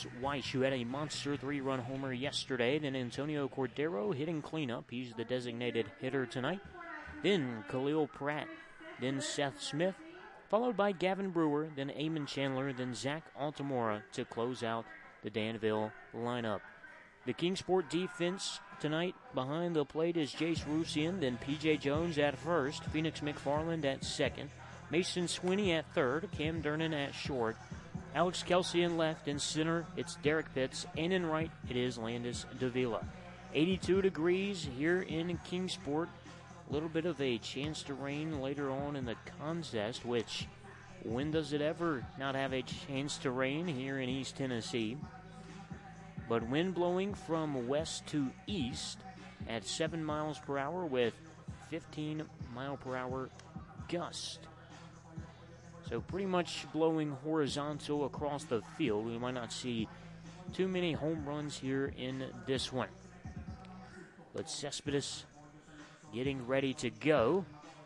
Bruce Weiss, who had a monster 3-run homer yesterday. Then Antonio Cordero hitting cleanup. He's the designated hitter tonight. Then Khalil Pratt. Then Seth Smith, followed by Gavin Brewer, then Eamon Chandler, then Zach Altamora to close out the Danville lineup. The Kingsport defense tonight behind the plate is Jace Rusian, then P.J. Jones at first, Phoenix McFarland at second, Mason Swinney at third, Cam Durnan at short, Alex Kelsey in left, in center it's Derek Pitts, and in right it is Landis Davila. 82 degrees here in Kingsport. A little bit of a chance to rain later on in the contest, which, when does it ever not have a chance to rain here in East Tennessee? But wind blowing from west to east at 7 miles per hour with 15 mile per hour gust. So pretty much blowing horizontal across the field. We might not see too many home runs here in this one. But Cespedes getting ready to go.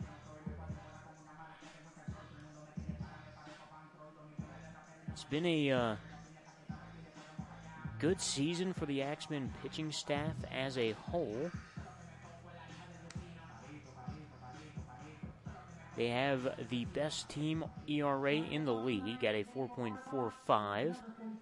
It's been a good season for the Axemen pitching staff as a whole. They have the best team ERA in the league at a 4.45.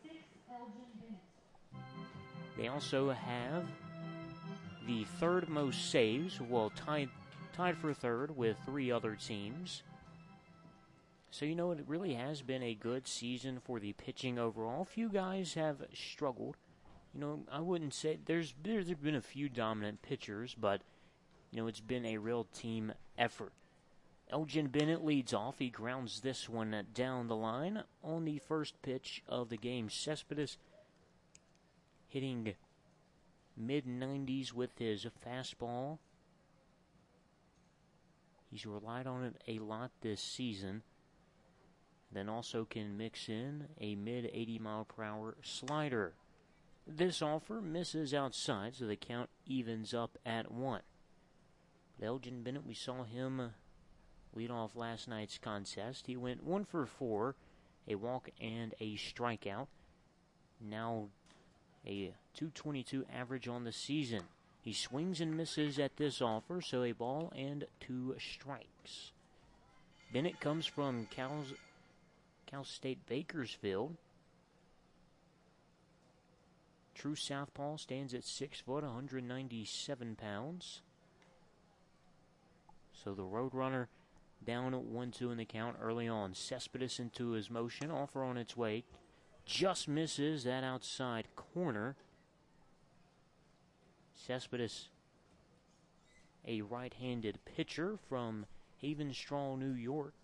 They also have the third most saves, well, tied for third with 3 other teams. So, you know, it really has been a good season for the pitching overall. A few guys have struggled. You know, I wouldn't say there's been a few dominant pitchers, but, you know, it's been a real team effort. Elgin Bennett leads off. He grounds this one down the line on the first pitch of the game. Cespedes hitting mid-90s with his fastball. He's relied on it a lot this season. Then also can mix in a mid-80 mile per hour slider. This offer misses outside, so the count evens up at 1. But Elgin Bennett, we saw him lead off last night's contest. He went 1 for 4, a walk and a strikeout. Now a .222 average on the season. He swings and misses at this offer, so a ball and 2 strikes. Bennett comes from Cal State Bakersfield. True southpaw, stands at 6 foot, 197 pounds. So the Roadrunner down at 1-2 in the count early on. Cespedes into his motion, offer on its way. Just misses that outside corner. Cespedes, a right-handed pitcher from Havenstraw, New York.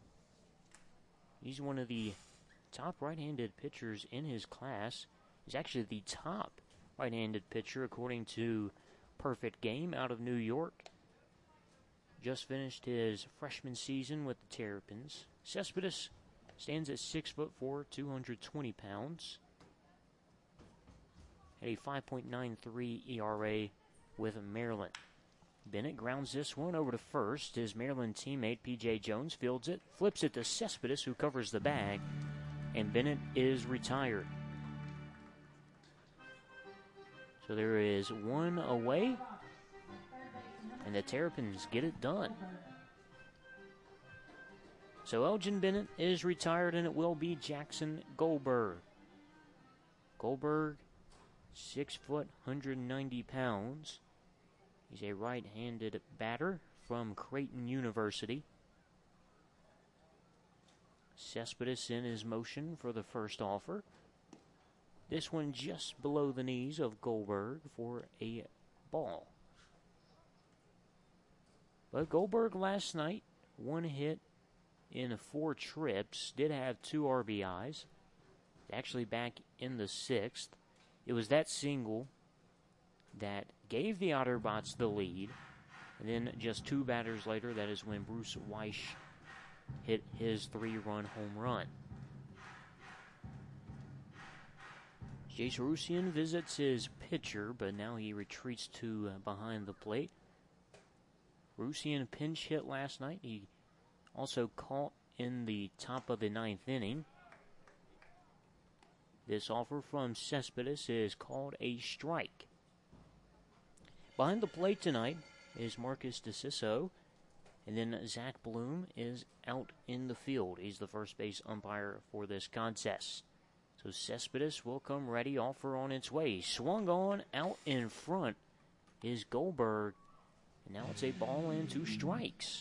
He's one of the top right-handed pitchers in his class. He's actually the top right-handed pitcher according to Perfect Game out of New York. Just finished his freshman season with the Terrapins. Cespedes stands at 6 foot 4, 220 pounds. Had a 5.93 ERA with Maryland. Bennett grounds this one over to first. His Maryland teammate P.J. Jones fields it, flips it to Cespedes, who covers the bag, and Bennett is retired. So there is 1 away, and the Terrapins get it done. So Elgin Bennett is retired, and it will be Jackson Goldberg. Goldberg, 6 foot, 190 pounds. He's a right-handed batter from Creighton University. Cespedes in his motion for the first offer. This one just below the knees of Goldberg for a ball. But Goldberg last night, 1 hit in 4 trips, did have 2 RBIs. Actually back in the 6th. It was that single that gave the Otterbots the lead. And then just 2 batters later, that is when Bruce Weiss hit his 3-run home run. Jace Rusian visits his pitcher, but now he retreats to behind the plate. Rusian pinch hit last night. He also caught in the top of the 9th inning. This offer from Cespedes is called a strike. Behind the plate tonight is Marcus DeCiso, and then Zach Bloom is out in the field. He's the first base umpire for this contest. So Cespedes will come ready, offer on its way. Swung on, out in front is Goldberg, and now it's a ball and 2 strikes.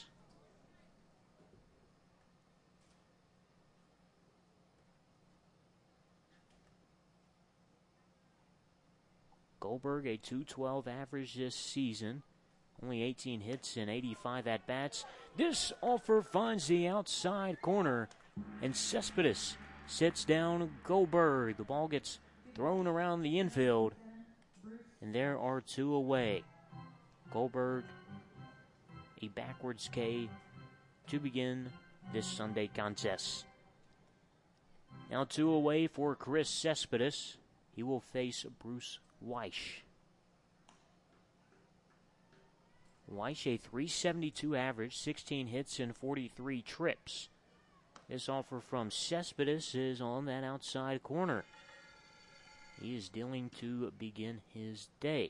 Goldberg, a .212 average this season. Only 18 hits and 85 at-bats. This offer finds the outside corner, and Cespedes sits down Goldberg. The ball gets thrown around the infield, and there are 2 away. Goldberg, a backwards K to begin this Sunday contest. Now 2 away for Chris Cespedes. He will face Bruce Weish. Weish, a .372 average, 16 hits and 43 trips. This offer from Cespedes is on that outside corner. He is dealing to begin his day.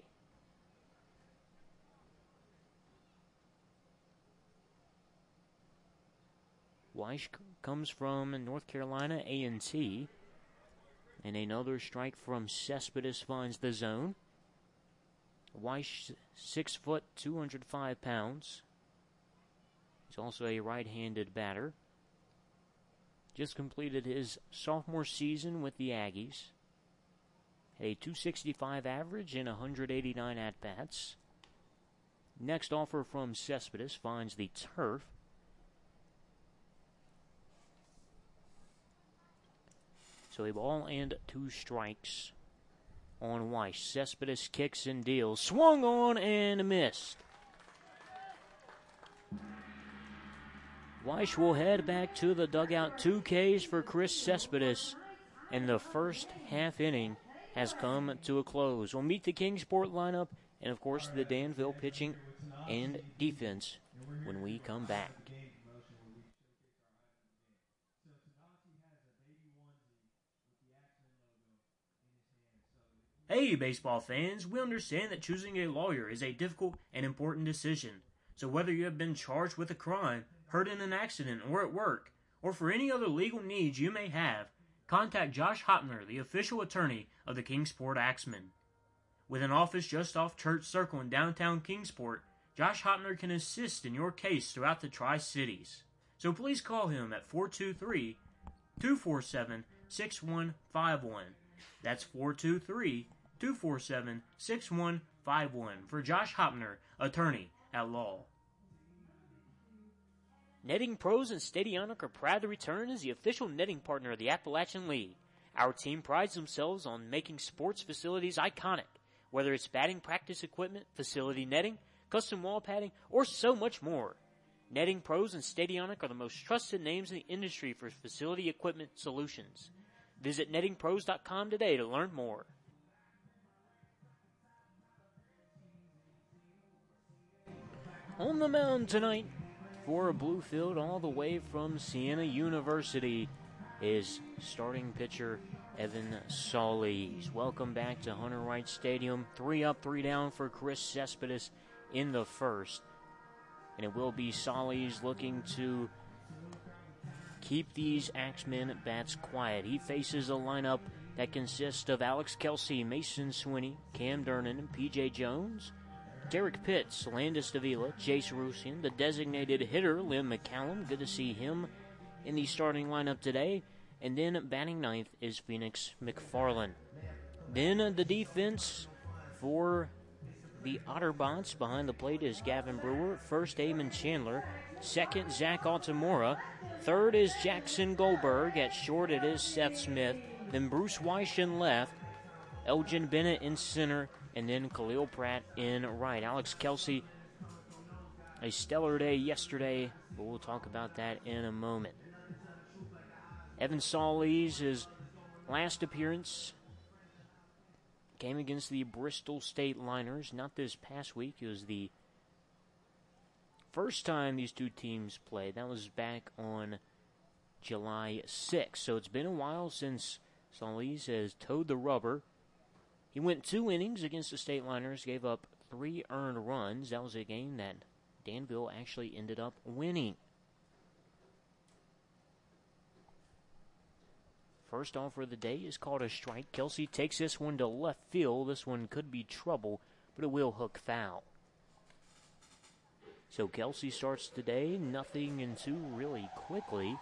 Weish comes from North Carolina A&T. And another strike from Cespedes finds the zone. Weish, 6 foot, 205 pounds. He's also a right-handed batter. Just completed his sophomore season with the Aggies. Had a .265 average and 189 at-bats. Next offer from Cespedes finds the turf. So a ball and 2 strikes on Weish. Cespedes kicks and deals. Swung on and missed. Weish will head back to the dugout. 2 Ks for Chris Cespedes. And the first half inning has come to a close. We'll meet the Kingsport lineup and, of course, the Danville pitching and defense when we come back. Hey, baseball fans, we understand that choosing a lawyer is a difficult and important decision. So whether you have been charged with a crime, hurt in an accident, or at work, or for any other legal needs you may have, contact Josh Hopner, the official attorney of the Kingsport Axemen. With an office just off Church Circle in downtown Kingsport, Josh Hopner can assist in your case throughout the Tri-Cities. So please call him at 423-247-6151. That's 423-247-6151 for Josh Hopner, attorney at law. Netting Pros and Stadionic are proud to return as the official netting partner of the Appalachian League. Our team prides themselves on making sports facilities iconic, whether it's batting practice equipment, facility netting, custom wall padding, or so much more. Netting Pros and Stadionic are the most trusted names in the industry for facility equipment solutions. Visit nettingpros.com today to learn more. On the mound tonight for Bluefield, all the way from Siena University, is starting pitcher Evan Solis. Welcome back to Hunter Wright Stadium. 3 up, 3 down for Chris Cespedes in the first. And it will be Solis looking to keep these Axemen bats quiet. He faces a lineup that consists of Alex Kelsey, Mason Swinney, Cam Durnan, and P.J. Jones, Derek Pitts, Landis Davila, Jace Rusian, the designated hitter, Lynn McCallum. Good to see him in the starting lineup today. And then batting ninth is Phoenix McFarland. Then the defense for the Otterbots behind the plate is Gavin Brewer. First, Eamon Chandler. Second, Zach Altamora. Third is Jackson Goldberg. At short, it is Seth Smith. Then Bruce Weish in left. Elgin Bennett in center. And then Khalil Pratt in right. Alex Kelsey, a stellar day yesterday, but we'll talk about that in a moment. Evan Solis, his last appearance came against the Bristol State Liners. Not this past week. It was the first time these two teams played. That was back on July 6th. So it's been a while since Solis has towed the rubber. He went 2 innings against the State Liners, gave up 3 earned runs. That was a game that Danville actually ended up winning. First offer of the day is called a strike. Kelsey takes this one to left field. This one could be trouble, but it will hook foul. So Kelsey starts today 0-2 really quickly.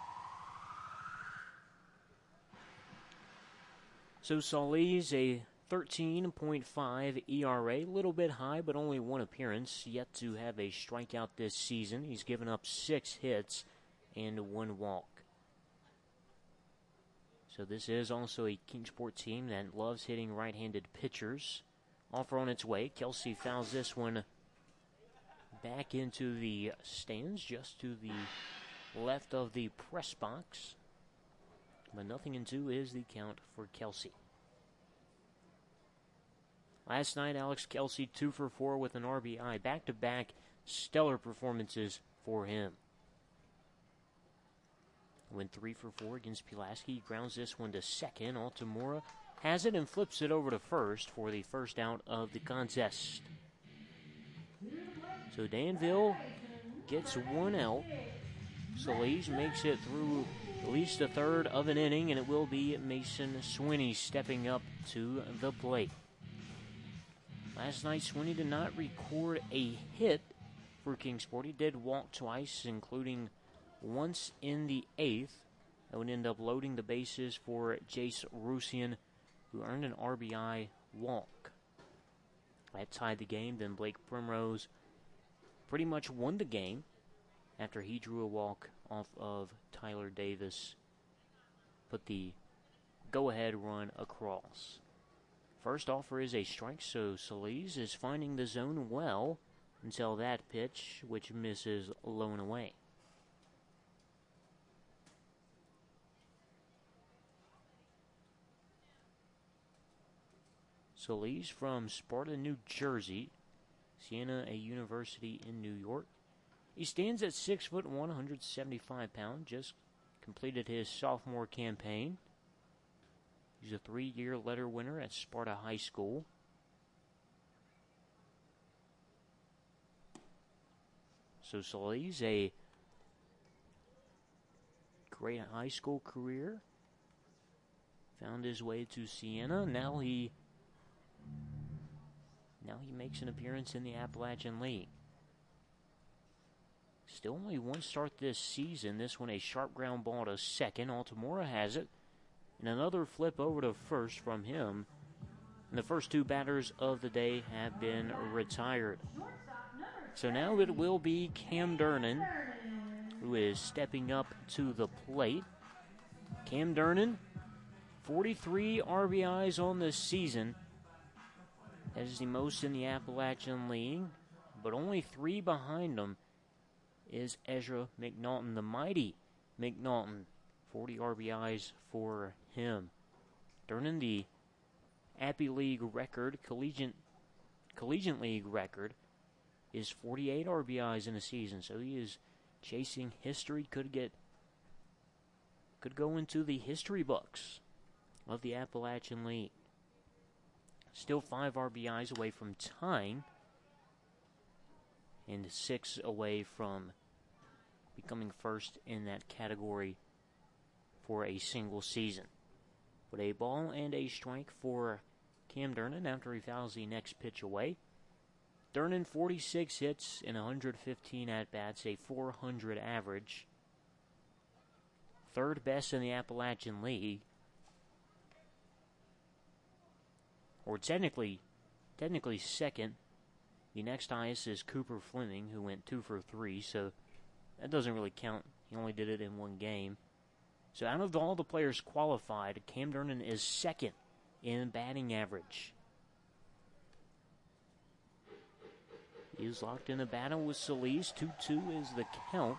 So Solis, a 13.5 ERA, little bit high, but only 1 appearance, yet to have a strikeout this season. He's given up 6 hits and 1 walk. So this is also a Kingsport team that loves hitting right-handed pitchers. Offer on its way. Kelsey fouls this one back into the stands, just to the left of the press box. But 0-2 is the count for Kelsey. Last night, Alex Kelsey 2 for 4 with an RBI. Back-to-back stellar performances for him. Went 3 for 4 against Pulaski. Grounds this one to second. Altamora has it and flips it over to first for the first out of the contest. So Danville gets 1 out. Solis makes it through at least a third of an inning, and it will be Mason Swinney stepping up to the plate. Last night, Swinney did not record a hit for Kingsport. He did walk twice, including once in the 8th. That would end up loading the bases for Jace Rusian, who earned an RBI walk. That tied the game. Then Blake Primrose pretty much won the game after he drew a walk off of Tyler Davis. Put the go-ahead run across. First offer is a strike, so Solis is finding the zone well until that pitch, which misses low and away. Solis from Sparta, New Jersey. Siena, a university in New York. He stands at 6 foot 175 pounds. Just completed his sophomore campaign. He's a 3-year letter winner at Sparta High School. So Solis, a great high school career. Found his way to Siena. Now he makes an appearance in the Appalachian League. Still only 1 start this season. This one a sharp ground ball to second. Altamora has it. And another flip over to first from him. And the first 2 batters of the day have been retired. So now it will be Cam Durnan who is stepping up to the plate. Cam Durnan, 43 RBIs on the season. That is the most in the Appalachian League, but only 3 behind him is Ezra McNaughton, the mighty McNaughton. 40 RBIs for him. Durnan, the Appy League record, Collegiate League record, is 48 RBIs in a season, so he is chasing history. Could go into the history books of the Appalachian League. Still 5 RBIs away from tying, and 6 away from becoming first in that category for a single season. But a ball and a strike for Cam Durnan after he fouls the next pitch away. Durnan, 46 hits in 115 at-bats, a .400 average. 3rd best in the Appalachian League. Or technically second. The next highest is Cooper Fleming, who went 2 for 3, so that doesn't really count. He only did it in 1 game. So out of all the players qualified, Cam Durnan is 2nd in batting average. He is locked in a battle with Solis. 2-2 is the count.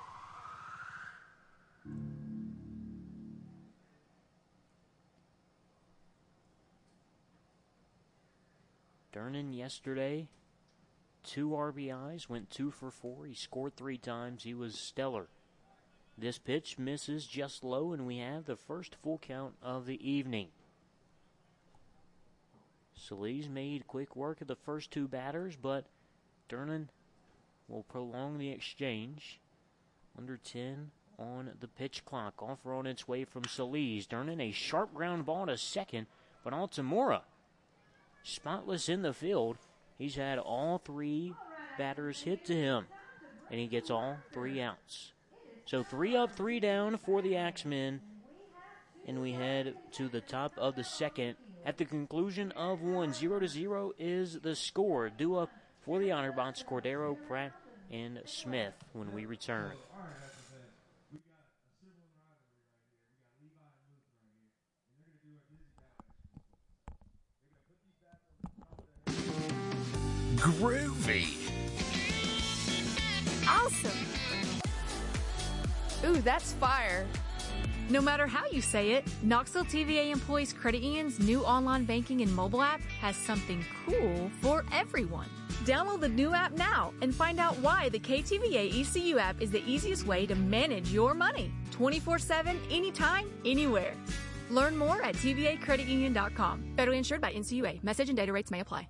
Durnan yesterday, 2 RBIs, went 2 for 4. He scored 3 times. He was stellar. This pitch misses just low, and we have the first full count of the evening. Solis made quick work of the first two batters, but Durnan will prolong the exchange. Under 10 on the pitch clock. Offer on its way from Solis. Durnan, a sharp ground ball to second, but Altamora spotless in the field. He's had all three batters hit to him, and he gets all 3 outs. So 3 up, 3 down for the Axemen, and we head to the top of the second. At the conclusion of 1, 0-0 is the score. Due up for the Otterbots, Cordero, Pratt, and Smith when we return. Groovy. Awesome. Ooh, that's fire. No matter how you say it, Knoxville TVA Employees Credit Union's new online banking and mobile app has something cool for everyone. Download the new app now and find out why the KTVA ECU app is the easiest way to manage your money. 24/7, anytime, anywhere. Learn more at tvacreditunion.com. Federally insured by NCUA. Message and data rates may apply.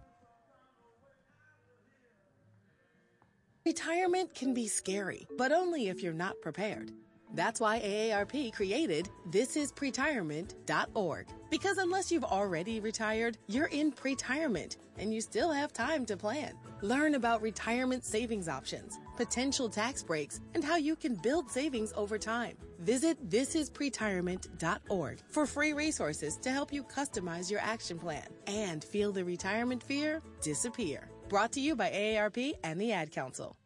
Retirement can be scary, but only if you're not prepared. That's why AARP created thisispretirement.org. Because unless you've already retired, you're in pretirement, and you still have time to plan. Learn about retirement savings options, potential tax breaks, and how you can build savings over time. Visit thisispretirement.org for free resources to help you customize your action plan and feel the retirement fear disappear. Brought to you by AARP and the Ad Council.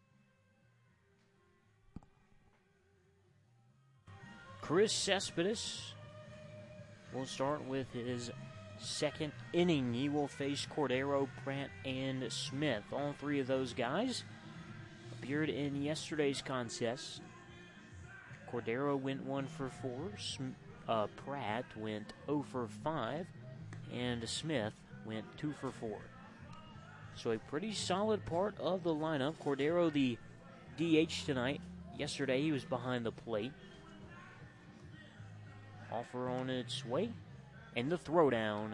Chris Cespedes will start with his second inning. He will face Cordero, Pratt, and Smith. All three of those guys appeared in yesterday's contest. Cordero went 1 for 4. Pratt went 0 for 5. And Smith went 2 for 4. So a pretty solid part of the lineup. Cordero, the DH tonight. Yesterday he was behind the plate. Offer on its way. And the throwdown.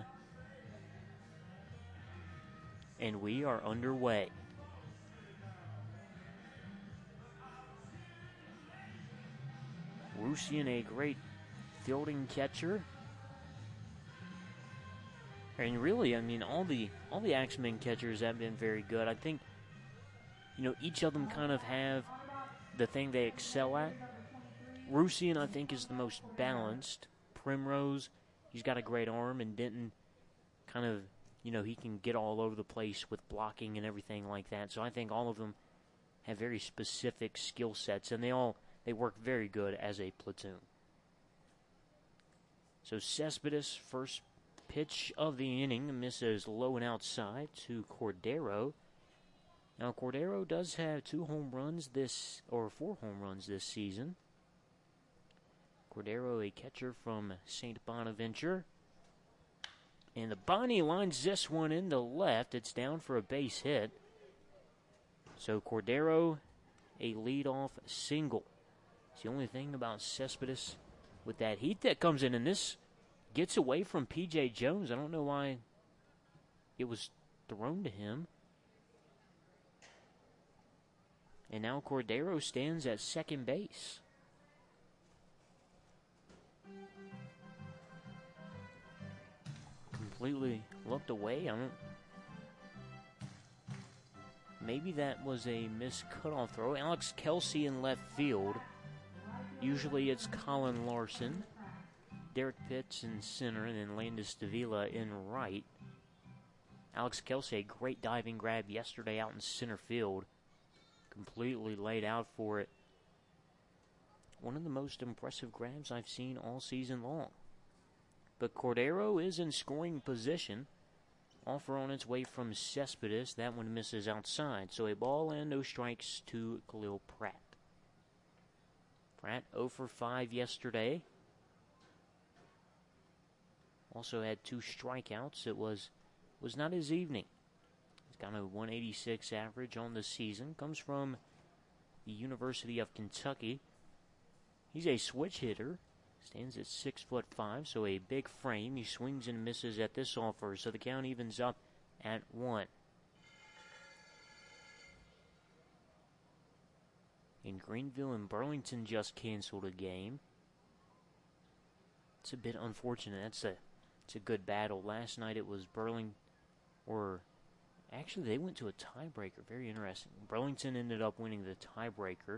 And we are underway. Rusian, a great fielding catcher. And really, I mean, all the Axemen catchers have been very good. I think, each of them kind of have the thing they excel at. Rusian, I think, is the most balanced. Primrose, he's got a great arm, and Denton kind of, he can get all over the place with blocking and everything like that. So I think all of them have very specific skill sets, and they work very good as a platoon. So Cespedes, first pitch of the inning, misses low and outside to Cordero. Now Cordero does have 4 home runs this season. Cordero, a catcher from St. Bonaventure. And the Bonnie lines this one into left. It's down for a base hit. So Cordero, a leadoff single. It's the only thing about Cespedes with that heat that comes in, and this gets away from P.J. Jones. I don't know why it was thrown to him. And now Cordero stands at second base. Completely looked away. Maybe that was a missed cutoff throw. Alex Kelsey in left field. Usually it's Colin Larson. Derek Pitts in center, and then Landis Davila in right. Alex Kelsey, a great diving grab yesterday out in center field. Completely laid out for it. One of the most impressive grabs I've seen all season long. But Cordero is in scoring position. Offer on its way from Cespedes. That one misses outside. So a ball and no strikes to Khalil Pratt. Pratt 0 for 5 yesterday. Also had 2 strikeouts. It was not his evening. He's got a 186 average on the season. Comes from the University of Kentucky. He's a switch hitter. Stands at 6'5", so a big frame. He swings and misses at this offer, so the count evens up at 1. In Greenville and Burlington just canceled a game. It's a bit unfortunate. It's a good battle. Last night it was actually they went to a tiebreaker. Very interesting. Burlington ended up winning the tiebreaker.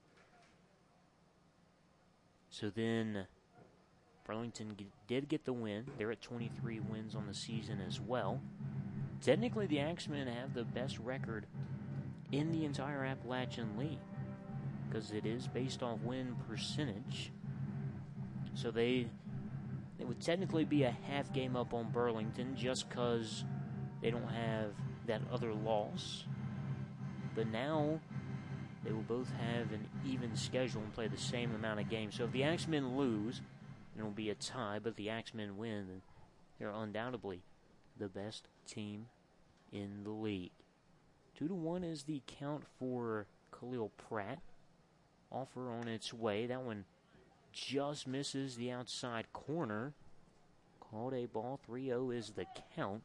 So then Burlington did get the win. They're at 23 wins on the season as well. Technically, the Axemen have the best record in the entire Appalachian League because it is based off win percentage. So they would technically be a half game up on Burlington just because they don't have that other loss. But now they will both have an even schedule and play the same amount of games. So if the Axemen lose, it will be a tie. But if the Axemen win, then they're undoubtedly the best team in the league. 2-1 is the count for Khalil Pratt. Offer on its way. That one just misses the outside corner. Called a ball. 3-0 is the count.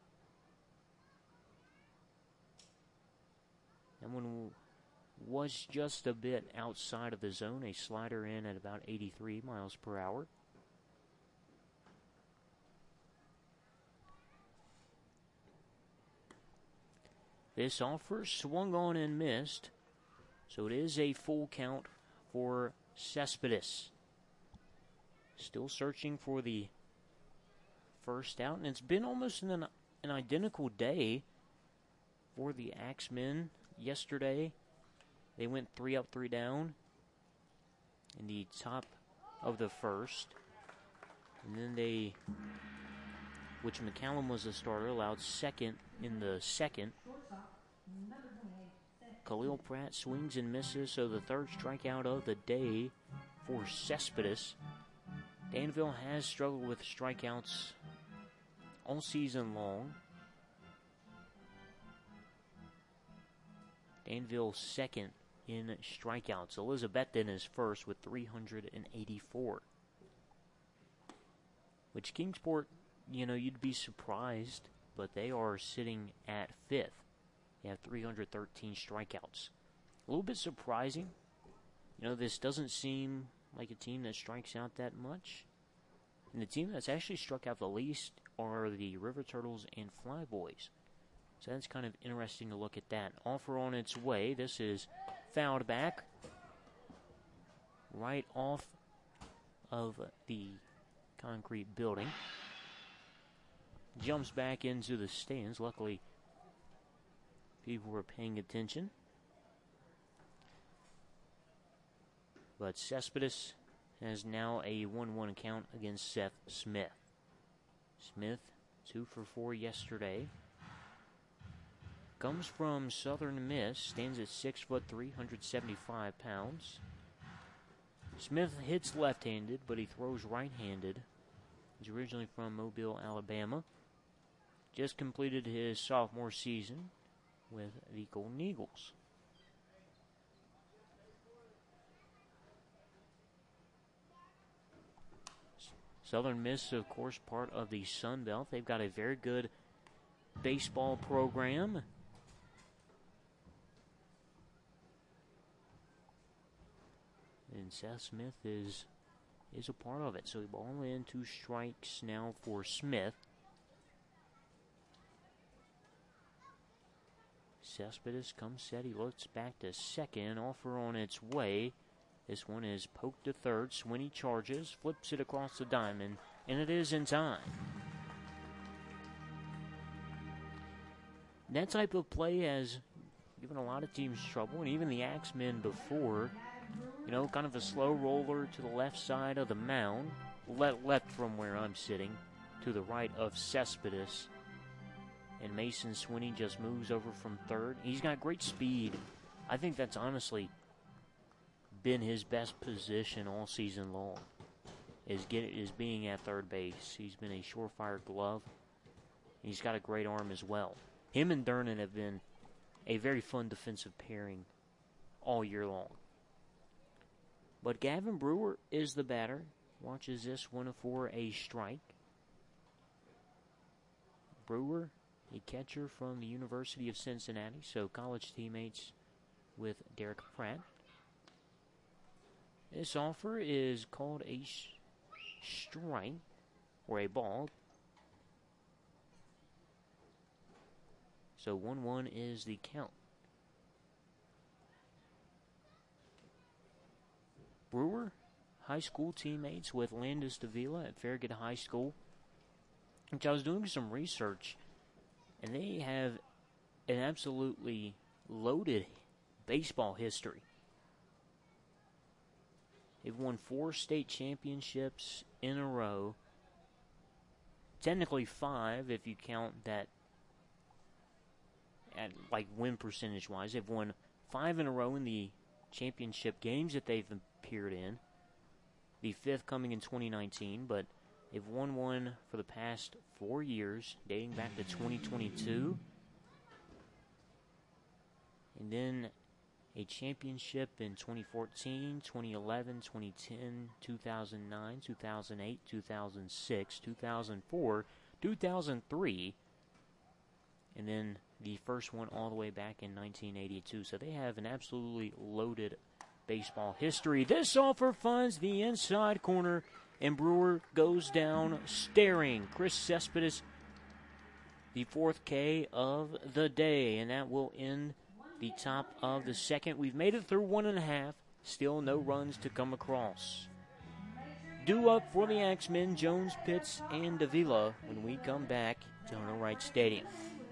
That one was just a bit outside of the zone. A slider in at about 83 miles per hour. This offer swung on and missed. So it is a full count for Cespedes. Still searching for the first out. And it's been almost an identical day for the Axemen. Yesterday, they went 3 up, 3 down in the top of the first. And then which McCallum was the starter, allowed second in the second. Khalil Pratt swings and misses, so the third strikeout of the day for Cespedes. Danville has struggled with strikeouts all season long. Danville second in strikeouts. Elizabethton is first with 384. Which Kingsport, you'd be surprised, but they are sitting at fifth. They have 313 strikeouts. A little bit surprising. This doesn't seem like a team that strikes out that much. And the team that's actually struck out the least are the River Turtles and Flyboys. So that's kind of interesting to look at that. Offer on its way. This is fouled back right off of the concrete building. Jumps back into the stands. Luckily, people were paying attention. But Cespedes has now a 1-1 count against Seth Smith. Smith, 2 for 4 yesterday. Comes from Southern Miss, stands at 6 foot 375 pounds. Smith hits left-handed, but he throws right-handed. He's originally from Mobile, Alabama. Just completed his sophomore season with the Golden Eagles. Southern Miss, of course, part of the Sun Belt. They've got a very good baseball program. And Seth Smith is a part of it. So ball in, 2 strikes now for Smith. Cespedes comes set. He looks back to second. Offer on its way. This one is poked to third. Swinney charges, flips it across the diamond, and it is in time. That type of play has given a lot of teams trouble, and even the Axemen before. Kind of a slow roller to the left side of the mound. Left from where I'm sitting, to the right of Cespedes. And Mason Swinney just moves over from third. He's got great speed. I think that's honestly been his best position all season long, is being at third base. He's been a surefire glove. He's got a great arm as well. Him and Durnan have been a very fun defensive pairing all year long. But Gavin Brewer is the batter. Watches this one for a strike. Brewer a catcher from the University of Cincinnati, so college teammates with Derek Pratt. This offer is called a strike, or a ball. So 1-1 is the count. Brewer, high school teammates with Landis Davila at Farragut High School, which I was doing some research, and they have an absolutely loaded baseball history. They've won 4 state championships in a row. Technically 5 if you count that at like win percentage wise. They've won 5 in a row in the championship games that they've appeared in. The 5th coming in 2019, but they've won one for the past 4 years, dating back to 2022. And then a championship in 2014, 2011, 2010, 2009, 2008, 2006, 2004, 2003, and then the first one all the way back in 1982. So they have an absolutely loaded baseball history. This offer finds the inside corner, and Brewer goes down staring. Chris Cespedes, the 4th K of the day, and that will end the top of the second. We've made it through 1.5. Still no runs to come across. Due up for the Axemen, Jones, Pitts, and Davila when we come back to Hunter Wright Stadium.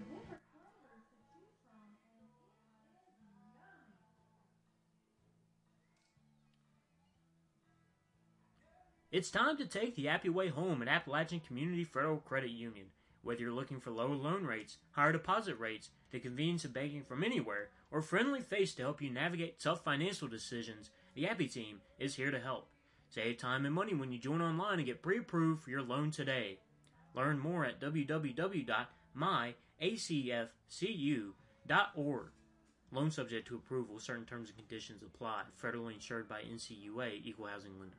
It's time to take the Appy Way home at Appalachian Community Federal Credit Union. Whether you're looking for lower loan rates, higher deposit rates, the convenience of banking from anywhere, or a friendly face to help you navigate tough financial decisions, the Appy team is here to help. Save time and money when you join online and get pre-approved for your loan today. Learn more at www.myacfcu.org. Loan subject to approval. Certain terms and conditions apply. Federally insured by NCUA, Equal Housing Lender.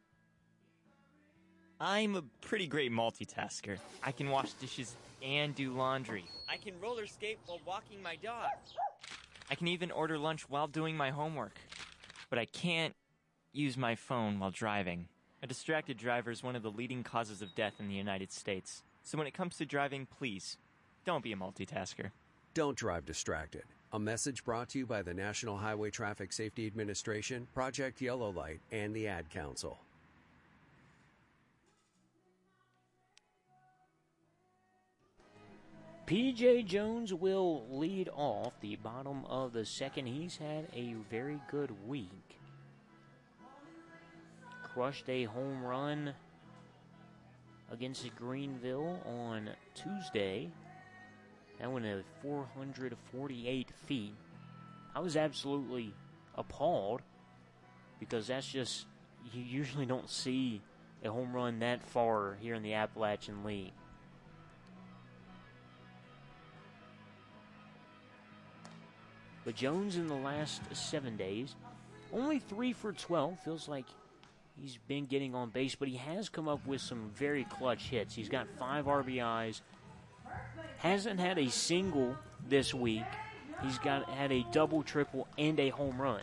I'm a pretty great multitasker. I can wash dishes and do laundry. I can roller skate while walking my dog. I can even order lunch while doing my homework. But I can't use my phone while driving. A distracted driver is one of the leading causes of death in the United States. So when it comes to driving, please, don't be a multitasker. Don't drive distracted. A message brought to you by the National Highway Traffic Safety Administration, Project Yellow Light, and the Ad Council. P.J. Jones will lead off the bottom of the second. He's had a very good week. Crushed a home run against Greenville on Tuesday. That went at 448 feet. I was absolutely appalled because that's just, you usually don't see a home run that far here in the Appalachian League. But Jones in the last 7 days, only 3 for 12. Feels like he's been getting on base, but he has come up with some very clutch hits. He's got 5 RBIs. Hasn't had a single this week. He's had a double, triple, and a home run.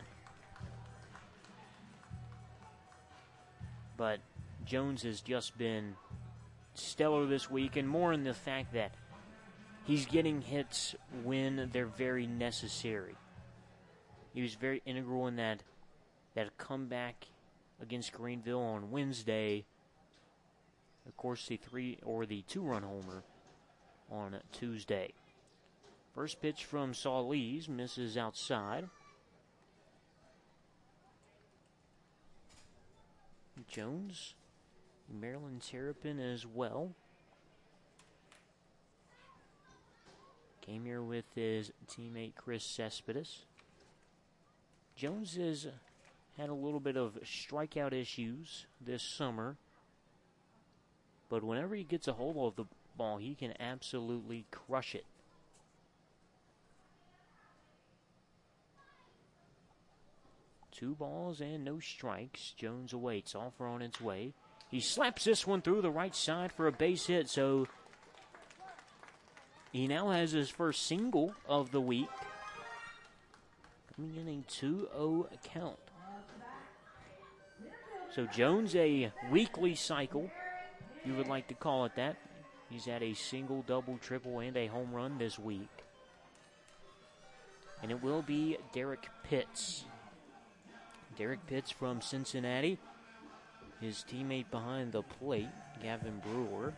But Jones has just been stellar this week, and more in the fact that he's getting hits when they're very necessary. He was very integral in that comeback against Greenville on Wednesday. Of course, the 2-run homer on Tuesday. First pitch from Solis misses outside. Jones, Maryland Terrapin as well. Came here with his teammate Chris Cespedes. Jones has had a little bit of strikeout issues this summer, but whenever he gets a hold of the ball, he can absolutely crush it. Two balls and no strikes. Jones awaits. Offer on its way. He slaps this one through the right side for a base hit, so He now has his first single of the week, coming in a 2-0 count. So Jones, a weekly cycle, if you would like to call it that. He's had a single, double, triple, and a home run this week. And it will be Derek Pitts. Derek Pitts from Cincinnati. His teammate behind the plate, Gavin Brewer.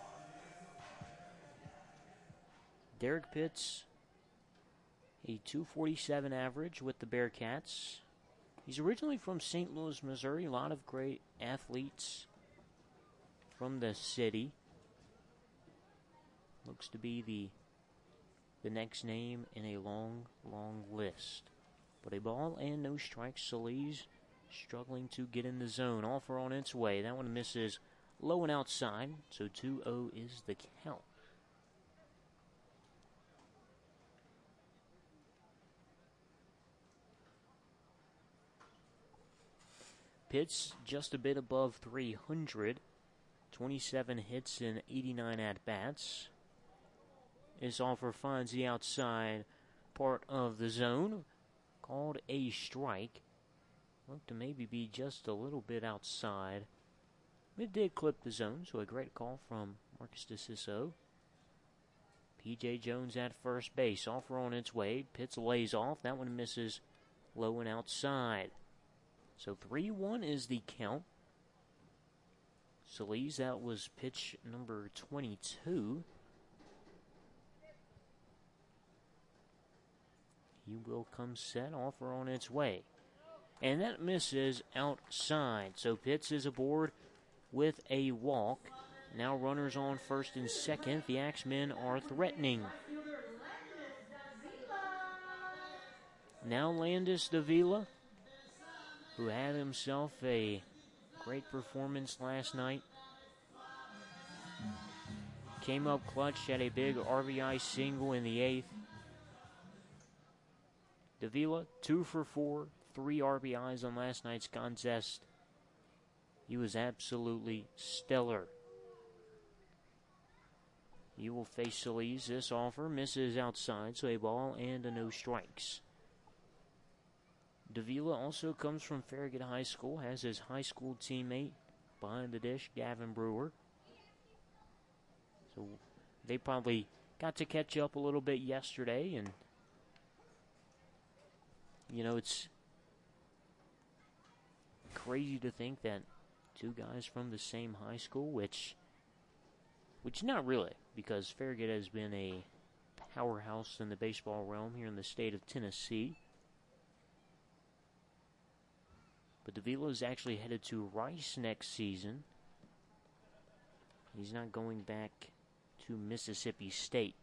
Derek Pitts, a .247 average with the Bearcats. He's originally from St. Louis, Missouri. A lot of great athletes from the city. Looks to be the next name in a long, long list. But a ball and no strikes. Solis struggling to get in the zone. Offer on its way. That one misses low and outside. So 2-0 is the count. Pitts just a bit above 300. 27 hits and 89 at-bats. His offer finds the outside part of the zone. Called a strike. Looked to maybe be just a little bit outside. It did clip the zone, so a great call from Marcus DeCiso. P.J. Jones at first base. Offer on its way. Pitts lays off. That one misses low and outside. So 3-1 is the count. Solis, that was pitch number 22. He will come set. Offer on its way. And that misses outside. So Pitts is aboard with a walk. Now runners on first and second. The Axemen are threatening. Now Landis Davila, who had himself a great performance last night. Came up clutch, had a big RBI single in the 8th. Davila, 2 for 4, 3 RBIs on last night's contest. He was absolutely stellar. He will face Solis. This offer misses outside, so a ball and a no strikes. Davila also comes from Farragut High School, has his high school teammate behind the dish, Gavin Brewer. So they probably got to catch up a little bit yesterday, and you know, it's crazy to think that two guys from the same high school, which not really, because Farragut has been a powerhouse in the baseball realm here in the state of Tennessee. But Davila is actually headed to Rice next season. He's not going back to Mississippi State.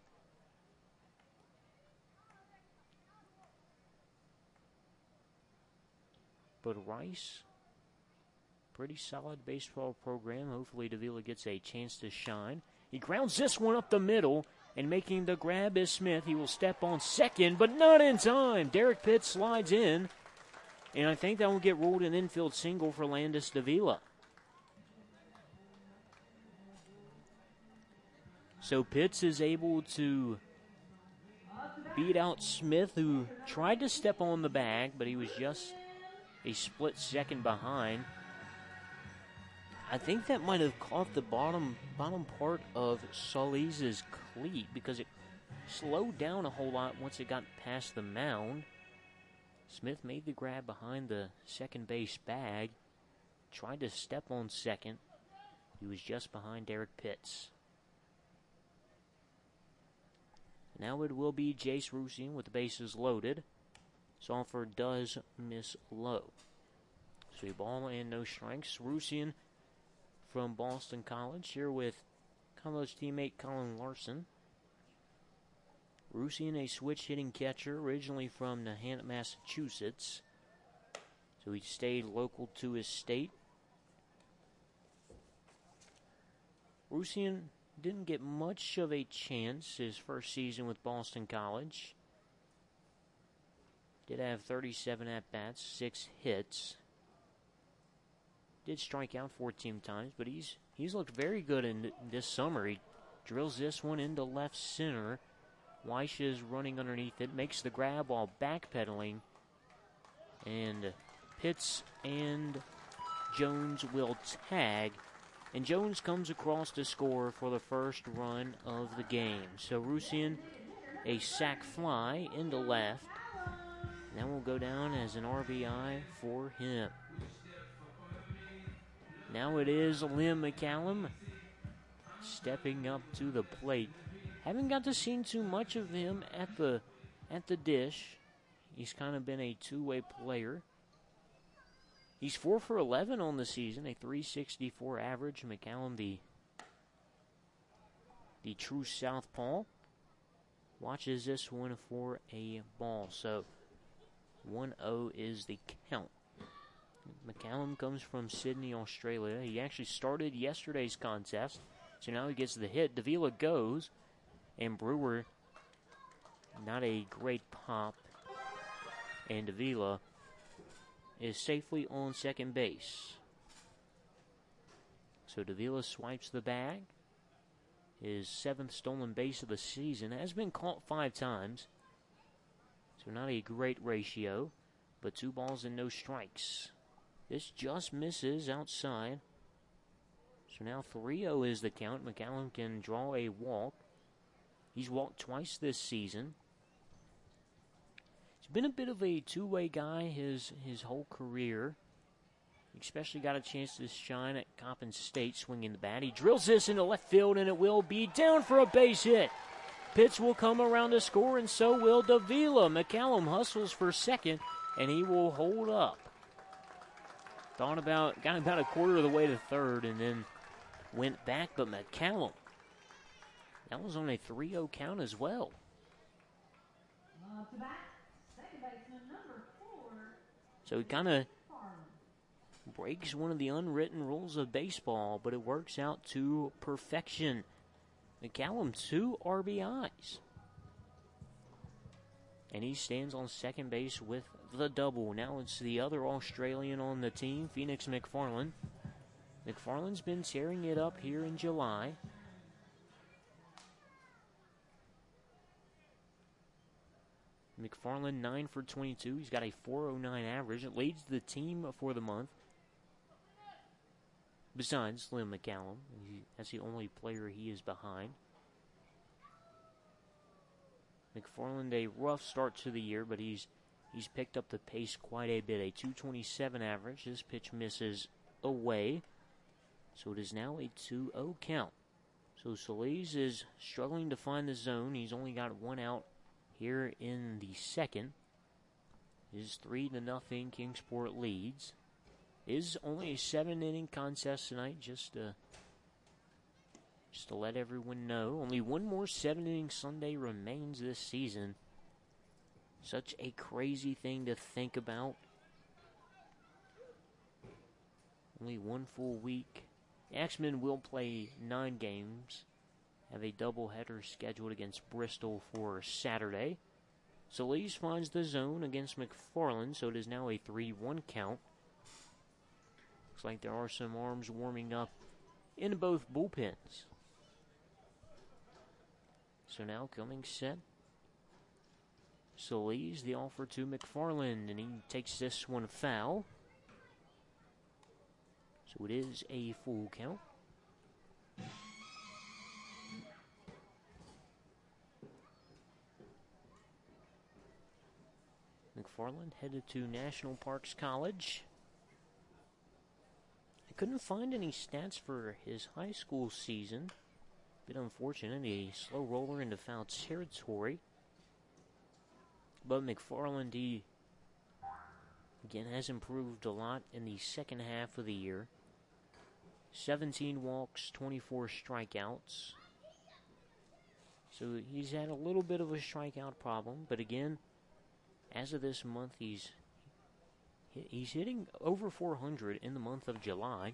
But Rice, pretty solid baseball program. Hopefully Davila gets a chance to shine. He grounds this one up the middle, and making the grab is Smith. He will step on second, but not in time. Derek Pitts slides in. And I think that will get ruled an infield single for Landis Davila. So Pitts is able to beat out Smith, who tried to step on the bag, but he was just a split second behind. I think that might have caught the bottom part of Solis' cleat, because it slowed down a whole lot once it got past the mound. Smith made the grab behind the second base bag, tried to step on second. He was just behind Derek Pitts. Now it will be Jace Rusian with the bases loaded. His offer does miss low. So a ball and no strikes. Rusian from Boston College here with college teammate Colin Larson. Rusian, a switch-hitting catcher, originally from Nahant, Massachusetts. So he stayed local to his state. Rusian didn't get much of a chance his first season with Boston College. Did have 37 at-bats, 6 hits. Did strike out 14 times, but he's looked very good in this summer. He Drills this one into left center. Weish is running underneath it, makes the grab while backpedaling. And Pitts and Jones will tag. And Jones comes across to score for the first run of the game. So Rusian, a sac fly into left. That will go down as an RBI for him. Now it is Liam McCallum stepping up to the plate. Haven't got to see too much of him at the dish. He's kind of been a two-way player. He's 4 for 11 on the season, a .364 average. McCallum, the true southpaw, watches this one for a ball. So 1-0 is the count. McCallum comes from Sydney, Australia. He actually started yesterday's contest, so now he gets the hit. Davila goes, and Brewer, not a great pop, and Davila is safely on second base. So Davila swipes the bag. His 7th stolen base of the season. Has been caught 5 times. So not a great ratio, but 2 balls and no strikes. This just misses outside. So now 3-0 is the count. McCallum can draw a walk. He's walked twice this season. He's been a bit of a two-way guy his whole career. Especially got a chance to shine at Coppin State swinging the bat. He drills this into left field, and it will be down for a base hit. Pitts will come around to score, and so will Davila. McCallum hustles for second, and he will hold up. Got about a quarter of the way to third, and then went back, but McCallum, that was on a 3-0 count as well. So he kind of breaks one of the unwritten rules of baseball, but it works out to perfection. McCallum, 2 RBIs. And he stands on second base with the double. Now it's the other Australian on the team, Phoenix McFarland. McFarland's been tearing it up here in July. McFarland 9 for 22. He's got a .409 average. It leads the team for the month. Besides Slim McCallum, that's the only player he is behind. McFarland, a rough start to the year, but he's picked up the pace quite a bit. A .227 average. This pitch misses away. So it is now a 2-0 count. So Solis is struggling to find the zone. He's only got 1 out here in the second. It is 3-0 Kingsport leads. It is only a 7-inning contest tonight, just to let everyone know. Only one more 7-inning Sunday remains this season. Such a crazy thing to think about. Only one full week. The Axemen will play 9 games. Have a doubleheader scheduled against Bristol for Saturday. Solis finds the zone against McFarland, so it is now a 3-1 count. Looks like there are some arms warming up in both bullpens. So now coming set. Solis, the offer to McFarland, and he takes this one foul. So it is a full count. McFarland headed to National Parks College. I couldn't find any stats for his high school season. Bit unfortunate, a slow roller into foul territory. But McFarland, he again has improved a lot in the second half of the year. 17 walks, 24 strikeouts. So he's had a little bit of a strikeout problem, but again, as of this month, he's hitting over 400 in the month of July.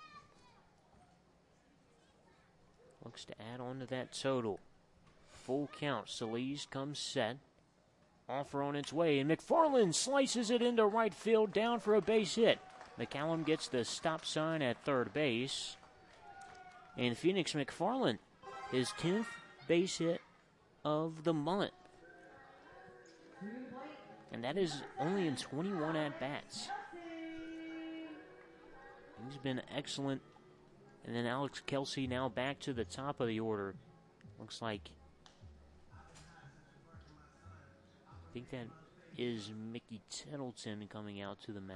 Looks to add on to that total. Full count. Solis comes set. Offer on its way, and McFarland slices it into right field, down for a base hit. McCallum gets the stop sign at third base. And Phoenix McFarland, his 10th base hit of the month. And that is only in 21 at-bats. He's been excellent. And then Alex Kelsey now back to the top of the order. Looks like, I think that is Mickey Tettleton coming out to the mound.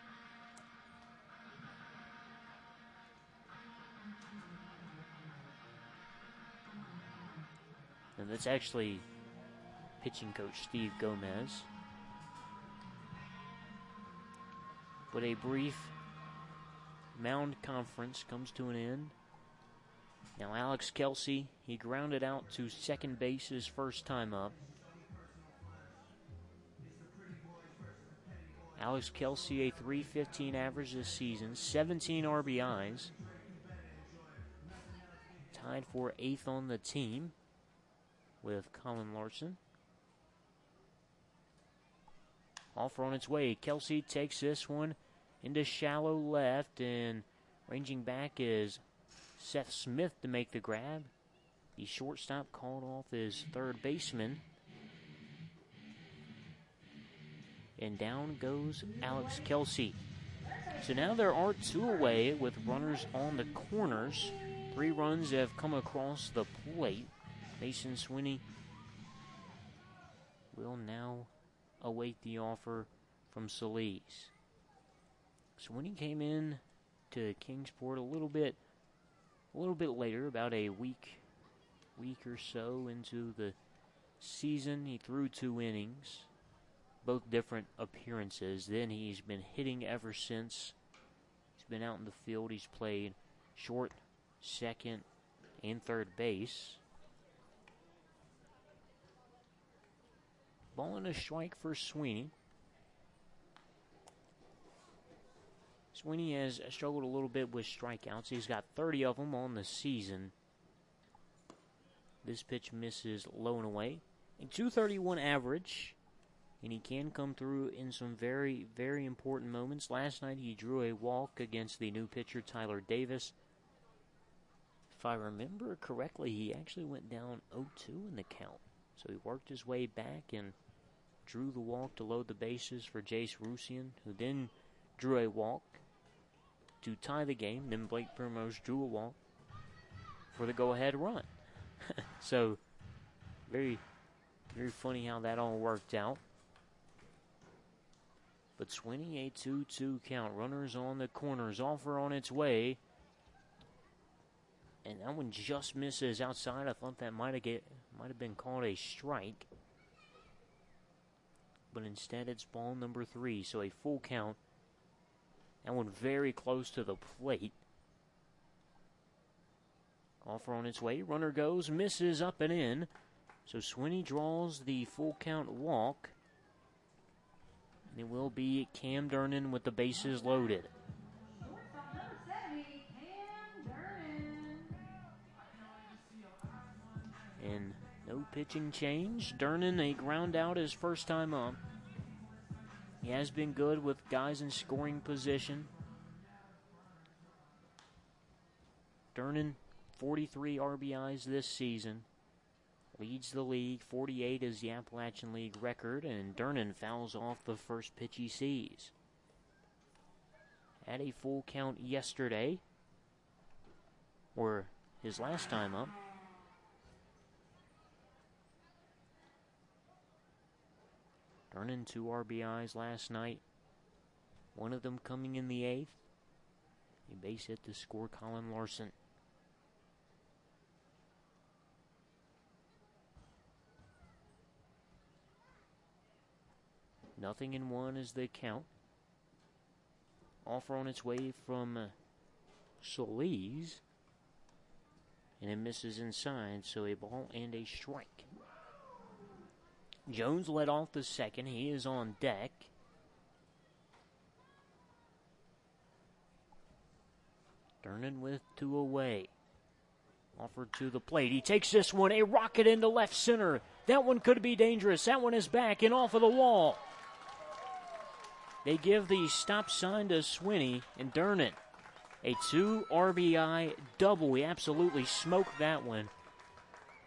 And that's actually pitching coach Steve Gomez. But a brief mound conference comes to an end. Now Alex Kelsey, he grounded out to second base his first time up. Alex Kelsey, a .315 average this season, 17 RBIs. Tied for 8th on the team with Colin Larson. Offer on its way. Kelsey takes this one into shallow left, and ranging back is Seth Smith to make the grab. The shortstop called off his third baseman. And down goes Alex Kelsey. So now there are 2 away with runners on the corners. 3 runs have come across the plate. Mason Swinney will now await the offer from Solis. Swinney came in to Kingsport a little bit later, about a week or so into the season. He threw 2 innings, both different appearances. Then he's been hitting ever since. He's been out in the field. He's played short, second, and third base. Ball and a strike for Swinney. Swinney has struggled a little bit with strikeouts. He's got 30 of them on the season. This pitch misses low and away. A .231 average. And he can come through in some very, very important moments. Last night he drew a walk against the new pitcher, Tyler Davis. If I remember correctly, he actually went down 0-2 in the count. So he worked his way back and drew the walk to load the bases for Jace Rusian, who then drew a walk to tie the game. Then Blake Primrose drew a walk for the go-ahead run. So, very, very funny how that all worked out. But Swinney, a 2-2 count. Runners on the corners. Offer on its way. And that one just misses outside. I thought that might have been called a strike. But instead it's ball number 3. So a full count. That one very close to the plate. Offer on its way. Runner goes. Misses up and in. So Swinney draws the full count walk. And it will be Cam Durnan with the bases loaded. And no pitching change. Durnan, a ground out his first time up. He has been good with guys in scoring position. Durnan, 43 RBIs this season. Leads the league. 48 is the Appalachian League record. And Durnan fouls off the first pitch he sees. Had a full count yesterday. Or his last time up. Durnan 2 RBIs last night. One of them coming in the 8th. A base hit to score Colin Larson. Nothing in 1 is the count. Offer on its way from Solis. And it misses inside, so a ball and a strike. Jones led off the second. He is on deck. Durnan with 2 away. Offered to the plate. He takes this one, a rocket into left center. That one could be dangerous. That one is back and off of the wall. They give the stop sign to Swinney, and Durnan, a 2 RBI double. He absolutely smoked that one.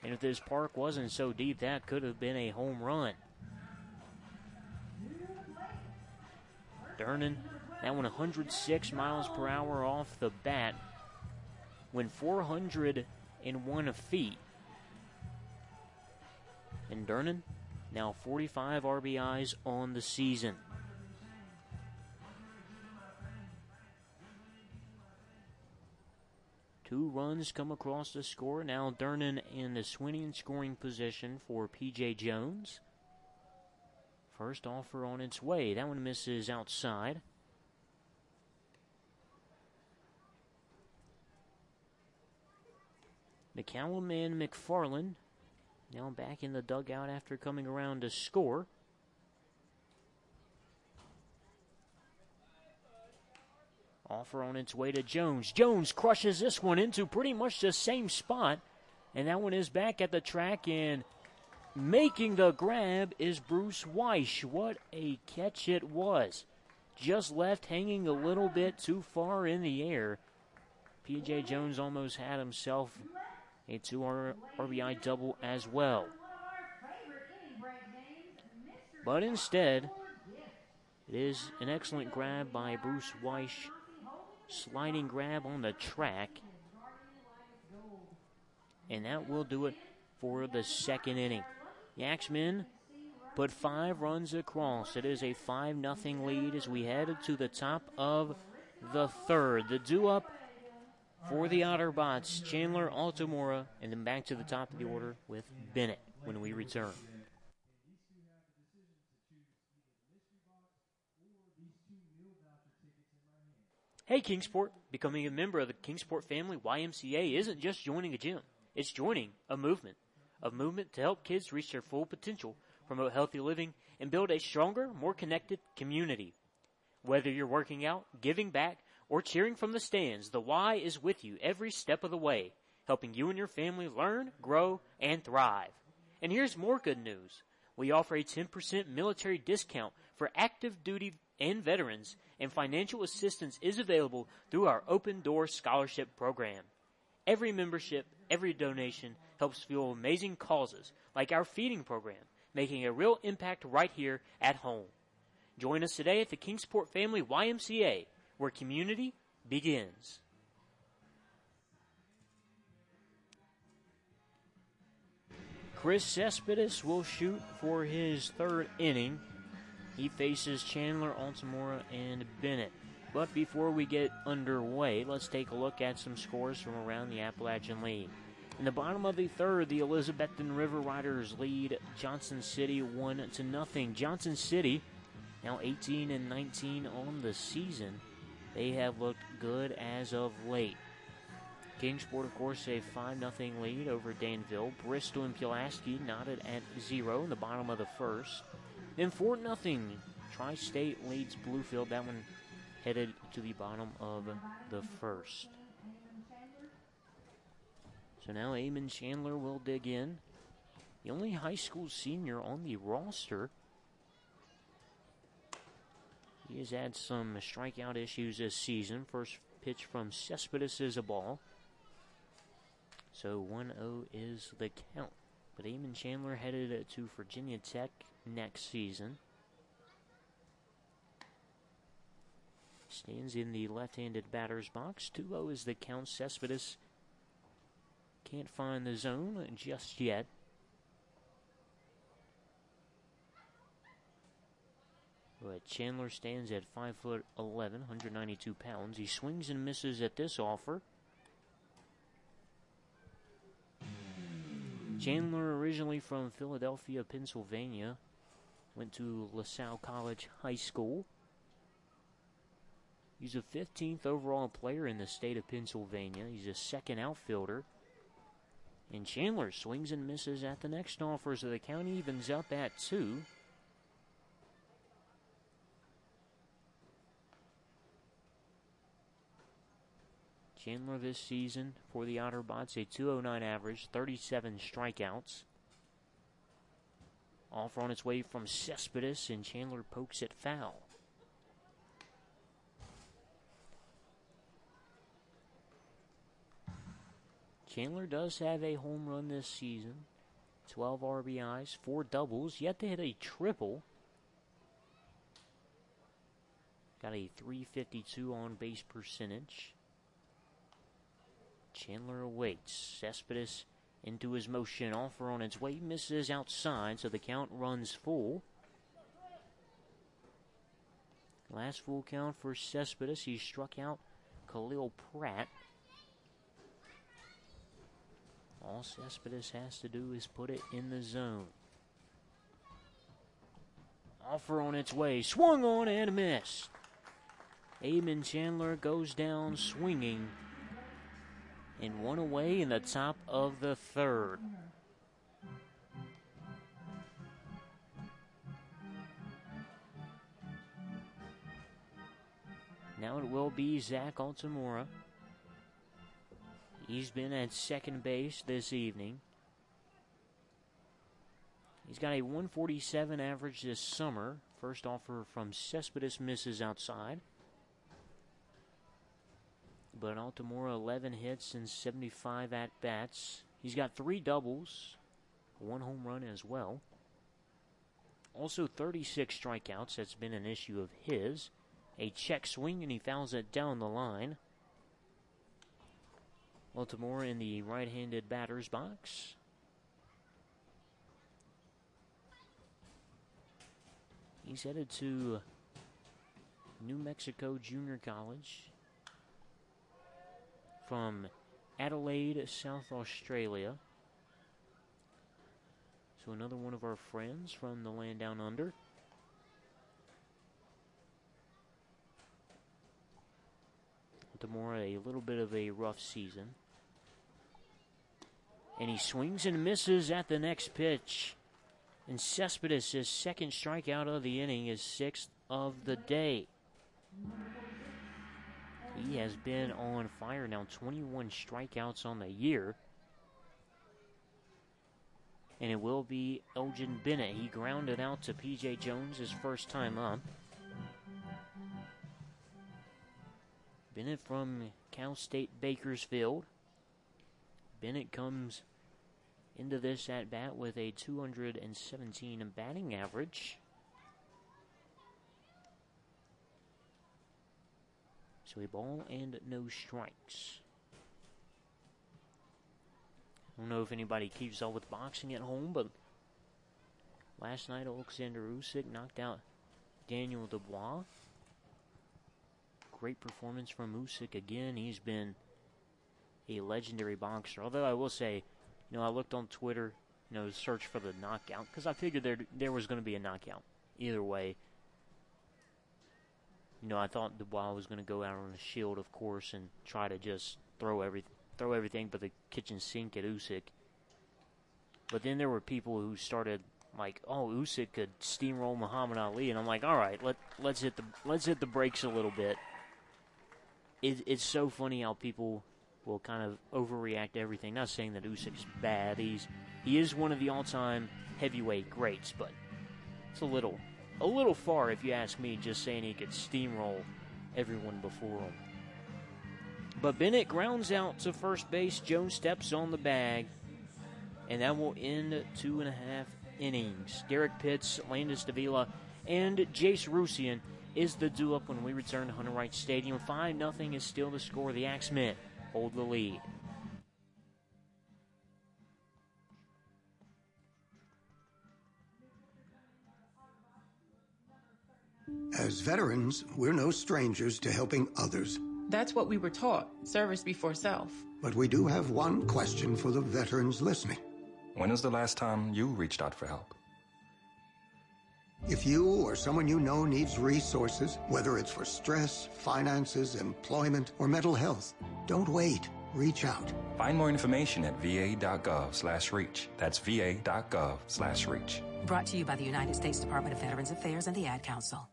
And if this park wasn't so deep, that could have been a home run. Durnan, that one 106 miles per hour off the bat, went 401 feet. And Durnan, now 45 RBIs on the season. Two runs come across the score. Now Durnan in the swinging scoring position for P.J. Jones. First offer on its way. That one misses outside. McCallum and McFarland now back in the dugout after coming around to score. Offer on its way to Jones. Jones crushes this one into pretty much the same spot. And that one is back at the track, and making the grab is Bruce Weish. What a catch it was. Just left hanging a little bit too far in the air. P.J. Jones almost had himself a 2 RBI double as well. But instead, it is an excellent grab by Bruce Weish. Sliding grab on the track. And that will do it for the second inning. Yaxmen put 5 runs across. It is a 5-0 lead as we head to the top of the third. The due-up for the Otterbots, Chandler, Altamora, and then back to the top of the order with Bennett when we return. Hey Kingsport, becoming a member of the Kingsport family YMCA isn't just joining a gym. It's joining a movement to help kids reach their full potential, promote healthy living, and build a stronger, more connected community. Whether you're working out, giving back, or cheering from the stands, the Y is with you every step of the way, helping you and your family learn, grow, and thrive. And here's more good news. We offer a 10% military discount for active duty and veterans, and financial assistance is available through our Open Door Scholarship Program. Every membership, every donation helps fuel amazing causes like our feeding program, making a real impact right here at home. Join us today at the Kingsport Family YMCA, where community begins. Chris Cespedes will shoot for his third inning. He faces Chandler, Altamora, and Bennett. But before we get underway, let's take a look at some scores from around the Appalachian League. In the bottom of the third, the Elizabethton River Riders lead Johnson City 1-0. Johnson City now 18-19 on the season. They have looked good as of late. Kingsport, of course, a 5-0 lead over Danville. Bristol and Pulaski knotted at 0 in the bottom of the first. Then 4-0, Tri-State leads Bluefield. That one headed to the bottom of the first. So now Eamon Chandler will dig in. The only high school senior on the roster. He has had some strikeout issues this season. First pitch from Cespedes is a ball. So 1-0 is the count. But Eamon Chandler headed to Virginia Tech next season. Stands in the left-handed batter's box. 2-0 is the count. Cespedes can't find the zone just yet. But Chandler stands at 5'11", 192 pounds. He swings and misses at this offer. Chandler, originally from Philadelphia, Pennsylvania, went to LaSalle College High School. He's a 15th overall player in the state of Pennsylvania. He's a second outfielder. And Chandler swings and misses at the next offer, so the count evens up at 2. Chandler this season for the Otterbots, a .209 average, 37 strikeouts. Offer on its way from Cespedes, and Chandler pokes it foul. Chandler does have a home run this season. 12 RBIs, 4 doubles, yet to hit a triple. Got a .352 on base percentage. Chandler awaits. Cespedes into his motion. Offer on its way. Misses outside, so the count runs full. Last full count for Cespedes. He struck out Khalil Pratt. All Cespedes has to do is put it in the zone. Offer on its way. Swung on and missed. Eamon Chandler goes down swinging. And one away in the top of the third. Now it will be Zach Altamora. He's been at second base this evening. He's got a 147 average this summer. First offer from Cespedes misses outside. But Altamora, 11 hits and 75 at-bats. He's got 3 doubles, 1 home run as well. Also 36 strikeouts. That's been an issue of his. A check swing, and he fouls it down the line. Altamora in the right-handed batter's box. He's headed to New Mexico Junior College from Adelaide, South Australia. So another one of our friends from the land down under. Altamora, a little bit of a rough season. And he swings and misses at the next pitch. And Cespedes, his second strikeout of the inning, is 6th of the day. He has been on fire now, 21 strikeouts on the year. And it will be Elgin Bennett. He grounded out to P.J. Jones his first time up. Bennett from Cal State Bakersfield. Bennett comes into this at-bat with a 217 batting average. So a ball and no strikes. I don't know if anybody keeps up with boxing at home, but last night Alexander Usyk knocked out Daniel Dubois. Great performance from Usyk again. He's been a legendary boxer. Although I will say, I looked on Twitter, search for the knockout, because I figured there was going to be a knockout either way. I thought Dubois was going to go out on a shield, of course, and try to just throw everything but the kitchen sink at Usyk. But then there were people who started like, oh, Usyk could steamroll Muhammad Ali, and I'm like, all right, let's hit the brakes a little bit. It's so funny how people will kind of overreact to everything. Not saying that Usyk's bad. He is one of the all-time heavyweight greats, but it's a little far, if you ask me, just saying he could steamroll everyone before him. But Bennett grounds out to first base. Jones steps on the bag, and that will end 2.5 innings. Derek Pitts, Landis Davila, and Jace Rusian is the do-up when we return to Hunter Wright Stadium. 5-0 is still the score. The Axemen hold the lead. As veterans, we're no strangers to helping others. That's what we were taught, service before self. But we do have one question for the veterans listening. When was the last time you reached out for help? If you or someone you know needs resources, whether it's for stress, finances, employment, or mental health, don't wait. Reach out. Find more information at va.gov/reach. That's va.gov/reach. Brought to you by the United States Department of Veterans Affairs and the Ad Council.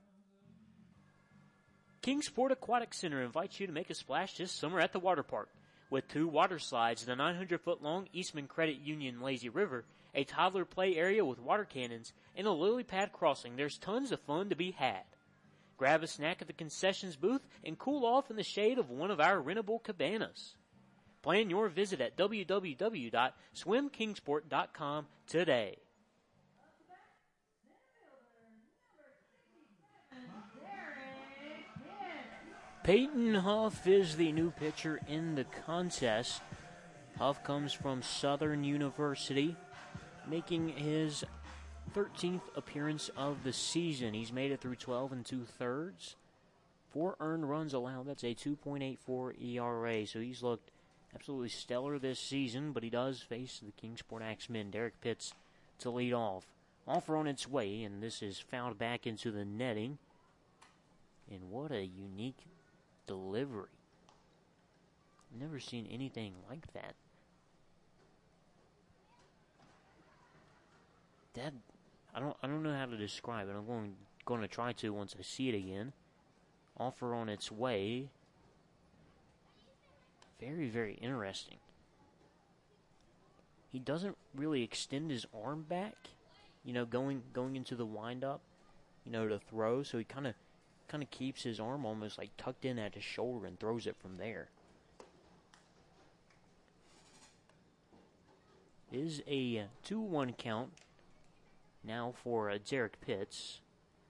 Kingsport Aquatic Center invites you to make a splash this summer at the water park. With 2 water slides, the 900-foot-long Eastman Credit Union Lazy River, a toddler play area with water cannons, and a lily pad crossing, there's tons of fun to be had. Grab a snack at the concessions booth and cool off in the shade of one of our rentable cabanas. Plan your visit at www.swimkingsport.com today. Peyton Huff is the new pitcher in the contest. Huff comes from Southern University, making his 13th appearance of the season. He's made it through 12 2/3. 4 earned runs allowed. That's a 2.84 ERA. So he's looked absolutely stellar this season, but he does face the Kingsport Axemen. Derek Pitts to lead off. Offer on its way, and this is fouled back into the netting. And what a unique delivery. Never seen anything like that. That I don't know how to describe it. I'm going to try to once I see it again. Offer on its way. Very, very interesting. He doesn't really extend his arm back, going into the windup, to throw. So he kind of keeps his arm almost like tucked in at his shoulder and throws it from there. It is a 2-1 count now for Derek Pitts.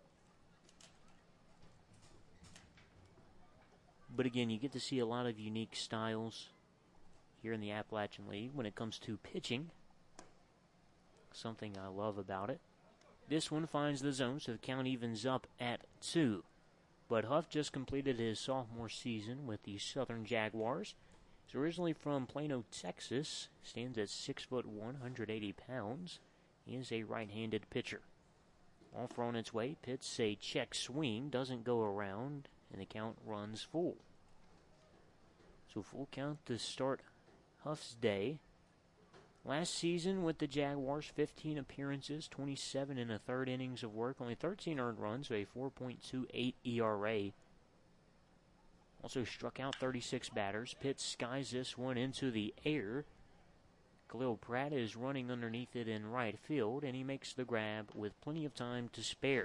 But again, you get to see a lot of unique styles here in the Appalachian League when it comes to pitching. Something I love about it. This one finds the zone, so the count evens up at 2. But Huff just completed his sophomore season with the Southern Jaguars. He's originally from Plano, Texas. Stands at 6'1", 180 pounds. He is a right-handed pitcher. Offer on its way. Pitts a check swing. Doesn't go around. And the count runs full. So full count to start Huff's day. Last season with the Jaguars, 15 appearances, 27 1/3 innings of work, only 13 earned runs, so a 4.28 ERA. Also struck out 36 batters. Pitts skies this one into the air. Khalil Pratt is running underneath it in right field, and he makes the grab with plenty of time to spare.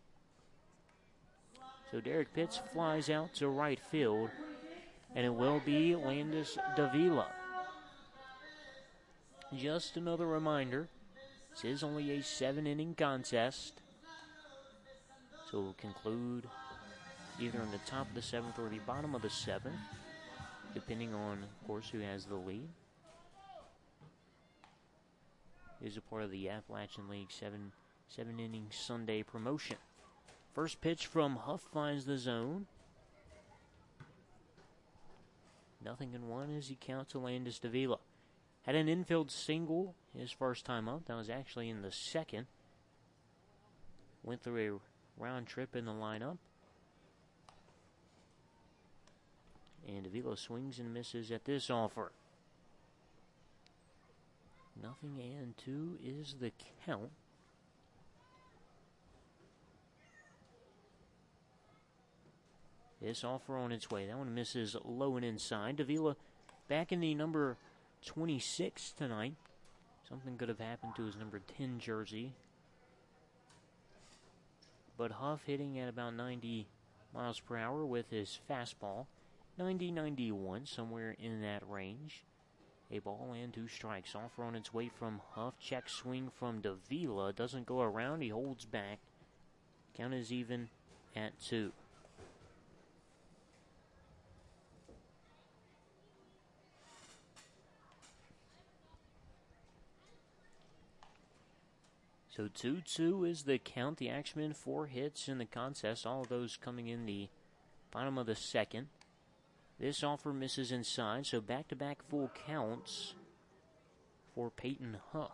So Derek Pitts flies out to right field, and it will be Landis Davila. Just another reminder, this is only a 7-inning contest, so we'll conclude either in the top of the 7th or the bottom of the 7th, depending on, of course, who has the lead. It is a part of the Appalachian League 7-inning Sunday promotion. First pitch from Huff finds the zone. 0-1 as he counts to Landis Davila. Had an infield single his first time up. That was actually in the second. Went through a round trip in the lineup. And Davila swings and misses at this offer. 0-2 is the count. This offer on its way. That one misses low and inside. Davila back in the number 26 tonight. Something could have happened to his number 10 jersey. But Huff hitting at about 90 miles per hour with his fastball. 90-91, somewhere in that range. A ball and 2 strikes. Offer on its way from Huff. Check swing from Davila. Doesn't go around. He holds back. Count is even at 2. So 2-2 is the count. The Axemen 4 hits in the contest. All of those coming in the bottom of the 2nd. This offer misses inside, so back-to-back full counts for Peyton Huff.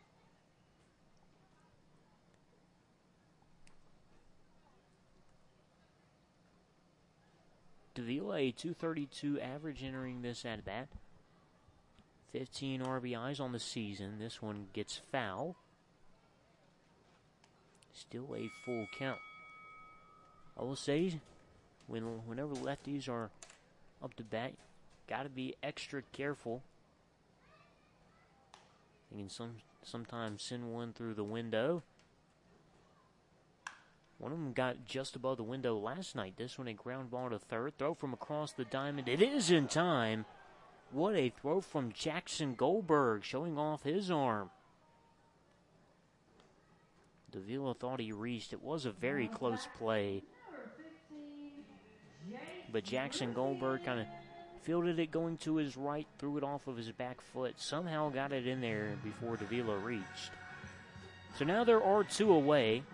Davila, a .232 average entering this at-bat. 15 RBIs on the season. This one gets foul. Still a full count. I will say, whenever lefties are up to bat, got to be extra careful. You can sometimes send one through the window. One of them got just above the window last night. This one a ground ball to third. Throw from across the diamond. It is in time. What a throw from Jackson Goldberg, showing off his arm. Davila thought he reached. It was a very close play. But Jackson Goldberg kind of fielded it going to his right, threw it off of his back foot, somehow got it in there before Davila reached. So now there are two away.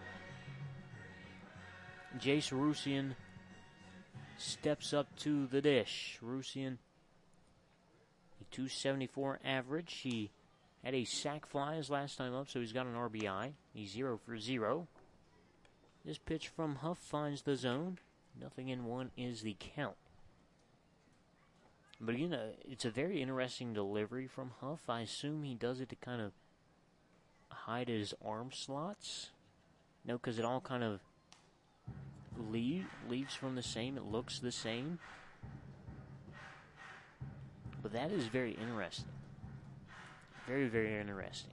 Jace Rusian steps up to the dish. Rusian, a 274 average. He had a sac fly his last time up, so he's got an RBI. He's 0 for 0. This pitch from Huff finds the zone. 0-1 is the count. But again, it's a very interesting delivery from Huff. I assume he does it to kind of hide his arm slots. No, because it all kind of leaves from the same. It looks the same. But that is very interesting. Very, very interesting.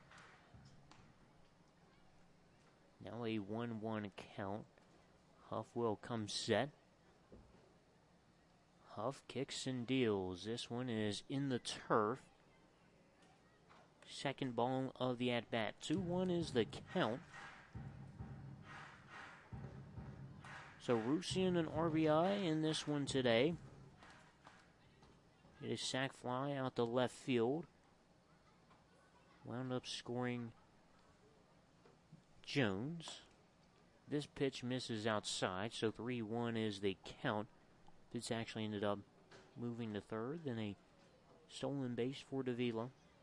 Now a 1-1 count. Huff will come set. Huff kicks and deals. This one is in the turf. Second ball of the at-bat. 2-1 is the count. So Rusian an RBI in this one today. It is sac fly out to left field. Wound up scoring Jones. This pitch misses outside, so 3-1 is the count. This actually ended up moving to third, then a stolen base for Davila.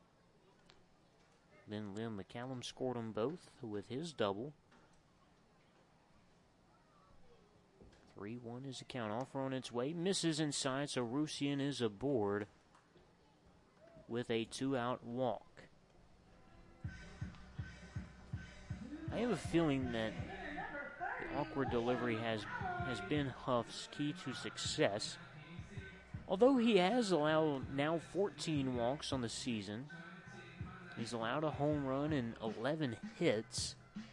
Then Liam McCallum scored them both with his double. 3-1 is the count. Offer on its way. Misses inside, so Rusian is aboard with a 2-out walk. I have a feeling that the awkward delivery has been Huff's key to success. Although he has allowed now 14 walks on the season, he's allowed a home run and 11 hits.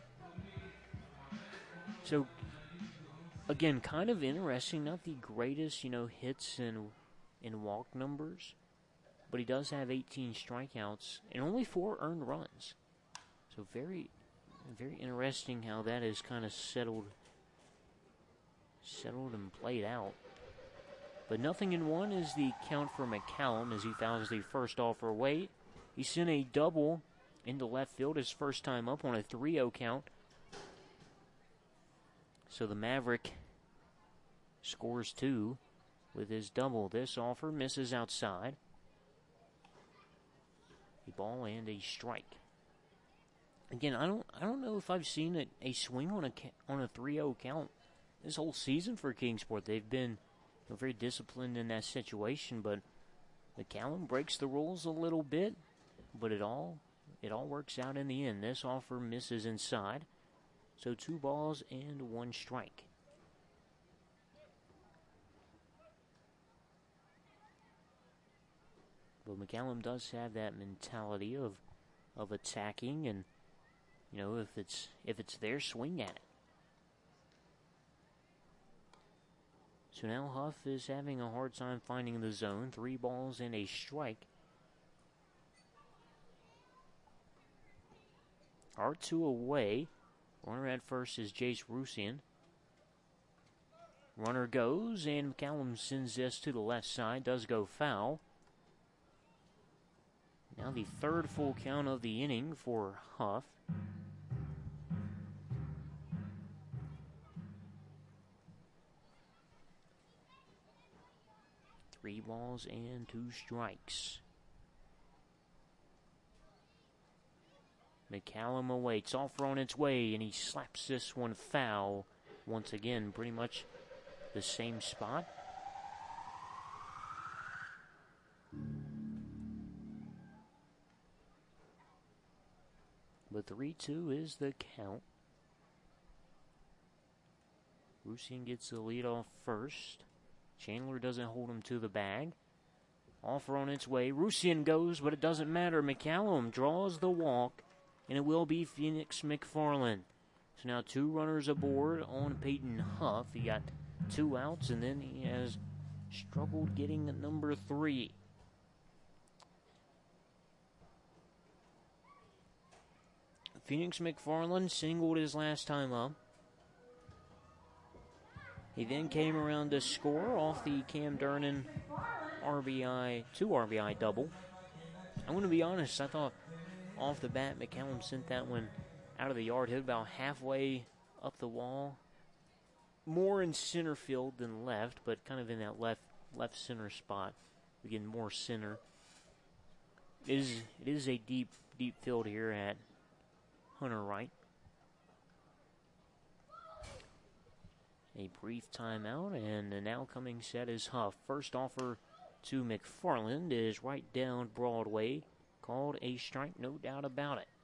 So, again, kind of interesting. Not the greatest, hits and walk numbers, but he does have 18 strikeouts and only 4 earned runs. So very, very interesting how that is kind of settled and played out. But 0-1 is the count for McCallum as he fouls the first offer away. He sent a double into left field his first time up on a 3-0 count. So the Maverick scores 2 with his double. This offer misses outside. A ball and a strike. Again, I don't know if I've seen a swing on a 3-0 count this whole season for Kingsport. They've been very disciplined in that situation, but McCallum breaks the rules a little bit, but it all works out in the end. This offer misses inside, so 2 balls and 1 strike. But McCallum does have that mentality of attacking, and if it's there, swing at it. So now Huff is having a hard time finding the zone. 3 balls and a strike. R2 away. Runner at first is Jace Rusian. Runner goes, and McCallum sends this to the left side. Does go foul. Now the third full count of the inning for Huff. Three balls and 2 strikes. McCallum awaits. Offer on its way, and he slaps this one foul. Once again, pretty much the same spot. But 3-2 is the count. Rusian gets the lead off first. Chandler doesn't hold him to the bag. Offer on its way. Rusian goes, but it doesn't matter. McCallum draws the walk, and it will be Phoenix McFarland. So now 2 runners aboard on Peyton Huff. He got 2 outs, and then he has struggled getting number 3. Phoenix McFarland singled his last time up. He then came around to score off the Cam Durnan two RBI double. I'm going to be honest, I thought off the bat McCallum sent that one out of the yard, hit about halfway up the wall. More in center field than left, but kind of in that left center spot. Again, more center. It is a deep field here at Hunter Wright. A brief timeout, and the now coming set is Huff. First offer to McFarland is right down Broadway. Called a strike, no doubt about it.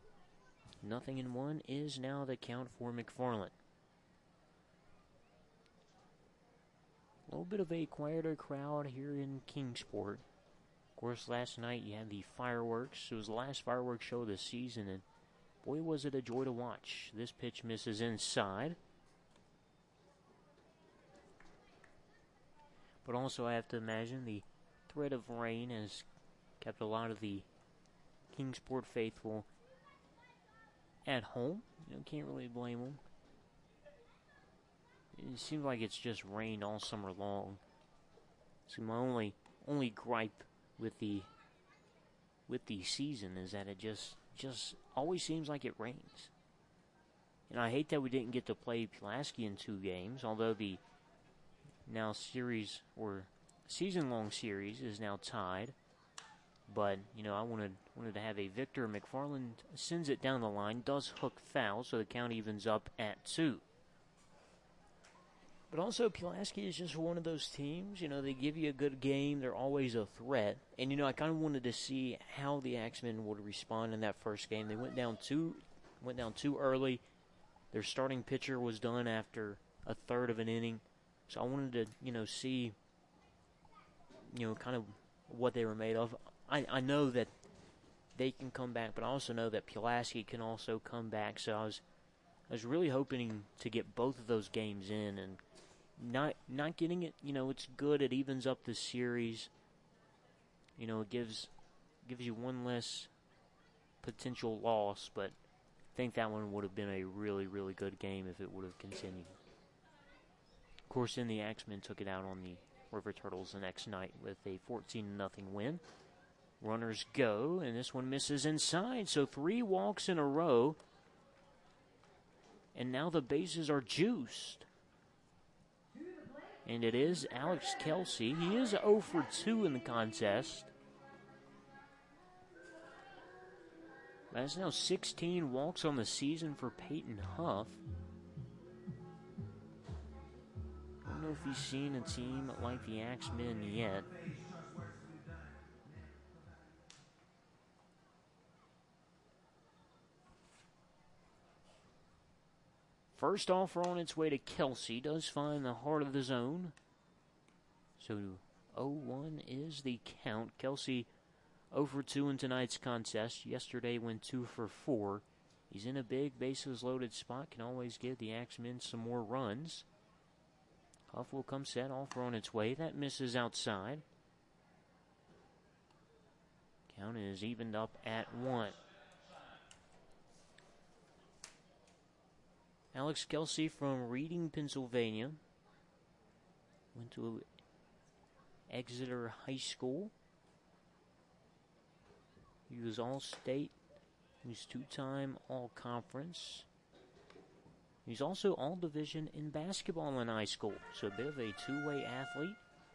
0-1 is now the count for McFarland. A little bit of a quieter crowd here in Kingsport. Of course, last night you had the fireworks. It was the last fireworks show of the season, and boy, was it a joy to watch. This pitch misses inside. But also, I have to imagine the threat of rain has kept a lot of the Kingsport faithful at home. Can't really blame them. It seems like it's just rained all summer long. So my only gripe with the season is that it just always seems like it rains. And I hate that we didn't get to play Pulaski in 2 games, although the now series or season-long series is now tied. But, I wanted to have a victor. McFarland sends it down the line, does hook foul, so the count evens up at 2. But also, Pulaski is just one of those teams, they give you a good game, they're always a threat. And, I kind of wanted to see how the Axemen would respond in that first game. They went down too early. Their starting pitcher was done after a third of an inning. So I wanted to, see, kind of what they were made of. I know that they can come back, but I also know that Pulaski can also come back. So I was really hoping to get both of those games in, and not getting it, it's good. It evens up the series. It gives you one less potential loss, but I think that one would have been a really, really good game if it would have continued. Of course, then the Axemen took it out on the River Turtles the next night with a 14-0 win. Runners go, and this one misses inside, so 3 walks in a row. And now the bases are juiced. And it is Alex Kelsey. He is 0 for 2 in the contest. That's now 16 walks on the season for Peyton Huff. I don't know if he's seen a team like the Axemen yet. First offer on its way to Kelsey does find the heart of the zone. So 0-1 is the count. Kelsey 0 for 2 in tonight's contest. Yesterday went 2 for 4. He's in a big bases loaded spot. Can always give the Axemen some more runs. Huff will come set. Offer on its way. That misses outside. Count is evened up at 1. Alex Kelsey from Reading, Pennsylvania. Went to Exeter High School. He was All-State. He was 2-time All-Conference. He's also All-Division in basketball in high school. So a bit of a two-way athlete.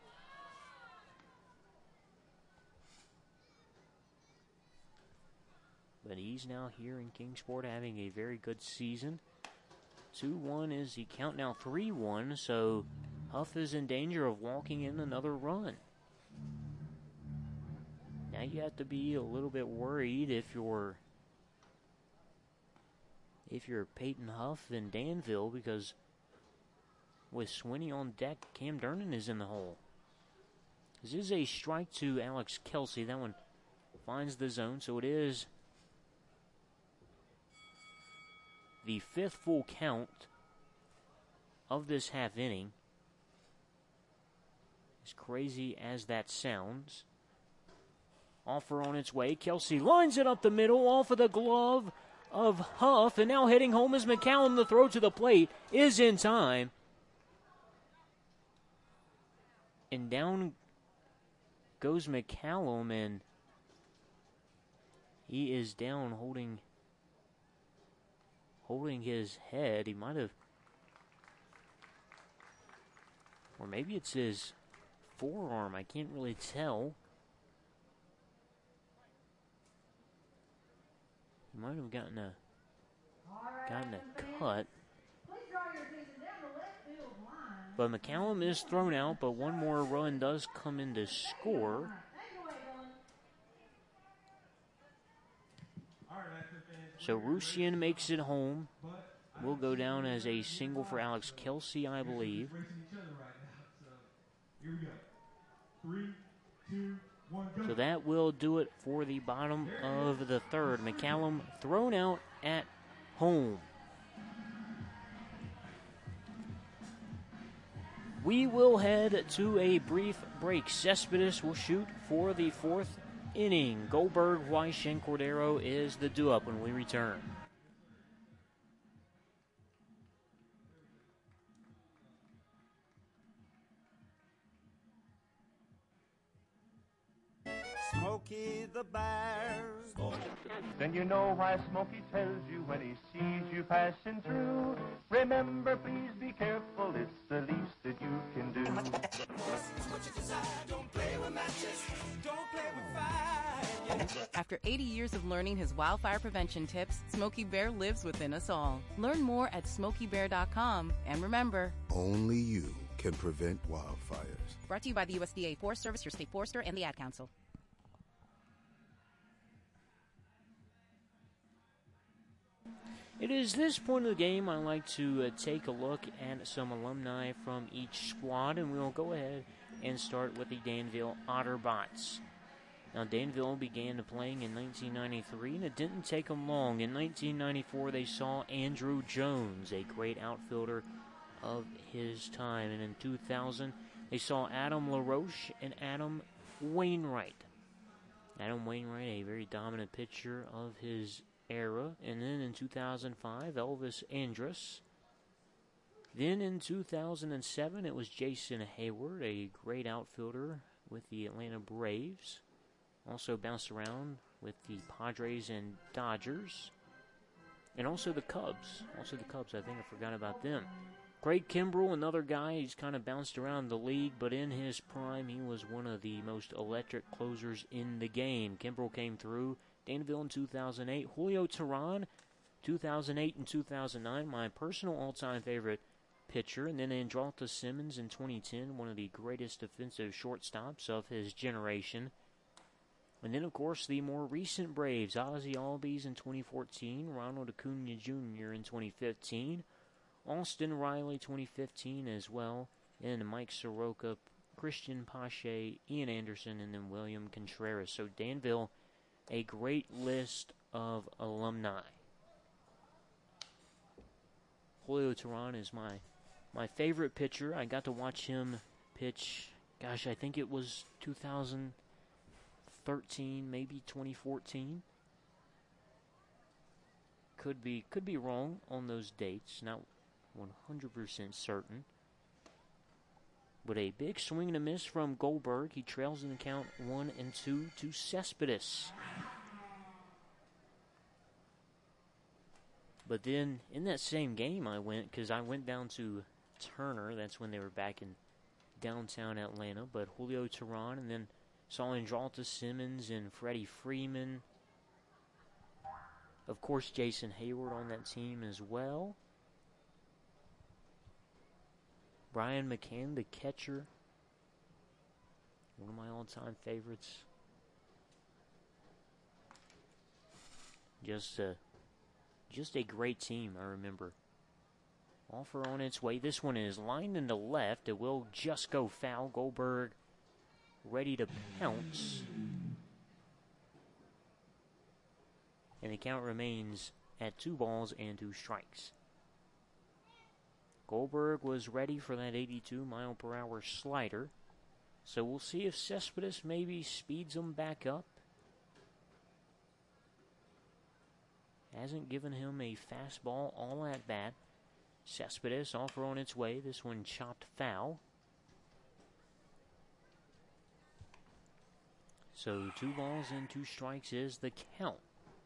But he's now here in Kingsport having a very good season. 2-1 is the count now 3-1, so Huff is in danger of walking in another run. Now you have to be a little bit worried if you're Peyton Huff in Danville, because with Swinney on deck, Cam Durnan is in the hole. This is a strike to Alex Kelsey. That one finds the zone, so it is the 5th full count of this half inning. As crazy as that sounds. Offer on its way. Kelsey lines it up the middle, off of the glove of Huff, and now heading home is McCallum. The throw to the plate is in time. And down goes McCallum, and he is down holding his head. He might have, or maybe it's his forearm. I can't really tell. He might have gotten a cut. But McCallum is thrown out, but one more run does come in to score. So Rusian makes it home. Will go down as a single for Alex Kelsey, I believe. So that will do it for the bottom of the third. McCallum thrown out at home. We will head to a brief break. Cespedes will shoot for the fourth inning. Goldberg, Weiss, and Cordero is the do-up when we return. Smokey the Bear. Then you know why Smokey tells you when he sees you passing through. Remember, please be careful, it's the least that you can do. Don't play with matches, don't play with fire. After 80 years of learning his wildfire prevention tips, Smokey Bear lives within us all. Learn more at SmokeyBear.com, and remember, only you can prevent wildfires. Brought to you by the USDA Forest Service, your state forester, and the Ad Council. It is this point of the game I like to take a look at some alumni from each squad, and we'll go ahead and start with the Danville Otterbots. Now, Danville began playing in 1993, and it didn't take them long. In 1994, they saw Andrew Jones, a great outfielder of his time, and in 2000, they saw Adam LaRoche and Adam Wainwright. Adam Wainwright, a very dominant pitcher of his era. And then in 2005, Elvis Andrus. Then in 2007, it was Jason Hayward, a great outfielder with the Atlanta Braves. Also bounced around with the Padres and Dodgers. And also the Cubs. I think I forgot about them. Craig Kimbrell, another guy, he's kind of bounced around the league, but in his prime, he was one of the most electric closers in the game. Kimbrell came through Danville in 2008. Julio Teheran, 2008 and 2009, my personal all-time favorite pitcher. And then Andrelta Simmons in 2010, one of the greatest defensive shortstops of his generation. And then, of course, the more recent Braves, Ozzie Albies in 2014, Ronald Acuna Jr. in 2015, Austin Riley 2015 as well, and Mike Soroka, Christian Pache, Ian Anderson, and then William Contreras. So Danville, a great list of alumni. Julio Teheran is my favorite pitcher. I got to watch him pitch, I think it was 2013, maybe 2014. Could be wrong on those dates, not 100% certain. But a big swing and a miss from Goldberg. He trails in the count 1-2 to Cespedes. But then in that same game I went down to Turner. That's when they were back in downtown Atlanta. But Julio Teheran, and then saw Andrelta Simmons and Freddie Freeman. Of course, Jason Hayward on that team as well. Brian McCann, the catcher, one of my all-time favorites. Just a great team, I remember. Offer on its way. This one is lined into left. It will just go foul. Goldberg ready to pounce. And the count remains at 2 balls and 2 strikes. Goldberg was ready for that 82-mile-per-hour slider. So we'll see if Cespedes maybe speeds him back up. hasn't given him a fastball all at bat. Cespedes offer on its way. This one chopped foul. So 2 balls and 2 strikes is the count.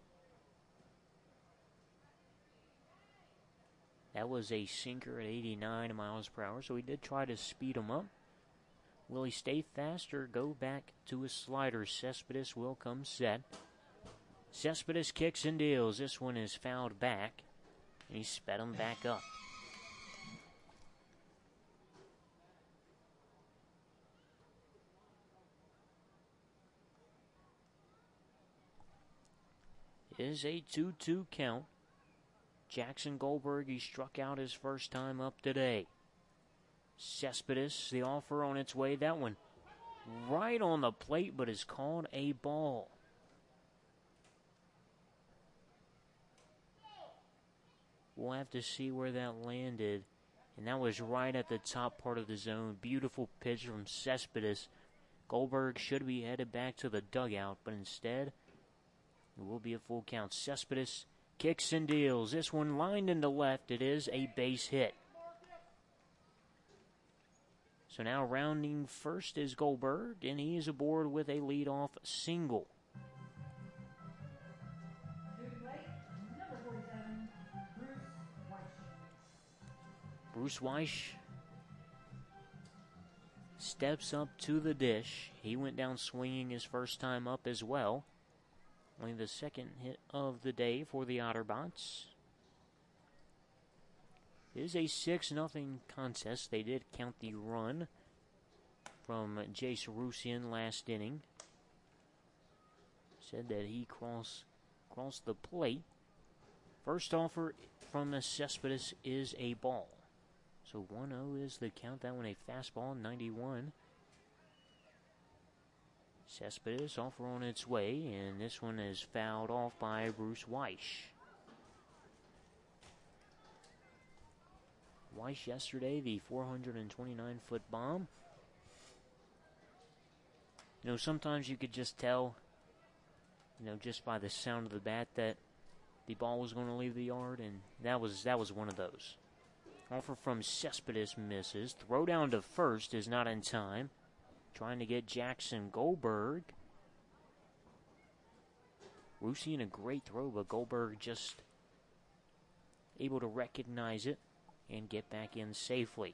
That was a sinker at 89 miles per hour, so he did try to speed him up. Will he stay fast or go back to his slider? Cespedes will come set. Cespedes kicks and deals. This one is fouled back, and he sped him back up. It is a 2-2 count. Jackson Goldberg, he struck out his first time up today. Cespedes, the offer on its way. That one right on the plate, but is called a ball. We'll have to see where that landed. And that was right at the top part of the zone. Beautiful pitch from Cespedes. Goldberg should be headed back to the dugout, but instead, it will be a full count. Cespedes kicks and deals. This one lined into left. It is a base hit. So now rounding first is Goldberg, and he is aboard with a leadoff single. Bruce Weish steps up to the dish. He went down swinging his first time up as well. Only the second hit of the day for the Otterbots. It is a 6-0 contest. They did count the run from Jace Rusian last inning. Said that he crossed the plate. First offer from the Cespedes is a ball. So 1-0 is the count. That one a fastball, 91. Cespedes offer on its way, and this one is fouled off by Bruce Weish. Weish yesterday, the 429-foot bomb. You know, sometimes you could just tell, just by the sound of the bat that the ball was going to leave the yard, and that was one of those. Offer from Cespedes misses. Throw down to first is not in time. Trying to get Jackson Goldberg. Rusian a great throw, but Goldberg just able to recognize it and get back in safely.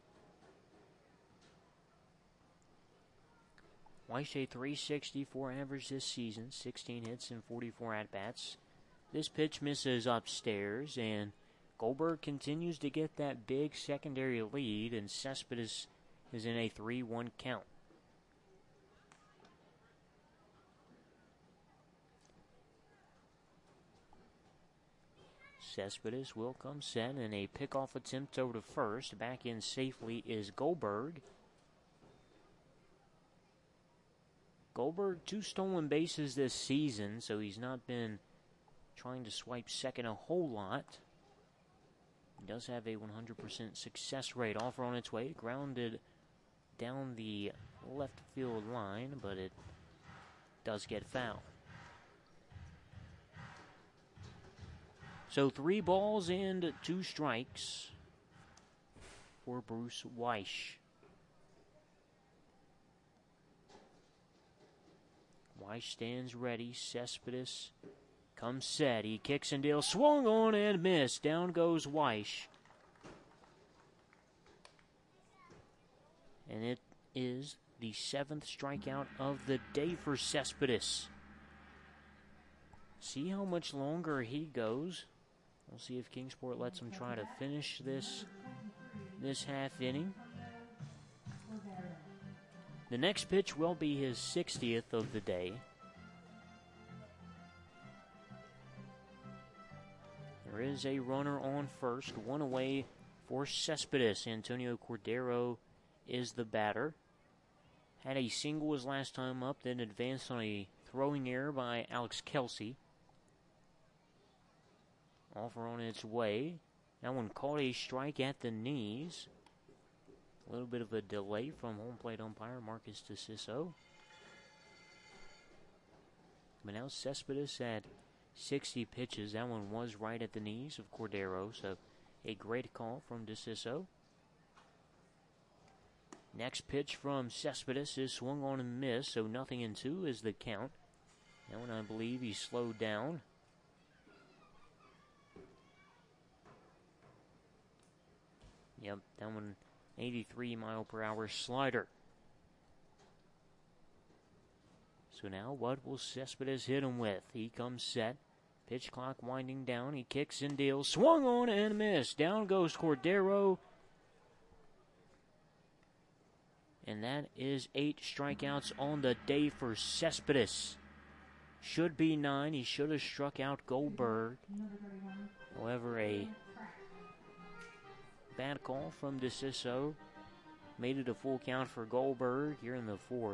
Weish a .364 average this season, 16 hits and 44 at-bats. This pitch misses upstairs, and Goldberg continues to get that big secondary lead, and Cespedes is in a 3-1 count. Cespedes will come set, and a pickoff attempt over to first. Back in safely is Goldberg. Goldberg, 2 stolen bases this season, so he's not been trying to swipe second a whole lot. He does have a 100% success rate. Offer on its way, grounded down the left field line, but it does get fouled. So 3 balls and 2 strikes for Bruce Weish. Weish stands ready. Cespedes comes set. He kicks and deals. Swung on and missed. Down goes Weish. And it is the 7th strikeout of the day for Cespedes. See how much longer he goes. We'll see if Kingsport lets him try to finish this half inning. The next pitch will be his 60th of the day. There is a runner on first, 1 away for Cespedes. Antonio Cordero is the batter. Had a single his last time up, then advanced on a throwing error by Alex Kelsey. Offer on its way. That one caught a strike at the knees. A little bit of a delay from home plate umpire Marcus DeCiso. But now Cespedes at 60 pitches. That one was right at the knees of Cordero, so a great call from DeCiso. Next pitch from Cespedes is swung on and missed, so 0-2 is the count. That one, I believe, he slowed down. Yep, that one, 83-mile-per-hour slider. So now what will Cespedes hit him with? He comes set. Pitch clock winding down. He kicks and deals. Swung on and missed. Down goes Cordero. And that is 8 strikeouts on the day for Cespedes. Should be 9. He should have struck out Goldberg. However, a bad call from DeCiso made it a full count for Goldberg here in the 4th.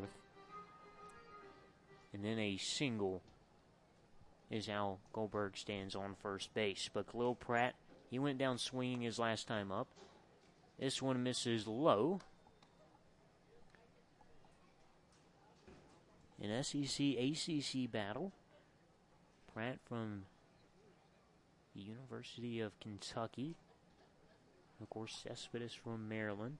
And then a single is how Goldberg stands on first base. But Khalil Pratt, he went down swinging his last time up. This one misses low. An SEC-ACC battle. Pratt from the University of Kentucky. Of course, Cespedes from Maryland.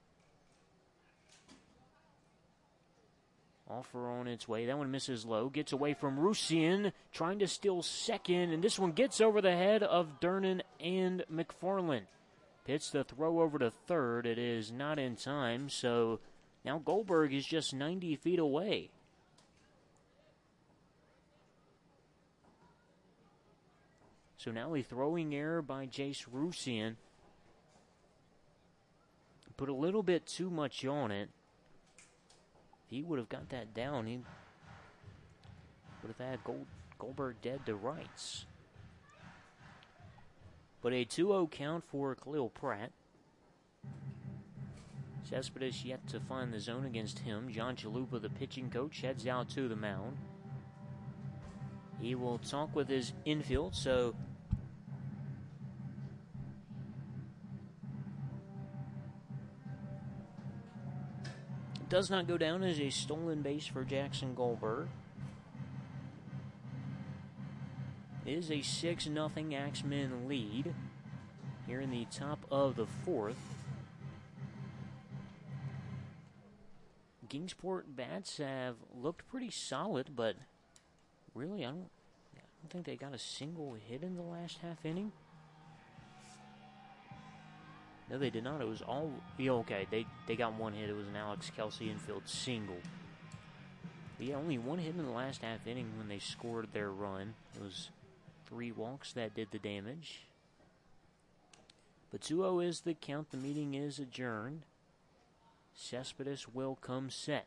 Offer on its way. That one misses low. Gets away from Rusian. Trying to steal second. And this one gets over the head of Durnan and McFarland. Pitch the throw over to third. It is not in time. So now Goldberg is just 90 feet away. So now a throwing error by Jace Rusian. Put a little bit too much on it. If he would have got that down, he would have had Goldberg dead to rights. But a 2-0 count for Khalil Pratt. Cespedes yet to find the zone against him. John Chalupa, the pitching coach, heads out to the mound. He will talk with his infield, so does not go down as a stolen base for Jackson Goldberg. It is a 6-0 Axemen lead here in the top of the 4th. Kingsport bats have looked pretty solid, but really I don't think they got a single hit in the last half inning. No, they did not. It was all... Yeah, okay, they got one hit. It was an Alex Kelsey infield single. But yeah, only one hit in the last half inning when they scored their run. It was 3 walks that did the damage. But 2-0 is the count. The meeting is adjourned. Cespedes will come set.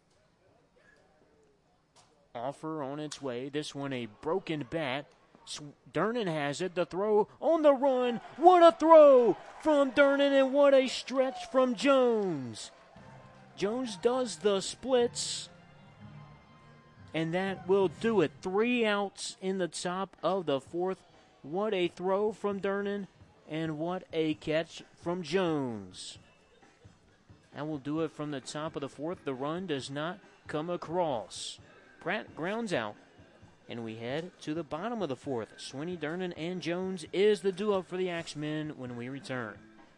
Offer on its way. This one a broken bat. Durnan has it. The throw on the run. What a throw from Durnan, and what a stretch from Jones. Jones does the splits, and that will do it. 3 outs in the top of the 4th. What a throw from Durnan, and what a catch from Jones. That will do it from the top of the 4th. The run does not come across. Pratt grounds out. And we head to the bottom of the 4th. Swinney, Durnan, and Jones is the duo for the Axemen when we return.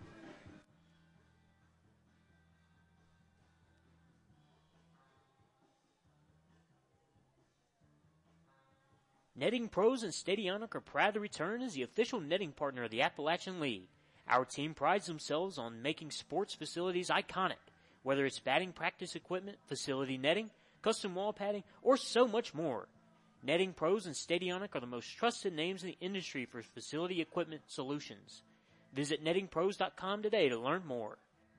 Netting Pros and Stadionic are proud to return as the official netting partner of the Appalachian League. Our team prides themselves on making sports facilities iconic, whether it's batting practice equipment, facility netting, custom wall padding, or so much more. Netting Pros and Stadionic are the most trusted names in the industry for facility equipment solutions. Visit nettingpros.com today to learn more.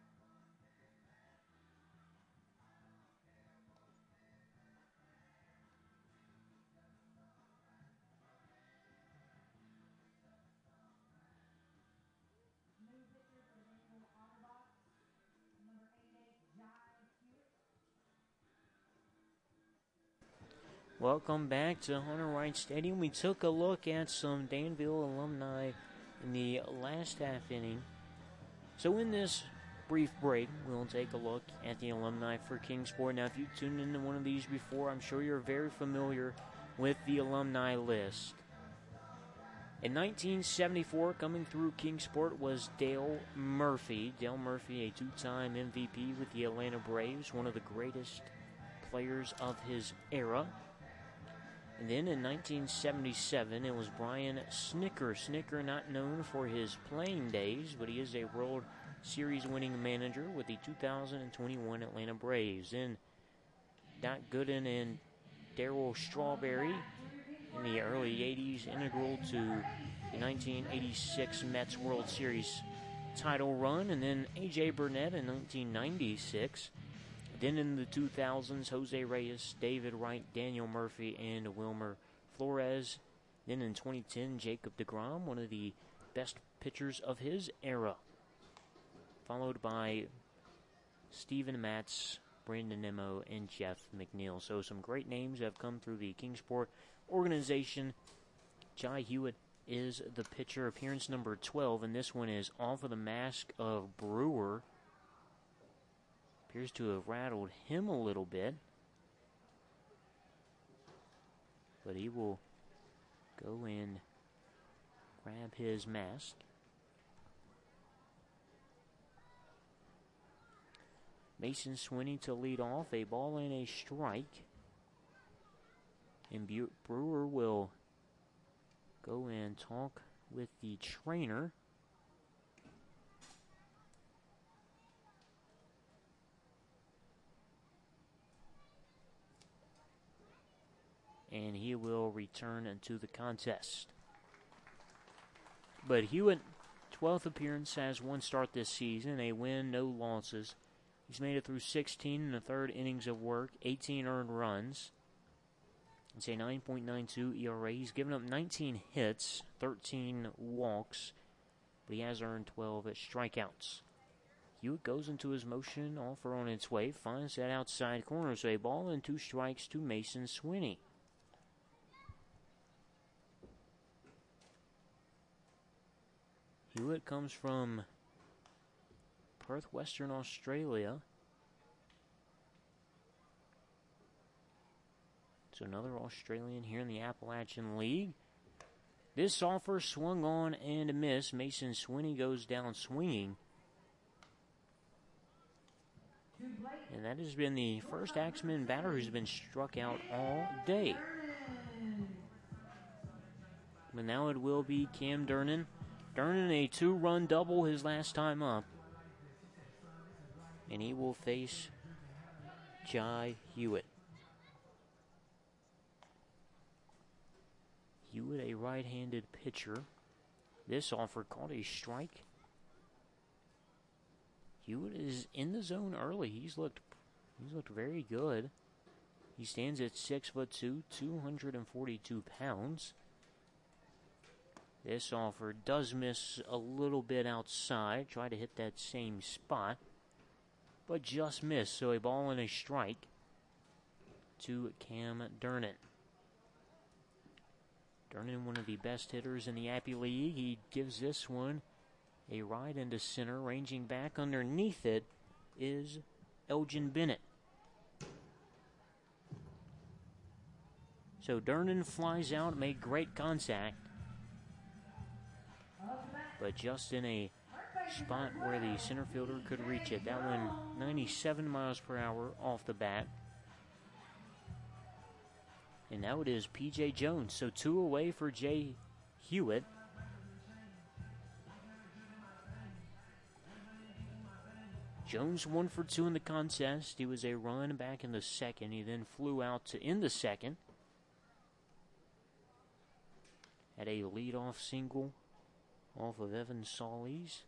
Welcome back to Hunter Wright Stadium. We took a look at some Danville alumni in the last half inning. So in this brief break, we'll take a look at the alumni for Kingsport. Now, if you've tuned into one of these before, I'm sure you're very familiar with the alumni list. In 1974, coming through Kingsport was Dale Murphy. Dale Murphy, a two-time MVP with the Atlanta Braves, one of the greatest players of his era. And then in 1977, it was Brian Snitker. Snitker, not known for his playing days, but he is a World Series winning manager with the 2021 Atlanta Braves. Then Doc Gooden and Darryl Strawberry in the early 80s, integral to the 1986 Mets World Series title run. And then A.J. Burnett in 1996. Then in the 2000s, Jose Reyes, David Wright, Daniel Murphy, and Wilmer Flores. Then in 2010, Jacob deGrom, one of the best pitchers of his era. Followed by Steven Matz, Brandon Nimmo, and Jeff McNeil. So some great names have come through the Kingsport organization. Jai Hewitt is the pitcher, appearance number 12, and this one is off of the mask of Brewer. Appears to have rattled him a little bit. But he will go and grab his mask. Mason Swinney to lead off, a ball and a strike. And Brewer will go and talk with the trainer. And he will return into the contest. But Hewitt, 12th appearance, has one start this season, a win, no losses. He's made it through 16 in the third innings of work, 18 earned runs. It's a 9.92 ERA. He's given up 19 hits, 13 walks, but he has earned 12 strikeouts. Hewitt goes into his motion, offer on its way, finds that outside corner, so a ball and 2 strikes to Mason Swinney. Hewitt comes from Perth, Western Australia. So another Australian here in the Appalachian League. This offer swung on and a miss. Mason Swinney goes down swinging. And that has been the first Axemen batter who's been struck out all day. But now it will be Cam Durnan. Durnan, a 2-run double his last time up. And he will face Jai Hewitt. Hewitt, a right-handed pitcher. This offer caught a strike. Hewitt is in the zone early. He's looked very good. He stands at 6'2", 242 pounds. This offer does miss a little bit outside. Try to hit that same spot, but just missed. So a ball and a strike to Cam Durnan. Durnan, one of the best hitters in the Appy League. He gives this one a ride into center. Ranging back underneath it is Elgin Bennett. So Durnan flies out, made great contact, but just in a spot where the center fielder could reach it. That one 97 miles per hour off the bat. And now it is P.J. Jones. So 2 away for Jai Hewitt. Jones 1 for 2 in the contest. He was a run back in the second. He then flew out to end the second. Had a leadoff single off of Evan Solis.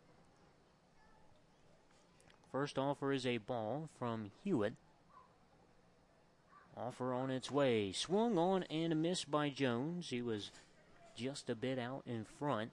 First offer is a ball from Hewitt. Offer on its way. Swung on and a miss by Jones. He was just a bit out in front.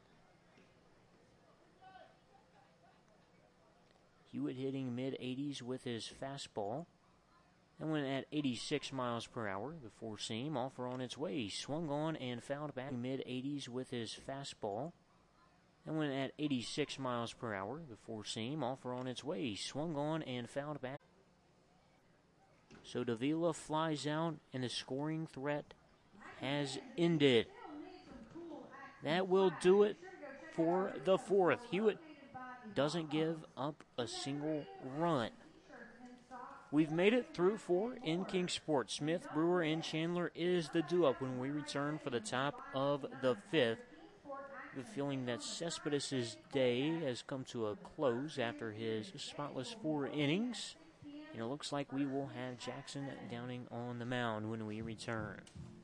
Hewitt hitting mid-80s with his fastball. And went at 86 miles per hour. The four-seam offer on its way. Swung on and fouled back mid-80s with his fastball. And went at 86 miles per hour. The four-seam offer on its way. Swung on and fouled back. So Davila flies out, and the scoring threat has ended. That will do it for the fourth. Hewitt doesn't give up a single run. We've made it through 4 in Kingsport. Smith, Brewer, and Chandler is the due-up when we return for the top of the 5th. The feeling that Cespedes' day has come to a close after his spotless 4 innings. And it looks like we will have Jackson Downing on the mound when we return.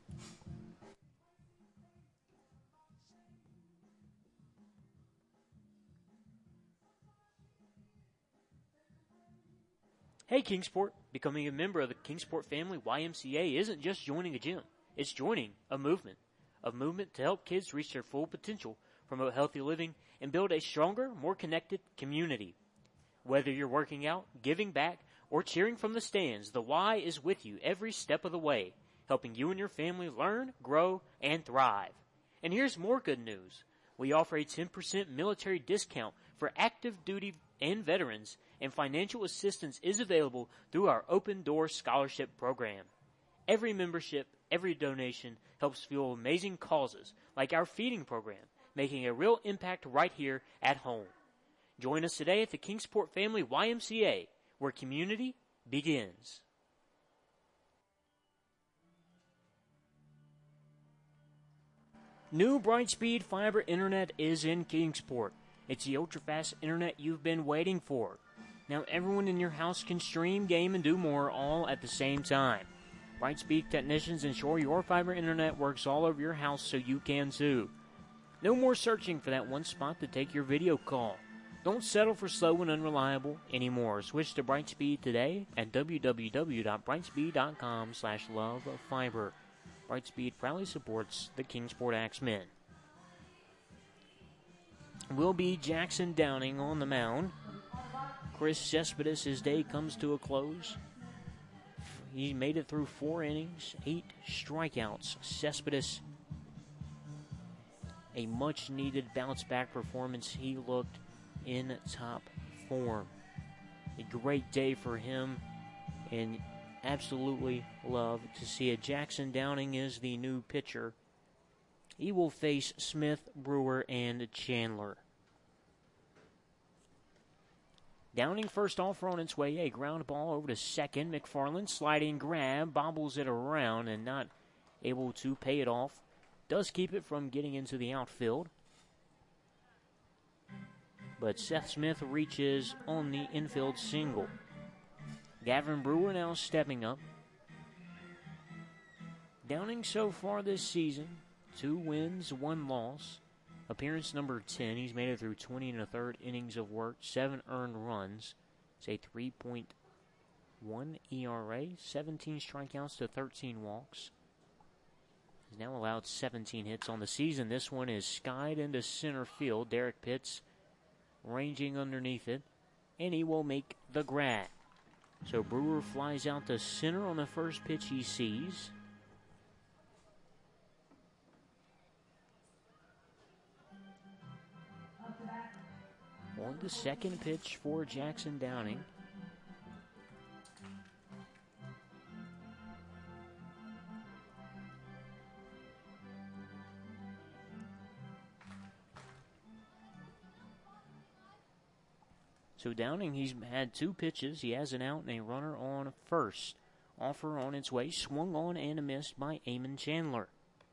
Hey Kingsport, becoming a member of the Kingsport Family YMCA isn't just joining a gym, it's joining a movement to help kids reach their full potential, promote healthy living, and build a stronger, more connected community. Whether you're working out, giving back, or cheering from the stands, the Y is with you every step of the way, helping you and your family learn, grow, and thrive. And here's more good news. We offer a 10% military discount for active duty and veterans, and financial assistance is available through our Open Door Scholarship Program. Every membership, every donation helps fuel amazing causes like our feeding program, making a real impact right here at home. Join us today at the Kingsport Family YMCA, where community begins. New Brightspeed Fiber Internet is in Kingsport. It's the ultra-fast internet you've been waiting for. Now everyone in your house can stream, game, and do more all at the same time. Brightspeed technicians ensure your fiber internet works all over your house so you can too. No more searching for that one spot to take your video call. Don't settle for slow and unreliable anymore. Switch to Brightspeed today at www.brightspeed.com/lovefiber. Brightspeed proudly supports the Kingsport Axemen. Will be Jackson Downing on the mound. Chris Cespedes' day comes to a close. He made it through 4 innings, 8 strikeouts. Cespedes, a much-needed bounce-back performance. He looked in top form. A great day for him, and absolutely love to see it. Jackson Downing is the new pitcher. He will face Smith, Brewer, and Chandler. Downing first offer on its way, a ground ball over to second. McFarland sliding grab, bobbles it around and not able to pay it off. Does keep it from getting into the outfield. But Seth Smith reaches on the infield single. Gavin Brewer now stepping up. Downing so far this season, 2 wins, 1 loss. Appearance number 10. He's made it through 20 1/3 innings of work, 7 earned runs. It's a 3.1 ERA, 17 strikeouts to 13 walks. He's now allowed 17 hits on the season. This one is skied into center field. Derek Pitts ranging underneath it, and he will make the grab. So Brewer flies out to center on the first pitch he sees. On the second pitch for Jackson Downing. So Downing, he's had 2 pitches. He has an out and a runner on first. Offer on its way, swung on and missed by Eamon Chandler.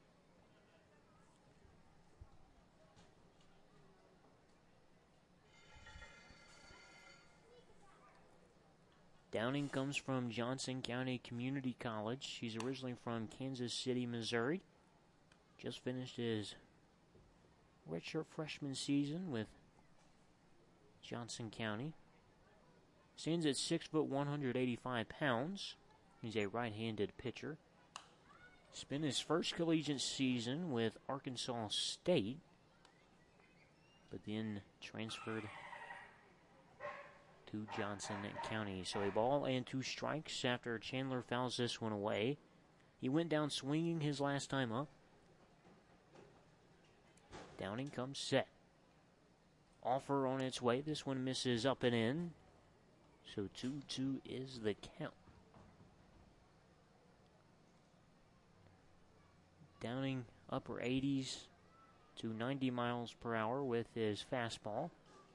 Downing comes from Johnson County Community College. He's originally from Kansas City, Missouri. Just finished his redshirt freshman season with Johnson County. Stands at 6 foot 185 pounds. He's a right-handed pitcher. Spent his first collegiate season with Arkansas State, but then transferred to Johnson County. So a ball and 2 strikes after Chandler fouls this one away. He went down swinging his last time up. Downing comes set. Offer on its way. This one misses up and in. So 2-2 is the count. Downing upper 80s to 90 miles per hour with his fastball.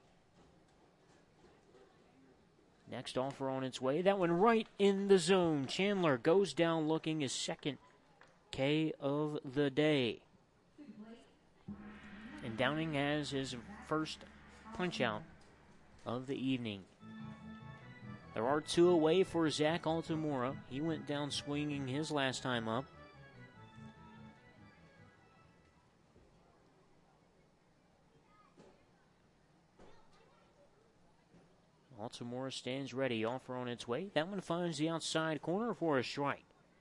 Next offer on its way. That one right in the zone. Chandler goes down looking, his second K of the day. And Downing has his first punch-out of the evening. There are 2 away for Zach Altamora. He went down swinging his last time up. Altamora stands ready. Offer on its way. That one finds the outside corner for a strike.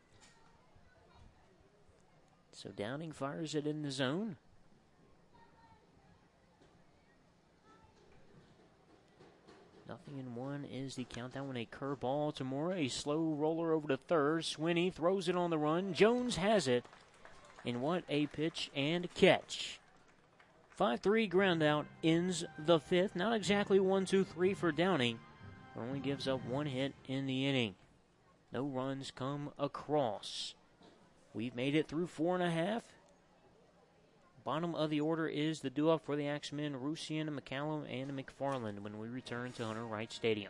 So Downing fires it in the zone. Nothing in one is the count. That one a curveball. Altamora, a slow roller over to third. Swinney throws it on the run. Jones has it. And what a pitch and catch. 5-3 ground out ends the 5th. Not exactly 1-2-3 for Downing, but only gives up 1 hit in the inning. No runs come across. We've made it through 4.5. Bottom of the order is the duo for the Axemen, Rusian, McCallum, and McFarland when we return to Hunter Wright Stadium.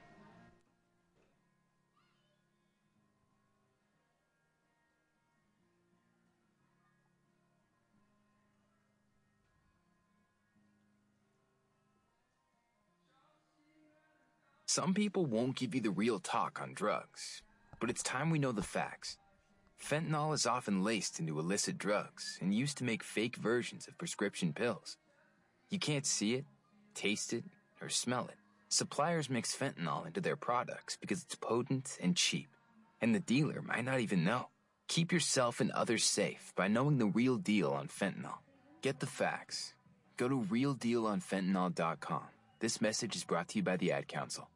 Some people won't give you the real talk on drugs, but it's time we know the facts. Fentanyl is often laced into illicit drugs and used to make fake versions of prescription pills. You can't see it, taste it, or smell it. Suppliers mix fentanyl into their products because it's potent and cheap, and the dealer might not even know. Keep yourself and others safe by knowing the real deal on fentanyl. Get the facts. Go to realdealonfentanyl.com. This message is brought to you by the Ad Council.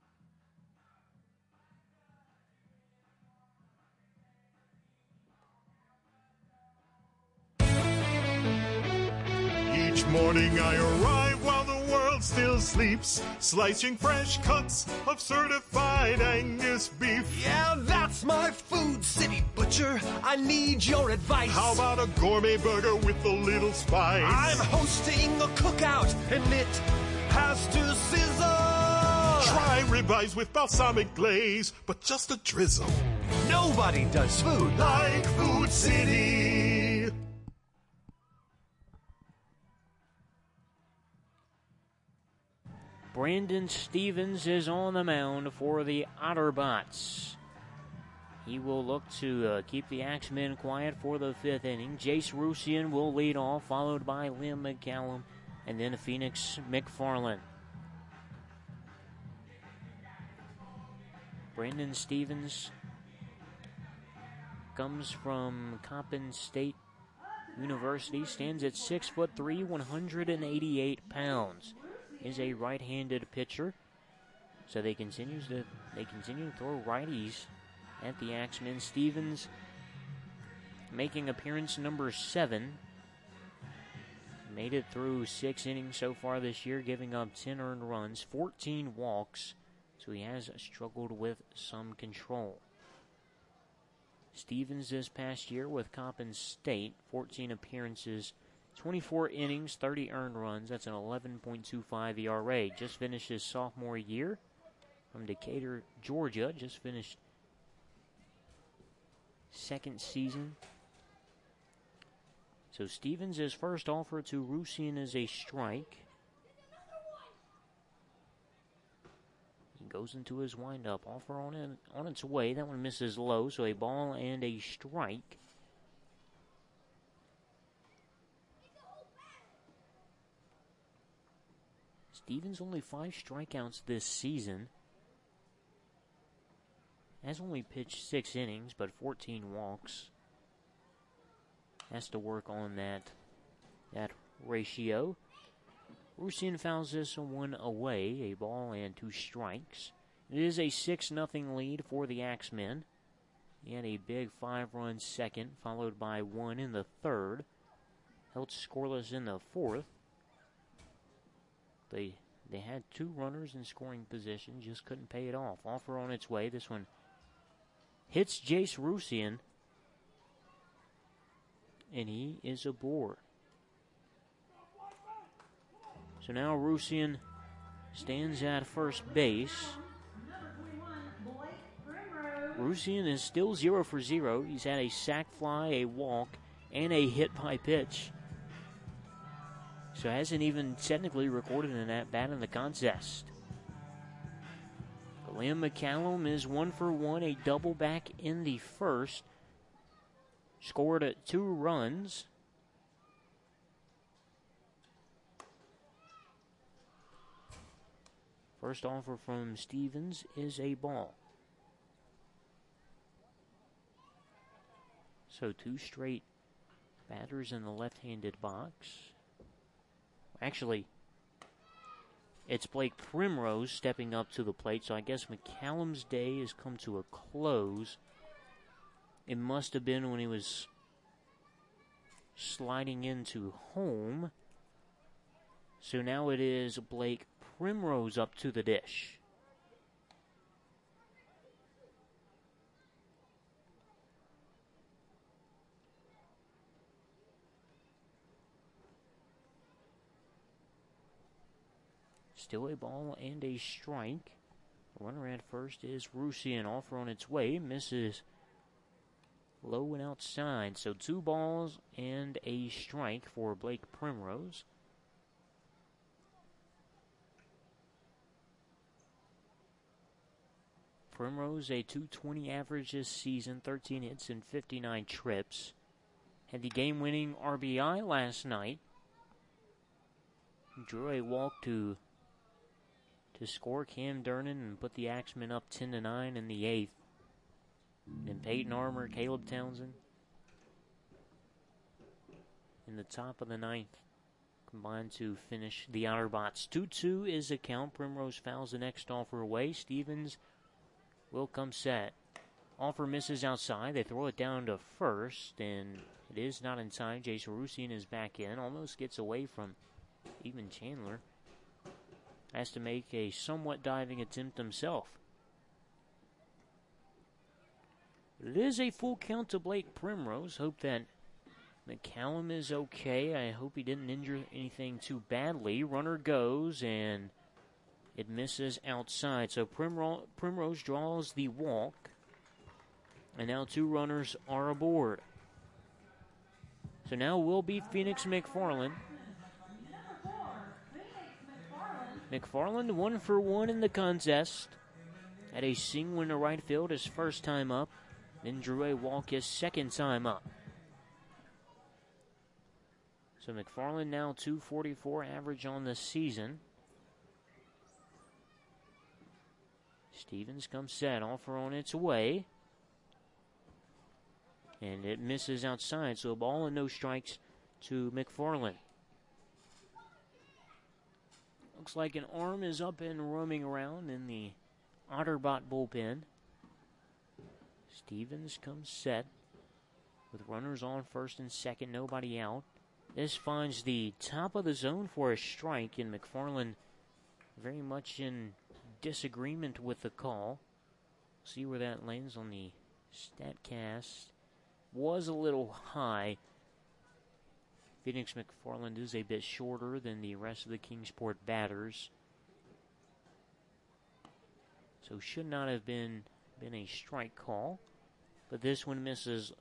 Each morning I arrive while the world still sleeps, slicing fresh cuts of certified Angus beef. Yeah, that's my Food City butcher. I need your advice. How about a gourmet burger with a little spice? I'm hosting a cookout and it has to sizzle. Try ribeyes with balsamic glaze, but just a drizzle. Nobody does food like Food City. Brandon Stevens is on the mound for the Otterbots. He will look to keep the Axemen quiet for the 5th inning. Jace Rusian will lead off, followed by Liam McCallum, and then Phoenix McFarland. Brandon Stevens comes from Coppin State University, stands at 6'3", 188 pounds. Is a right-handed pitcher, so they continue to throw righties at the Axemen. Stevens making appearance number 7. Made it through 6 innings so far this year, giving up 10 earned runs, 14 walks, so he has struggled with some control. Stevens this past year with Coppin State, 14 appearances, 24 innings, 30 earned runs. That's an 11.25 ERA. Just finished his sophomore year from Decatur, Georgia. Just finished second season. So Stevens' first offer to Rusian is a strike. He goes into his windup. Offer on its way. That one misses low, so a ball and a strike. Stevens only 5 strikeouts this season. Has only pitched 6 innings, but 14 walks. Has to work on that ratio. Rusian fouls this one away, a ball and 2 strikes. It is a 6-0 lead for the Axemen. He had a big 5-run second, followed by 1 in the 3rd. Held scoreless in the 4th. They had 2 runners in scoring position, just couldn't pay it off. Offer on its way. This one hits Jace Rusian. and he is aboard. So now Rusian stands at first base. Rusian is still 0 for 0. He's had a sac fly, a walk, and a hit by pitch. So hasn't even technically recorded an at-bat in the contest. Liam McCallum is 1 for 1, a double back in the first. Scored 2 runs. First offer from Stevens is a ball. So 2 straight batters in the left-handed box. Actually, it's Blake Primrose stepping up to the plate, so I guess McCallum's day has come to a close. It must have been when he was sliding into home. So now it is Blake Primrose up to the dish. Still a ball and a strike. Runner at first is Rusian. Offer on its way. Misses low and outside. So 2 balls and a strike for Blake Primrose. Primrose, a .220 average this season, 13 hits and 59 trips. Had the game-winning RBI last night. Drew a walk to score Cam Durnan and put the Axemen up 10-9 in the 8th. Then Peyton Armour, Caleb Townsend in the top of the 9th combined to finish the Otterbots. 2-2 is the count. Primrose fouls the next offer away. Stevens will come set. Offer misses outside. They throw it down to first, and it is not in time. Jason Rusian is back in. Almost gets away from even Chandler. Has to make a somewhat diving attempt himself. It is a full count to Blake Primrose. Hope that McCallum is okay. I hope he didn't injure anything too badly. Runner goes, and it misses outside. So Primrose draws the walk. And now 2 runners are aboard. So now will be Phoenix McFarland. McFarland 1 for 1 in the contest. Had a single into right field his first time up. Then drew a walk his second time up. So McFarland now .244 average on the season. Stevens comes set. Offer on its way. And it misses outside. So a ball and no strikes to McFarland. Looks like an arm is up and roaming around in the Otterbot bullpen. Stevens comes set with runners on first and second, nobody out. This finds the top of the zone for a strike, and McFarland very much in disagreement with the call. See where that lands on the StatCast. Was a little high. Phoenix McFarland is a bit shorter than the rest of the Kingsport batters. So should not have been a strike call. But this one misses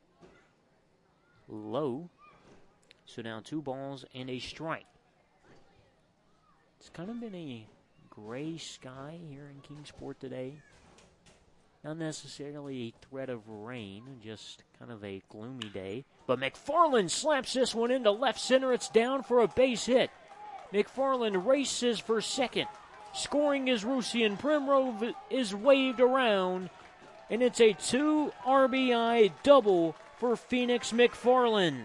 low. So now 2 balls and a strike. It's kind of been a gray sky here in Kingsport today. Not necessarily a threat of rain, just kind of a gloomy day. But McFarland slaps this one into left center. It's down for a base hit. McFarland races for second. Scoring is Rusian. Primrose is waved around. And it's a 2 RBI double for Phoenix McFarland.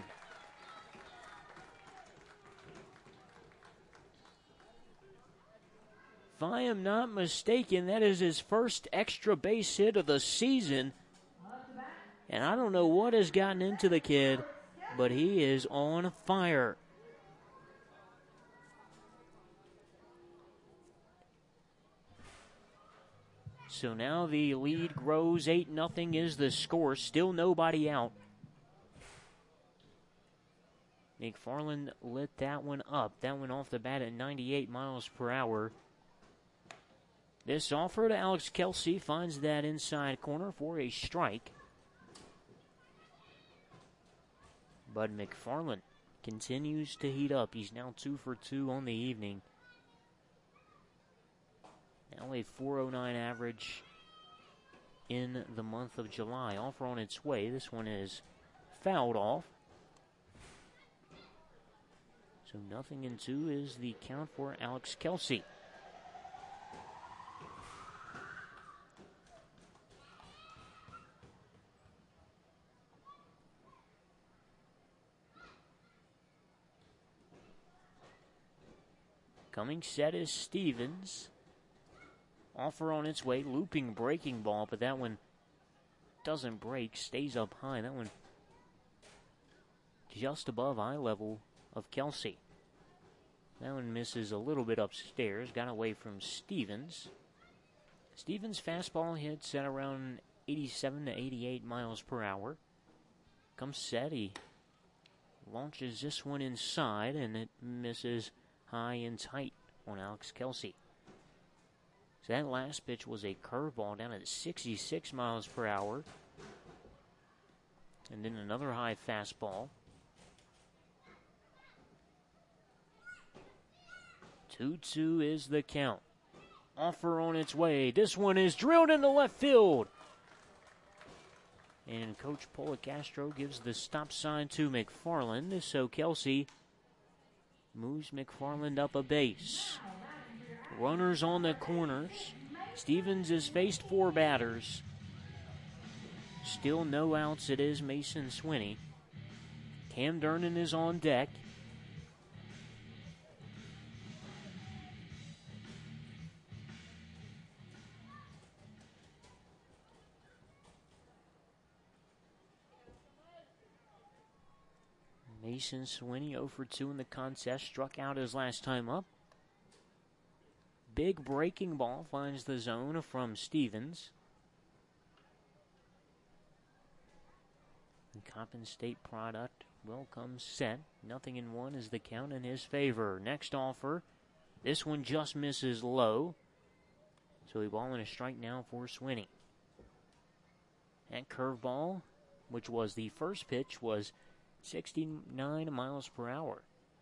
If I am not mistaken, that is his first extra base hit of the season. And I don't know what has gotten into the kid, but he is on fire. So now the lead grows. 8-0 is the score. Still nobody out. McFarland lit that one up. That one off the bat at 98 miles per hour. This offer to Alex Kelsey finds that inside corner for a strike. But McFarland continues to heat up. He's now 2 for 2 on the evening. Now a 4.09 average in the month of July. Offer on its way. This one is fouled off. So 0-2 is the count for Alex Kelsey. Coming set is Stevens. Offer on its way. Looping breaking ball, but that one doesn't break. Stays up high. That one just above eye level of Kelsey. That one misses a little bit upstairs. Got away from Stevens. Stevens' fastball hits at around 87 to 88 miles per hour. Comes set. He launches this one inside, and it misses high and tight on Alex Kelsey. So that last pitch was a curveball down at 66 miles per hour. And then another high fastball. 2-2 is the count. Offer on its way. This one is drilled into left field. And Coach Policastro gives the stop sign to McFarland. So Kelsey moves McFarland up a base. Runners on the corners. Stevens has faced 4 batters. Still no outs. It is Mason Swinney. Cam Durnan is on deck. Mason Swinney 0 for 2 in the contest. Struck out his last time up. Big breaking ball finds the zone from Stevens. The Coppin State product will come set. 0-1 is the count in his favor. Next offer. This one just misses low. So a ball and a strike now for Swinney. That curveball, which was the first pitch, was 69 miles per hour.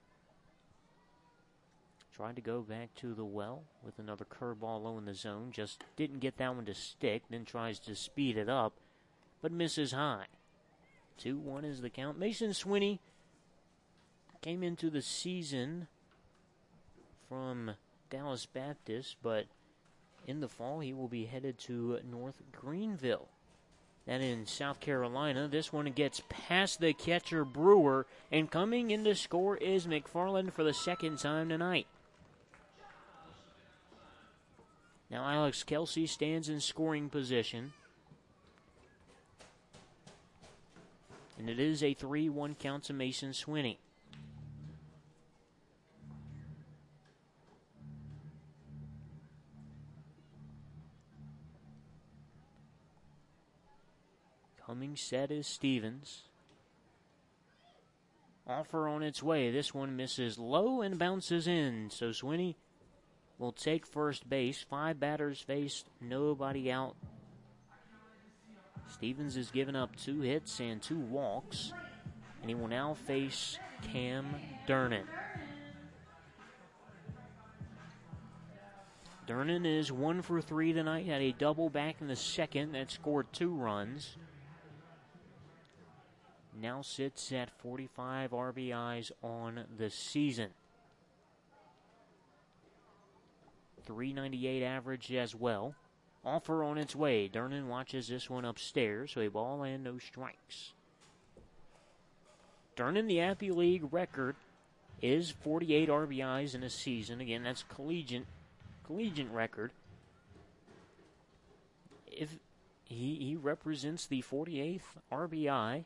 Tried to go back to the well with another curveball low in the zone. Just didn't get that one to stick. Then tries to speed it up, but misses high. 2-1 is the count. Mason Swinney came into the season from Dallas Baptist, but in the fall he will be headed to North Greenville. That in South Carolina. This one gets past the catcher Brewer, and coming in to score is McFarland for the second time tonight. Now Alex Kelsey stands in scoring position. And it is a 3-1 count to Mason Swinney. Coming set is Stevens. Offer on its way. This one misses low and bounces in. So Swinney will take first base. 5 batters faced, nobody out. Stevens has given up 2 hits and 2 walks. And he will now face Cam Durnan. Durnan is 1 for 3 tonight. Had a double back in the second that scored 2 runs. Now sits at 45 RBIs on the season. .398 average as well. Offer on its way. Durnan watches this one upstairs, so a ball and no strikes. Durnan, the Appy League record is 48 RBIs in a season. Again, that's collegiate record. If he represents the 48th RBI.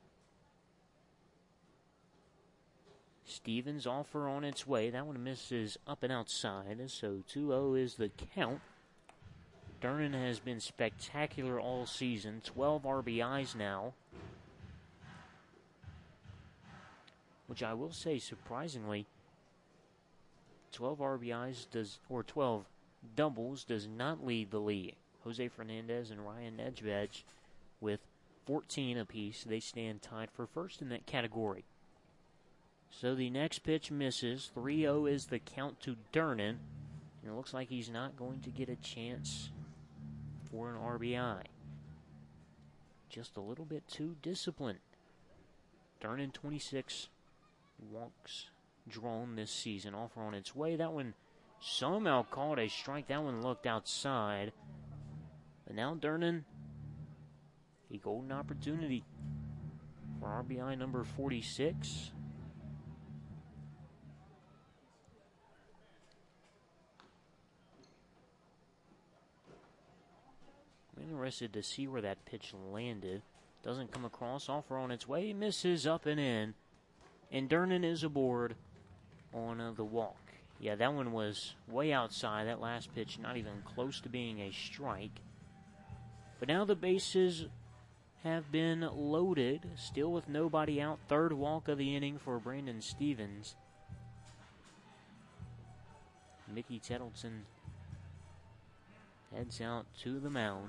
Stevens offer on its way. That one misses up and outside, so 2-0 is the count. Durnan has been spectacular all season. 12 RBIs now. which I will say surprisingly, 12 RBIs 12 doubles does not lead the league. Jose Fernandez and Ryan Nedved with 14 apiece. They stand tied for first in that category. So the next pitch misses. 3-0 is the count to Durnan. And it looks like he's not going to get a chance for an RBI. Just a little bit too disciplined. Durnan 26 walks drawn this season. Offer on its way. That one somehow caught a strike. That one looked outside. But now Durnan, a golden opportunity for RBI number 46. I'm interested to see where that pitch landed. Doesn't come across. Offer on its way. Misses up and in. And Durnan is aboard on the walk. Yeah, that one was way outside. That last pitch not even close to being a strike. But now the bases have been loaded. Still with nobody out. Third walk of the inning for Brandon Stevens. Mickey Tettleton heads out to the mound.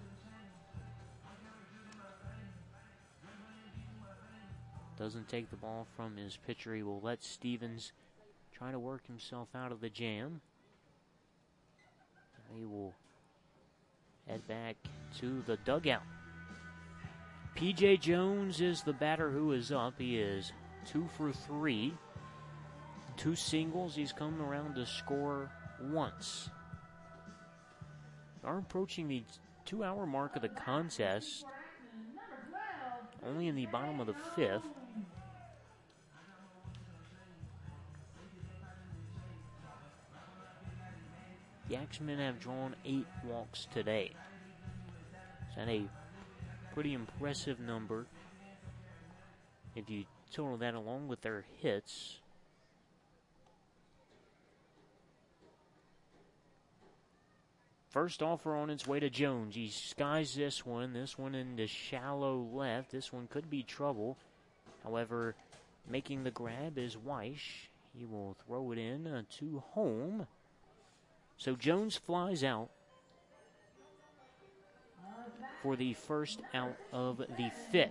Doesn't take the ball from his pitcher. He will let Stevens try to work himself out of the jam. He will head back to the dugout. P.J. Jones is the batter who is up. He is 2 for 3. 2 singles. He's come around to score once. Are approaching the 2-hour mark of the contest. Only in the bottom of the 5th. The Axemen have drawn 8 walks today. Is that a pretty impressive number? If you total that along with their hits. First offer on its way to Jones. He skies this one. This one into shallow left. This one could be trouble. However, making the grab is Weish. He will throw it in to home. So Jones flies out for the first out of the 5th.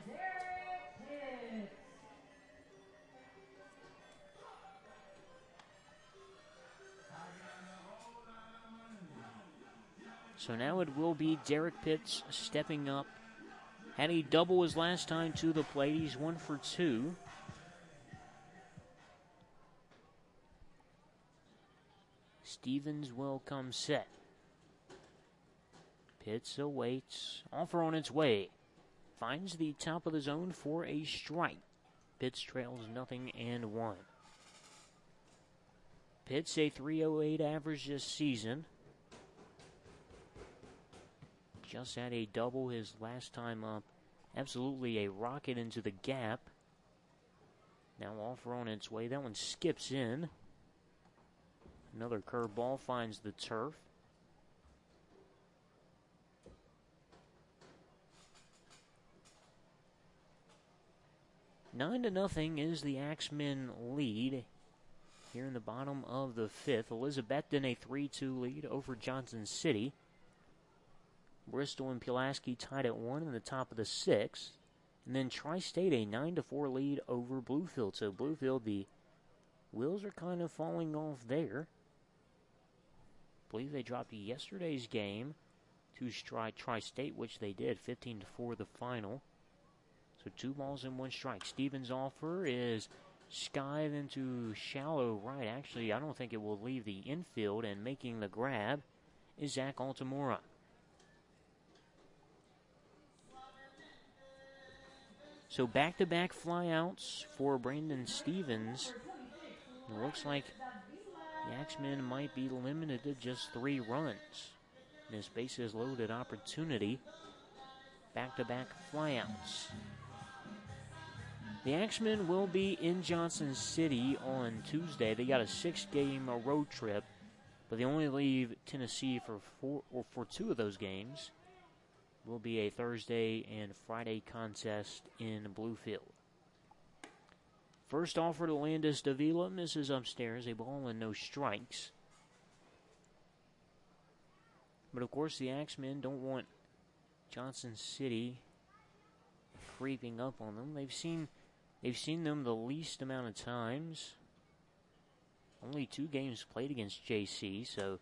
So now it will be Derek Pitts stepping up. Had a double his last time to the plate. He's 1 for 2. Stevens will come set. Pitts awaits. Offer on its way. Finds the top of the zone for a strike. Pitts trails 0-1. Pitts a .308 average this season. Just had a double his last time up. Absolutely a rocket into the gap. Now offer on its way. That one skips in. Another curveball finds the turf. Nine to nothing is the Axemen lead here in the bottom of the 5th. Elizabethton a 3-2 lead over Johnson City. Bristol and Pulaski tied at 1 in the top of the 6th. And then Tri-State a 9-4 lead over Bluefield. So Bluefield, the wheels are kind of falling off there. I believe they dropped yesterday's game to Tri-State, which they did, 15-4 the final. So 2 balls and 1 strike. Stevens' offer is skied into shallow right. Actually, I don't think it will leave the infield, and making the grab is Zach Altamora. So back-to-back flyouts for Brandon Stevens. It looks like the Axemen might be limited to just 3 runs. This bases loaded opportunity. Back-to-back flyouts. The Axemen will be in Johnson City on Tuesday. They got a 6-game road trip, but they only leave Tennessee for 2 of those games. Will be a Thursday and Friday contest in Bluefield. First offer to Landis Davila misses upstairs, a ball and no strikes. But of course the Axemen don't want Johnson City creeping up on them. They've seen them the least amount of times. Only 2 games played against JC, so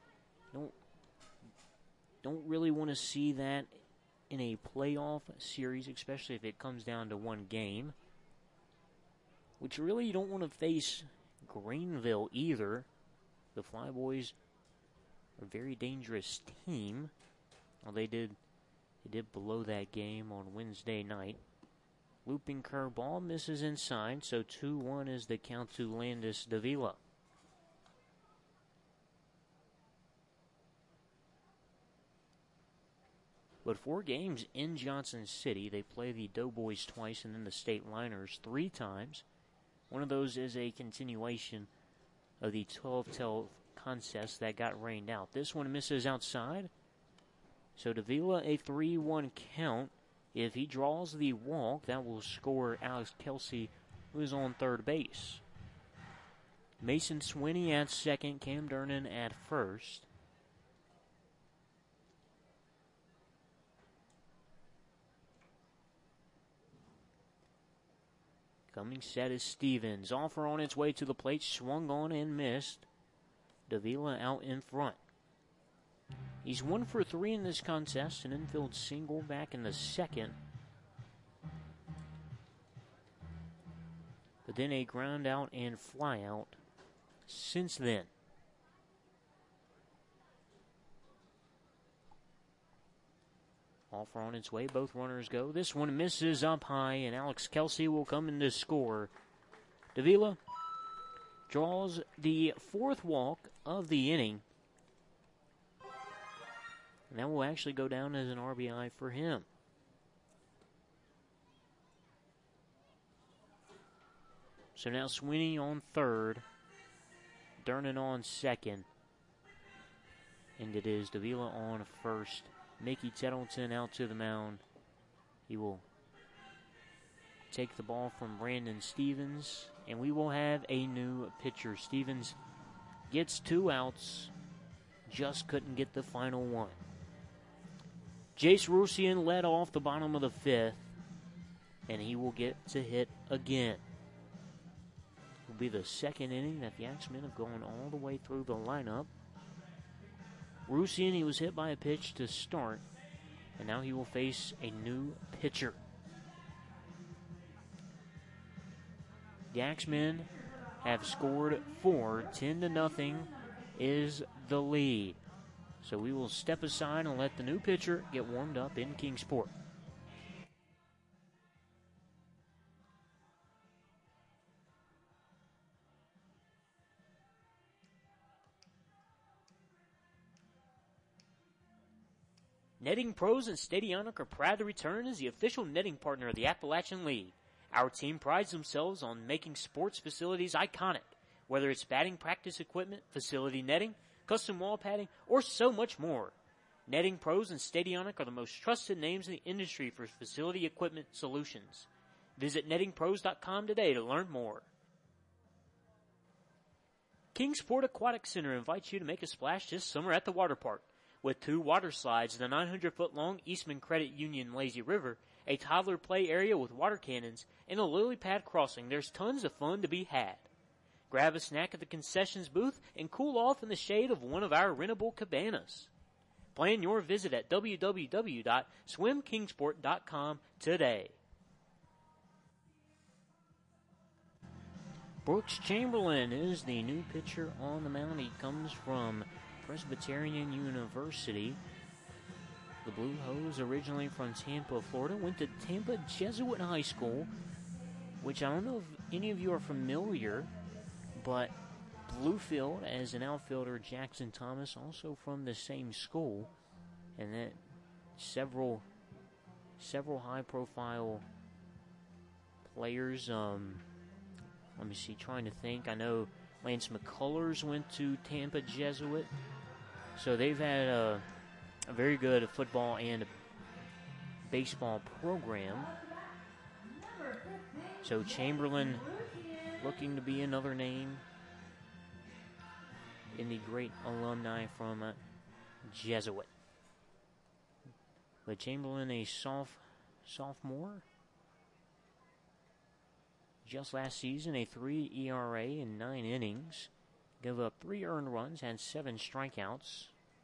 don't really want to see that in a playoff series, especially if it comes down to 1 game. Which really you don't want to face Greenville either. The Flyboys are a very dangerous team. Well, they did blow that game on Wednesday night. Looping curveball misses inside, so 2-1 is the count to Landis Davila. But 4 games in Johnson City. They play the Doughboys twice and then the State Liners 3 times. One of those is a continuation of the 12-12 contest that got rained out. This one misses outside. So Davila a 3-1 count. If he draws the walk, that will score Alex Kelsey, who is on third base. Mason Swinney at second, Cam Durnan at first. Coming set is Stevens. Offer on its way to the plate, swung on and missed. Davila out in front. He's 1 for 3 in this contest, an infield single back in the second. But then a ground out and fly out since then. Offer on its way, both runners go. This one misses up high, and Alex Kelsey will come in to score. Davila draws the 4th walk of the inning. And that will actually go down as an RBI for him. So now Swinney on third, Durnan on second, and it is Davila on first. Mickey Tettleton out to the mound. He will take the ball from Brandon Stevens, and we will have a new pitcher. Stevens gets 2 outs, just couldn't get the final one. Jace Rusian led off the bottom of the 5th, and he will get to hit again. It will be the 2nd inning that the Axemen have gone all the way through the lineup. Rusian, he was hit by a pitch to start, and now he will face a new pitcher. The Axemen have scored 4. 10-0 is the lead. So we will step aside and let the new pitcher get warmed up in Kingsport. Netting Pros and Stadionic are proud to return as the official netting partner of the Appalachian League. Our team prides themselves on making sports facilities iconic, whether it's batting practice equipment, facility netting, custom wall padding, or so much more. Netting Pros and Stadionic are the most trusted names in the industry for facility equipment solutions. Visit nettingpros.com today to learn more. Kingsport Aquatic Center invites you to make a splash this summer at the water park. With 2 water slides, the 900-foot-long Eastman Credit Union Lazy River, a toddler play area with water cannons, and a lily pad crossing, there's tons of fun to be had. Grab a snack at the concessions booth and cool off in the shade of one of our rentable cabanas. Plan your visit at www.swimkingsport.com today. Brooks Chamberlain is the new pitcher on the mound. He comes from Presbyterian University. The Blue Hose, originally from Tampa, Florida, went to Tampa Jesuit High School, which I don't know if any of you are familiar, but Bluefield, as an outfielder, Jackson Thomas, also from the same school, and then several high-profile players. Let me see, trying to think. I know Lance McCullers went to Tampa Jesuit, so they've had a very good football and baseball program. So Chamberlain looking to be another name in the great alumni from Jesuit. But Chamberlain, a sophomore, just last season, a 3 ERA in 9 innings, gave up 3 earned runs, had 7 strikeouts.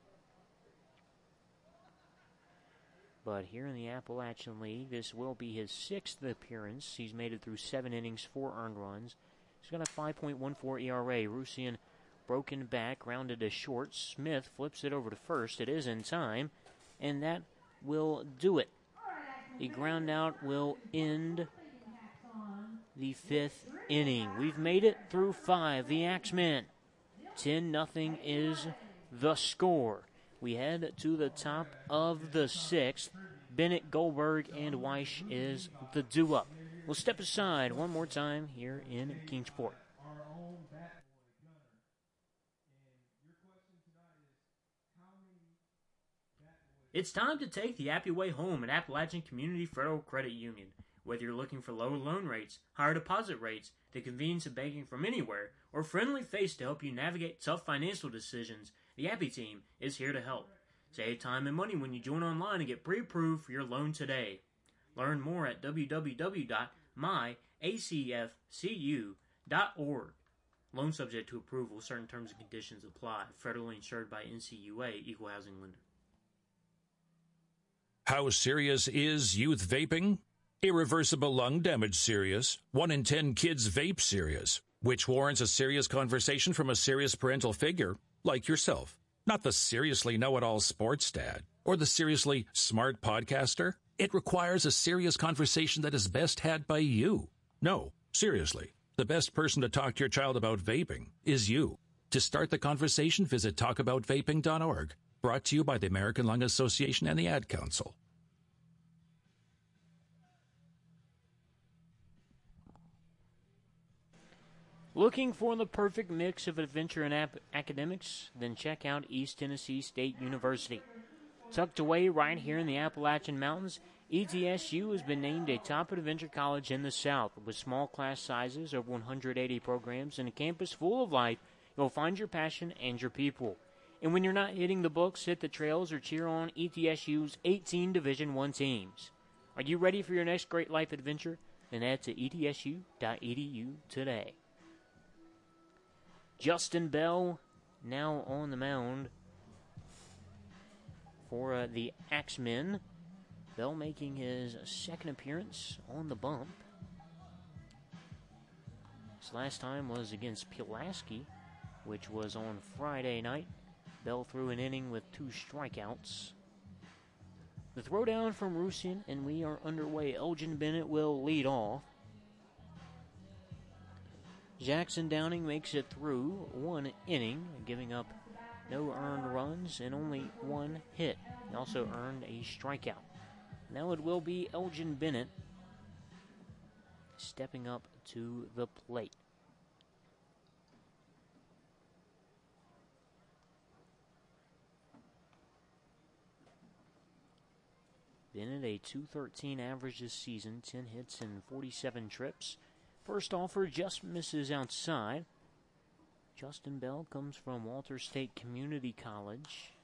But here in the Appalachian League, this will be his 6th appearance. He's made it through 7 innings, 4 earned runs. He's got a 5.14 ERA. Rusian broken back, grounded to short. Smith flips it over to first. It is in time, and that will do it. The ground out will end the 5th inning. We've made it through 5. The Axemen, 10-0 is the score. We head to the top of the 6th. Bennett, Goldberg, and Weish is the due-up. We'll step aside one more time here in Kingsport. It's time to take the Appy Way home at Appalachian Community Federal Credit Union. Whether you're looking for low loan rates, higher deposit rates, the convenience of banking from anywhere, or a friendly face to help you navigate tough financial decisions, the Appy team is here to help. Save time and money when you join online and get pre-approved for your loan today. Learn more at www.myacfcu.org. Loan subject to approval. Certain terms and conditions apply. Federally insured by NCUA, Equal Housing Lender. How serious is youth vaping? Irreversible lung damage serious. 1 in 10 kids vape serious, which warrants a serious conversation from a serious parental figure like yourself. Not the seriously know-it-all sports dad or the seriously smart podcaster. It requires a serious conversation that is best had by you. No, seriously, the best person to talk to your child about vaping is you. To start the conversation, visit talkaboutvaping.org. Brought to you by the American Lung Association and the Ad Council. Looking for the perfect mix of adventure and academics? Then check out East Tennessee State University. Tucked away right here in the Appalachian Mountains, ETSU has been named a top adventure college in the South. With small class sizes, over 180 programs, and a campus full of life, you'll find your passion and your people. And when you're not hitting the books, hit the trails or cheer on ETSU's 18 Division I teams. Are you ready for your next great life adventure? Then head to etsu.edu today. Justin Bell now on the mound for the Axemen. Bell making his 2nd appearance on the bump. His last time was against Pulaski, which was on Friday night. Bell threw an inning with 2 strikeouts. The throwdown from Rusian, and we are underway. Elgin Bennett will lead off. Jackson Downing makes it through 1 inning, giving up no earned runs and only 1 hit. He also earned a strikeout. Now it will be Elgin Bennett stepping up to the plate. Bennett, a .213 average this season, 10 hits and 47 trips. First offer just misses outside. Justin Bell comes from Walter State Community College.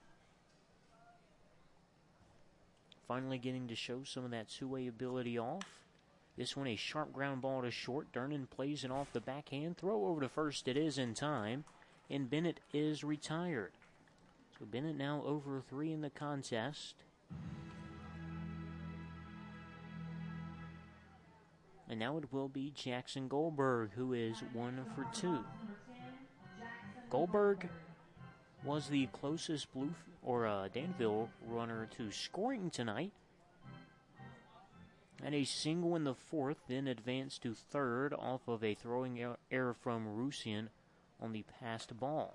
Finally getting to show some of that two-way ability off. This one a sharp ground ball to short. Durnan plays it off the backhand. Throw over to first. It is in time. And Bennett is retired. So Bennett now over 3 in the contest. And now it will be Jackson Goldberg, who is 1 for 2. Goldberg was the closest Danville runner to scoring tonight. Had a single in the 4th, then advanced to 3rd off of a throwing error from Rusian on the passed ball.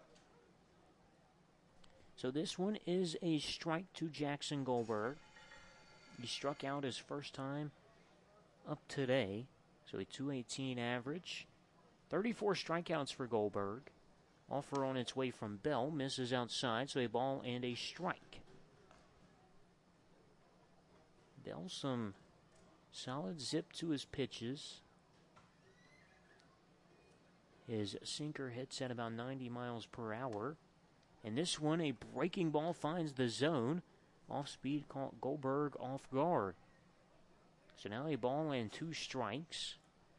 So this one is a strike to Jackson Goldberg. He struck out his first time up today, so a .218 average. 34 strikeouts for Goldberg. Offer on its way from Bell, misses outside, so a ball and a strike. Bell some solid zip to his pitches. His sinker hits at about 90 miles per hour. And this one, a breaking ball finds the zone. Off speed, caught Goldberg off guard. So now a ball and 2 strikes.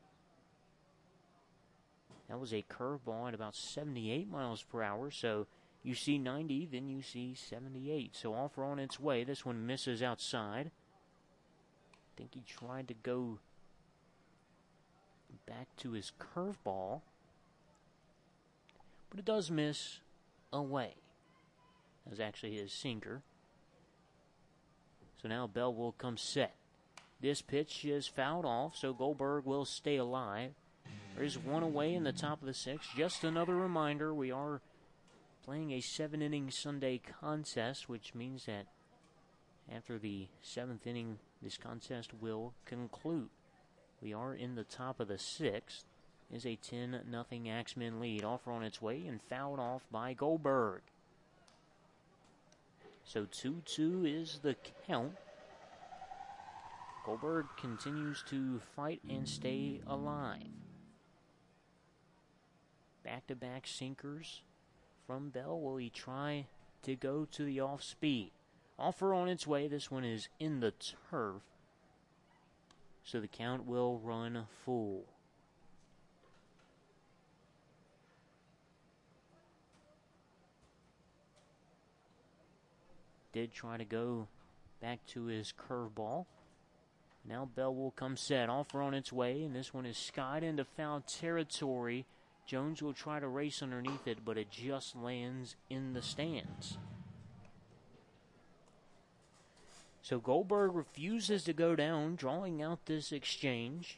That was a curveball at about 78 miles per hour. So you see 90, then you see 78. So offer on its way. This one misses outside. I think he tried to go back to his curveball. But it does miss away. That was actually his sinker. So now Bell will come set. This pitch is fouled off, so Goldberg will stay alive. There's one away in the top of the 6th. Just another reminder, we are playing a 7-inning Sunday contest, which means that after the 7th inning, this contest will conclude. We are in the top of the 6th. Is a 10-0 Axemen lead. Offer on its way and fouled off by Goldberg. So 2-2 is the count. Goldberg continues to fight and stay alive. Back-to-back sinkers from Bell. Will he try to go to the off-speed? Offer on its way. This one is in the turf. So the count will run full. Did try to go back to his curveball. Now Bell will come set. Offer on its way, and this one is skied into foul territory. Jones will try to race underneath it, but it just lands in the stands. So Goldberg refuses to go down, drawing out this exchange.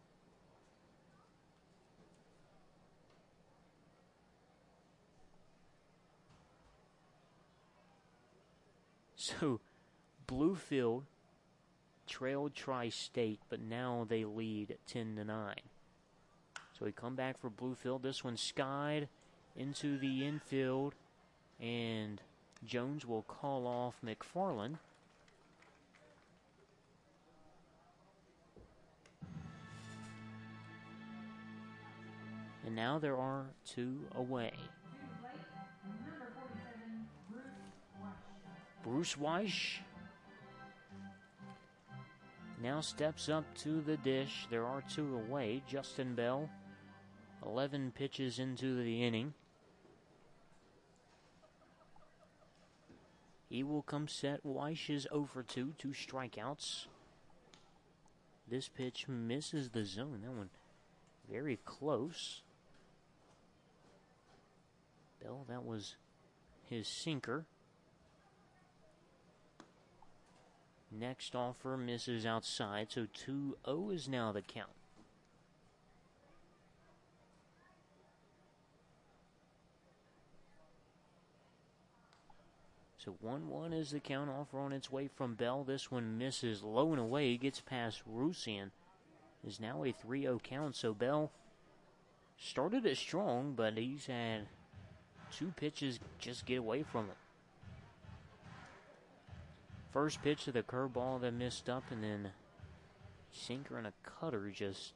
So Bluefield trailed Tri-State, but now they lead 10-9. So we come back for Bluefield. This one skied into the infield, and Jones will call off McFarland. And now there are 2 away. Bruce Weish now steps up to the dish. There are 2 away. Justin Bell, 11 pitches into the inning. He will come set. Weish is over 2 strikeouts. This pitch misses the zone. That one very close. Bell, that was his sinker. Next offer misses outside, so 2-0 is now the count. So 1-1 is the count. Offer on its way from Bell. This one misses low and away. Gets past Rusian. Is now a 3-0 count. So Bell started it strong, but he's had 2 pitches just get away from it. First pitch of the curveball that missed up, and then sinker and a cutter just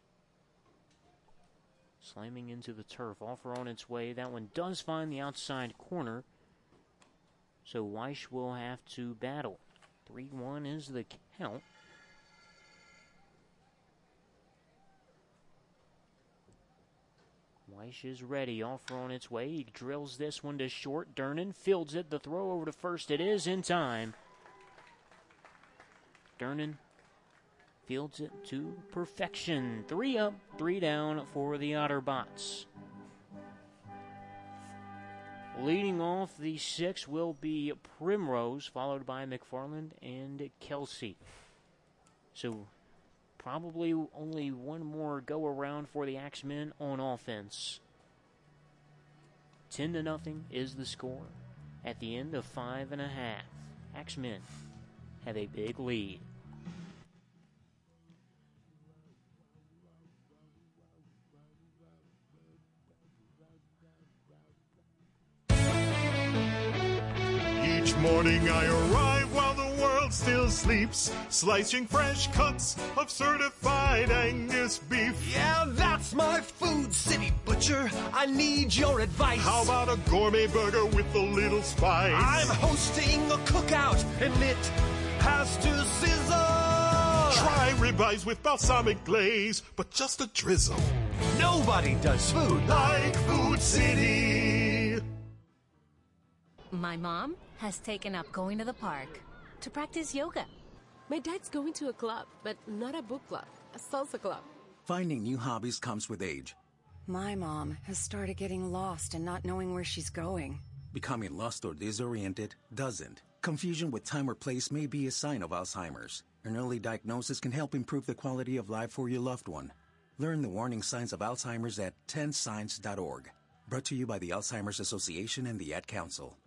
slamming into the turf. Offer on its way. That one does find the outside corner. So Weish will have to battle. 3-1 is the count. Weish is ready. Offer on its way. He drills this one to short. Durnan fields it. The throw over to first. It is in time. Durnan fields it to perfection. 3 up, 3 down for the Otterbots. Leading off the 6 will be Primrose, followed by McFarland and Kelsey. So probably only one more go around for the Axemen on offense. 10-0 is the score at the end of 5.5. Axemen have a big lead. Each morning I arrive while the world still sleeps, slicing fresh cuts of certified Angus beef. Yeah, that's my food, city butcher. I need your advice. How about a gourmet burger with a little spice? I'm hosting a cookout, and it has to sizzle. Try ribeyes with balsamic glaze, but just a drizzle. Nobody does food like Food City. My mom has taken up going to the park to practice yoga. My dad's going to a club, but not a book club, a salsa club. Finding new hobbies comes with age. My mom has started getting lost and not knowing where she's going. Becoming lost or disoriented doesn't. Confusion with time or place may be a sign of Alzheimer's. An early diagnosis can help improve the quality of life for your loved one. Learn the warning signs of Alzheimer's at 10signs.org. Brought to you by the Alzheimer's Association and the Ad Council.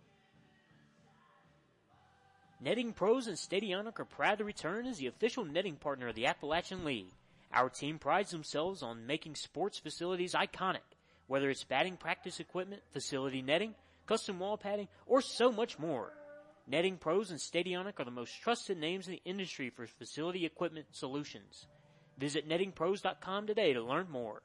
Netting Pros and Stadionic are proud to return as the official netting partner of the Appalachian League. Our team prides themselves on making sports facilities iconic, whether it's batting practice equipment, facility netting, custom wall padding, or so much more. Netting Pros and Stadionic are the most trusted names in the industry for facility equipment solutions. Visit nettingpros.com today to learn more.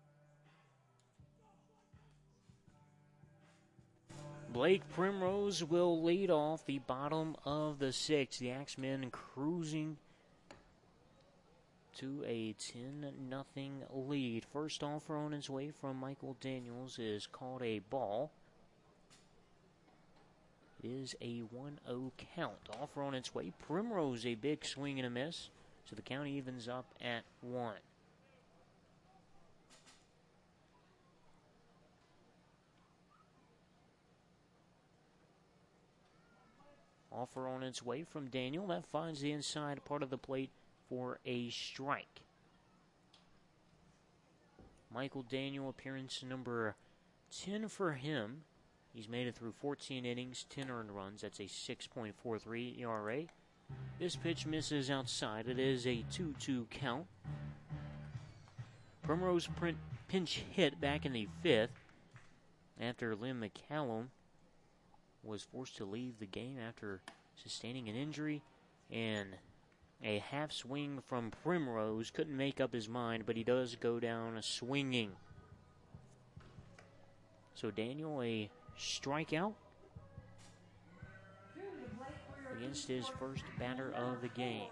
Blake Primrose will lead off the bottom of the sixth. The Axemen cruising to a 10-0 lead. First offer on its way from Michael Daniels is called a ball. It is a 1-0 count. Offer on its way. Primrose a big swing and a miss. So the count evens up at 1. Offer on its way from Daniel. That finds the inside part of the plate for a strike. Michael Daniel, appearance number 10 for him. He's made it through 14 innings, 10 earned runs. That's a 6.43 ERA. This pitch misses outside. It is a 2-2 count. Primrose pinch hit back in the 5th after Lynn McCallum was forced to leave the game after sustaining an injury, and a half swing from Primrose couldn't make up his mind, but he does go down swinging. So Daniel, a strikeout against his first batter of the game.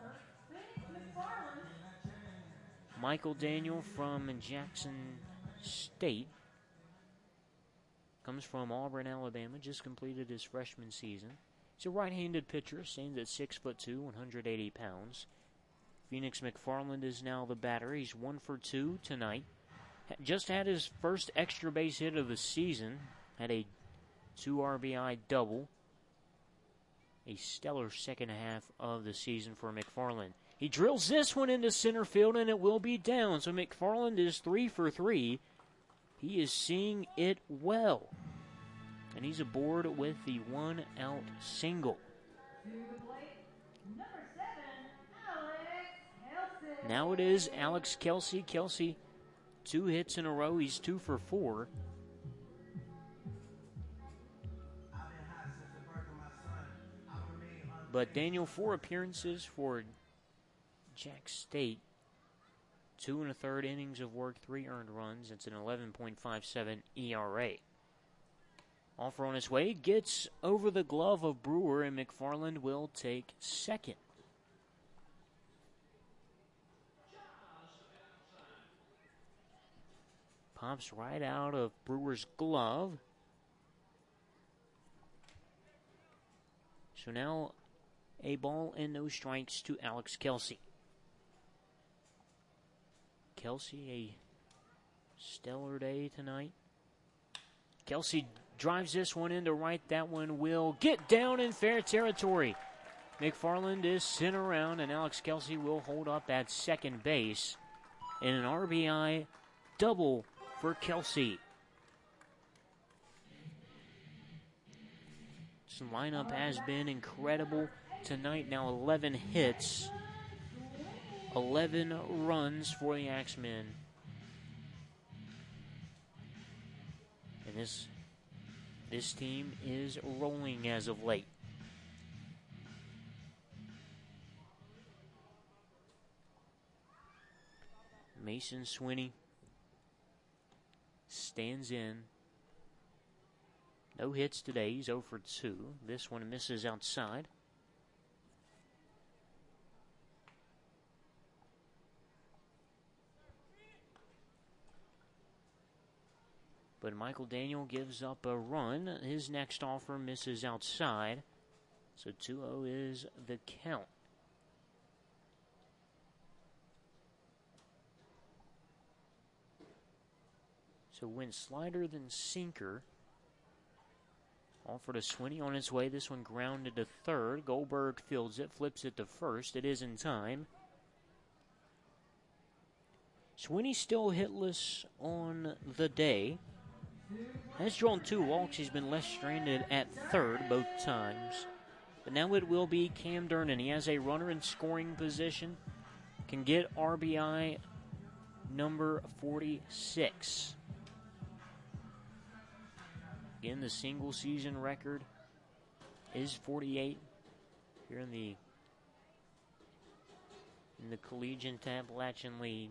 Michael Daniel from Jackson State. Comes from Auburn, Alabama, just completed his freshman season. He's a right-handed pitcher, stands at 6'2", 180 pounds. Phoenix McFarland is now the batter. He's 1 for 2 tonight. Just had his first extra base hit of the season. Had a 2 RBI double. A stellar second half of the season for McFarland. He drills this one into center field, and it will be down. So McFarland is 3 for 3. He is seeing it well. And he's aboard with the 1-out single. Now it is Alex Kelsey. Kelsey, 2 hits in a row. He's 2 for 4. But Daniel, 4 appearances for Jack State. 2 1/3 innings of work, 3 earned runs. It's an 11.57 ERA. Offer on his way, gets over the glove of Brewer, and McFarland will take second. Pops right out of Brewer's glove. So now a ball and no strikes to Alex Kelsey. Kelsey, a stellar day tonight. Kelsey drives this one into right. That one will get down in fair territory. McFarland is sent around, and Alex Kelsey will hold up at second base. And an RBI double for Kelsey. This lineup has been incredible tonight. Now 11 hits. 11 runs for the Axemen. And this team is rolling as of late. Mason Swinney stands in. No hits today. He's 0 for 2. This one misses outside. But Michael Daniel gives up a run. His next offer misses outside. So 2-0 is the count. So went slider, then sinker. Offer to Swinney on its way. This one grounded to third. Goldberg fields it, flips it to first. It is in time. Swinney still hitless on the day. Has drawn 2 walks. He's been left stranded at third both times. But now it will be Cam Durnan. He has a runner in scoring position. Can get RBI number 46. Again, the single season record is 48 here in the Collegiate Appalachian League.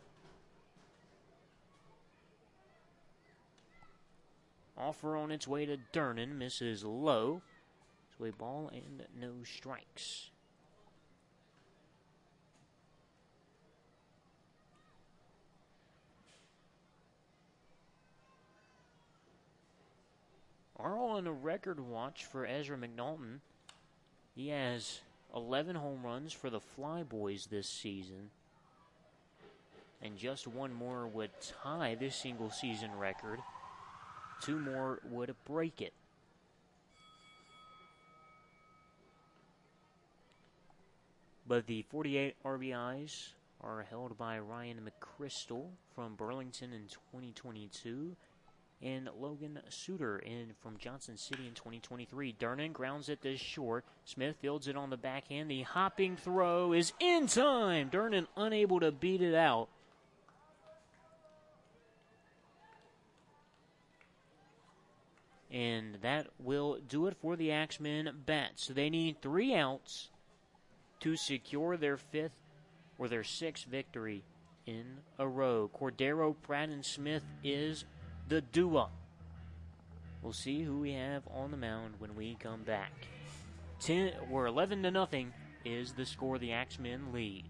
Offer on its way to Durnan, misses low. So a ball and no strikes. Are on a record watch for Ezra McNaughton. He has 11 home runs for the Flyboys this season. And just one more would tie this single season record. 2 more would break it. But the 48 RBIs are held by Ryan McChrystal from Burlington in 2022 and Logan Suter from Johnson City in 2023. Durnan grounds it to short. Smith fields it on the backhand. The hopping throw is in time. Durnan unable to beat it out. And that will do it for the Axemen Bats. So they need 3 outs to secure their 5th or their 6th victory in a row. Cordero, Pratt, and Smith is the duo. We'll see who we have on the mound when we come back. 11-0 is the score. The Axemen lead.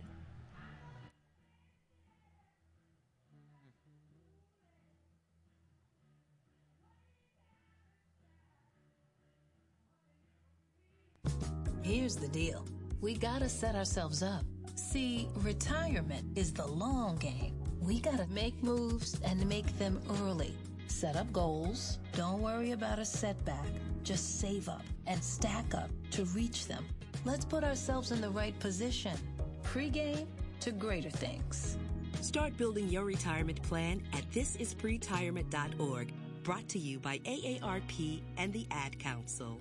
Here's the deal. We gotta set ourselves up. See, retirement is the long game. We gotta make moves and make them early. Set up goals. Don't worry about a setback. Just save up and stack up to reach them. Let's put ourselves in the right position. Pre-game to greater things. Start building your retirement plan at thisispretirement.org. Brought to you by AARP and the Ad Council.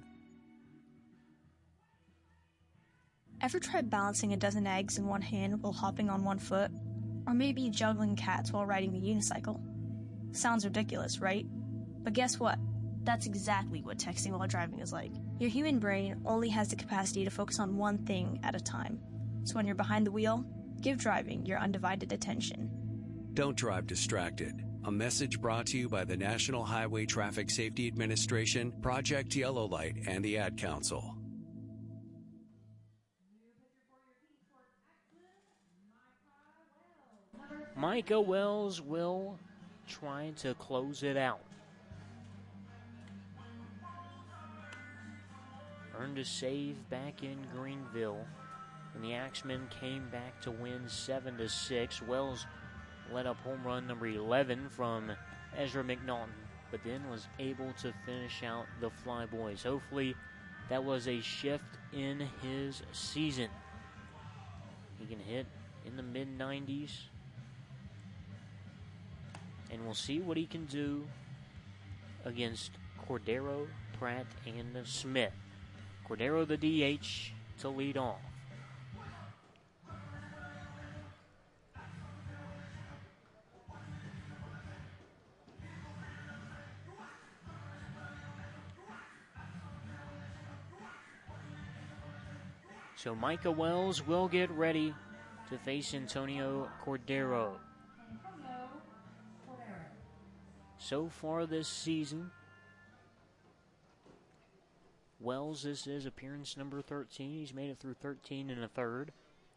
Ever tried balancing a dozen eggs in one hand while hopping on one foot? Or maybe juggling cats while riding a unicycle? Sounds ridiculous, right? But guess what? That's exactly what texting while driving is like. Your human brain only has the capacity to focus on one thing at a time. So when you're behind the wheel, give driving your undivided attention. Don't drive distracted. A message brought to you by the National Highway Traffic Safety Administration, Project Yellow Light, and the Ad Council. Micah Wells will try to close it out. Earned a save back in Greenville, and the Axemen came back to win 7-6. Wells led up home run number 11 from Ezra McNaughton, but then was able to finish out the Flyboys. Hopefully that was a shift in his season. He can hit in the mid-90s. And we'll see what he can do against Cordero, Pratt, and Smith. Cordero, the DH, to lead off. So Micah Wells will get ready to face Antonio Cordero. so far this season. Wells, this is appearance number 13. He's made it through 13 and a third.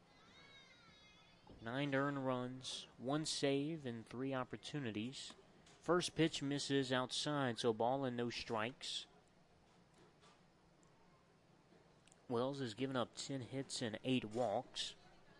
9 earned runs, 1 save, and 3 opportunities. First pitch misses outside, so ball and no strikes. Wells has given up 10 hits and 8 walks.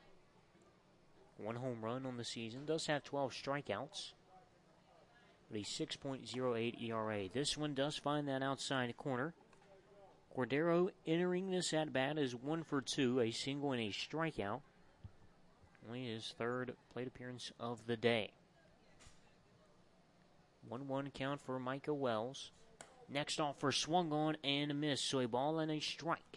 1 home run on the season. Does have 12 strikeouts. With a 6.08 ERA. This one does find that outside corner. Cordero entering this at-bat is 1 for 2, a single and a strikeout. Only his third plate appearance of the day. 1-1 count for Micah Wells. Next offer swung on and a miss, so a ball and a strike.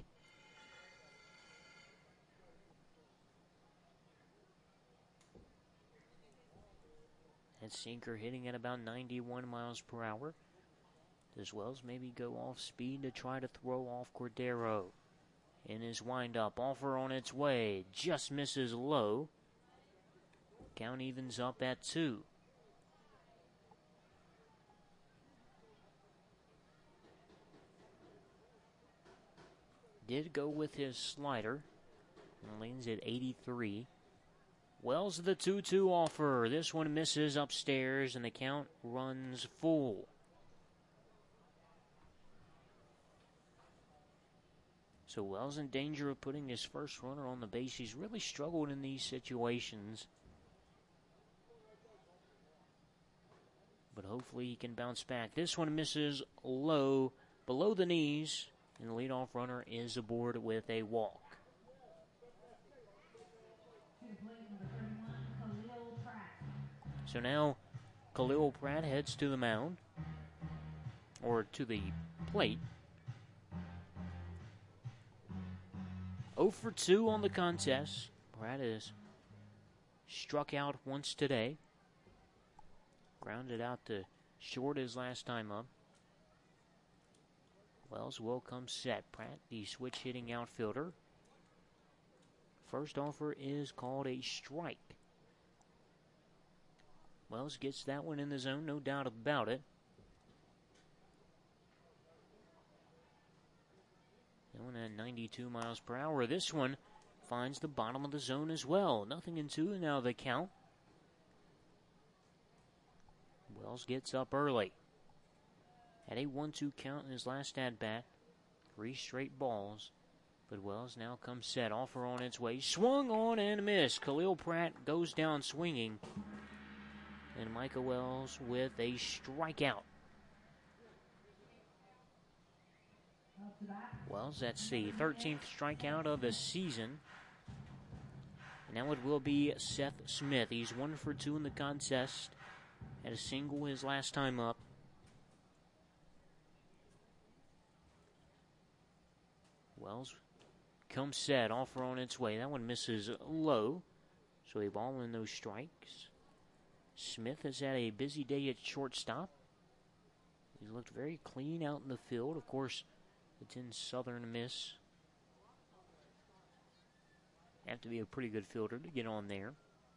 That sinker hitting at about 91 miles per hour. Does Wells maybe go off speed to try to throw off Cordero? In his windup, offer on its way, just misses low. Count evens up at 2. Did go with his slider and lands at 83. Wells the 2-2 offer. This one misses upstairs and the count runs full. So Wells in danger of putting his first runner on the base. He's really struggled in these situations. But hopefully he can bounce back. This one misses low, below the knees. And the leadoff runner is aboard with a walk. So now Khalil Pratt heads to the mound. Or to the plate. 0 for 2 on the contest. Pratt has struck out once today. Grounded out to short his last time up. Wells will come set. Pratt, the switch hitting outfielder. First offer is called a strike. Wells gets that one in the zone, no doubt about it. That one at 92 miles per hour. This one finds the bottom of the zone as well. 0-2 now the count. Wells gets up early. Had a 1-2 count in his last at-bat. 3 straight balls. But Wells now comes set. Offer on its way. Swung on and missed. Khalil Pratt goes down swinging. And Micah Wells with a strikeout. Wells, that's the 13th strikeout of the season. And now it will be Seth Smith. He's 1 for 2 in the contest. Had a single his last time up. Wells comes set. Offer on its way. That one misses low. So a ball and no strikes. Smith has had a busy day at shortstop. He's looked very clean out in the field. Of course, it's in Southern Miss. Have to be a pretty good fielder to get on there.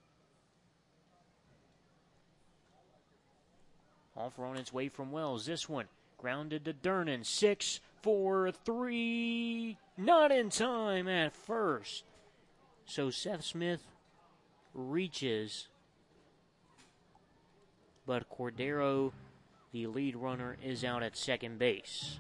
Offer on its way from Wells. This one grounded to Durnan. 6-4-3. Not in time at first. So Seth Smith reaches. But Cordero, the lead runner, is out at second base.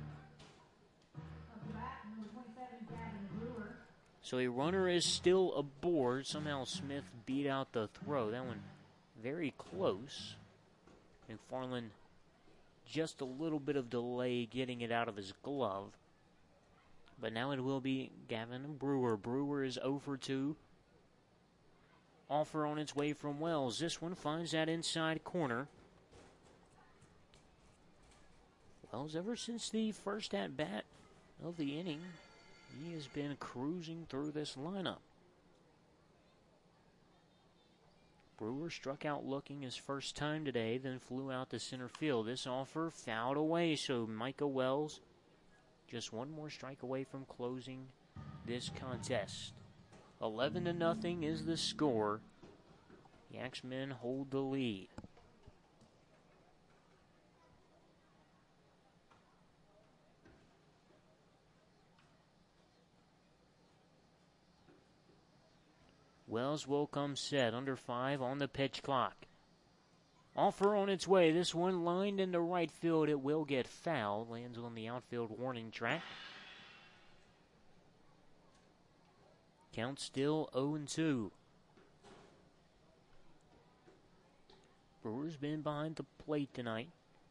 So a runner is still aboard. Somehow Smith beat out the throw. That one very close. McFarland just a little bit of delay getting it out of his glove. But now it will be Gavin Brewer. Brewer is 0 for 2. Offer on its way from Wells. This one finds that inside corner. Wells, ever since the first at-bat of the inning, he has been cruising through this lineup. Brewer struck out looking his first time today, then flew out to center field. This offer fouled away, so Micah Wells just one more strike away from closing this contest. 11-0 is the score. The Axemen hold the lead. Wells will come set, under 5 on the pitch clock. Offer on its way. This one lined into right field. It will get fouled. Lands on the outfield warning track. Count still 0-2. Brewers been behind the plate tonight.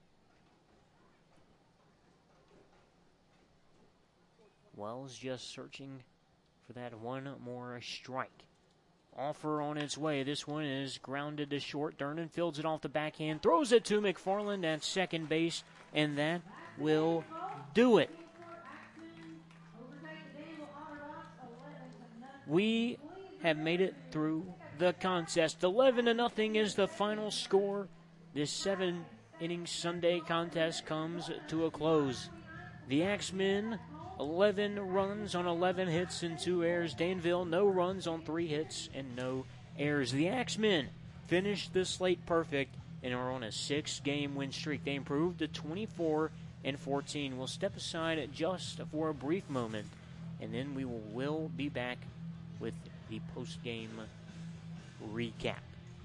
Wells just searching for that one more strike. Offer on its way. This one is grounded to short. Durnan fields it off the backhand, throws it to McFarland at second base, and that will do it. We have made it through the contest. 11-0 is the final score. This 7-inning Sunday contest comes to a close. The Axemen, 11 runs on 11 hits and 2 errors. Danville, no runs on 3 hits and no errors. The Axemen finished the slate perfect and are on a 6-game win streak. They improved to 24-14. We'll step aside just for a brief moment, and then we will be back with the post-game recap.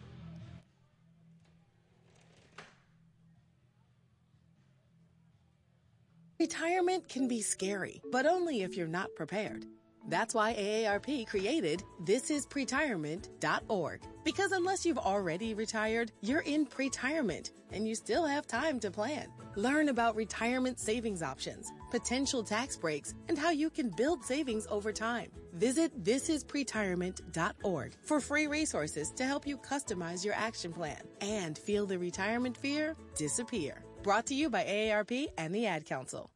Retirement can be scary, but only if you're not prepared. That's why AARP created thisispretirement.org. Because unless you've already retired, you're in pretirement, and you still have time to plan. Learn about retirement savings options, potential tax breaks, and how you can build savings over time. Visit thisispretirement.org for free resources to help you customize your action plan and feel the retirement fear disappear. Brought to you by AARP and the Ad Council.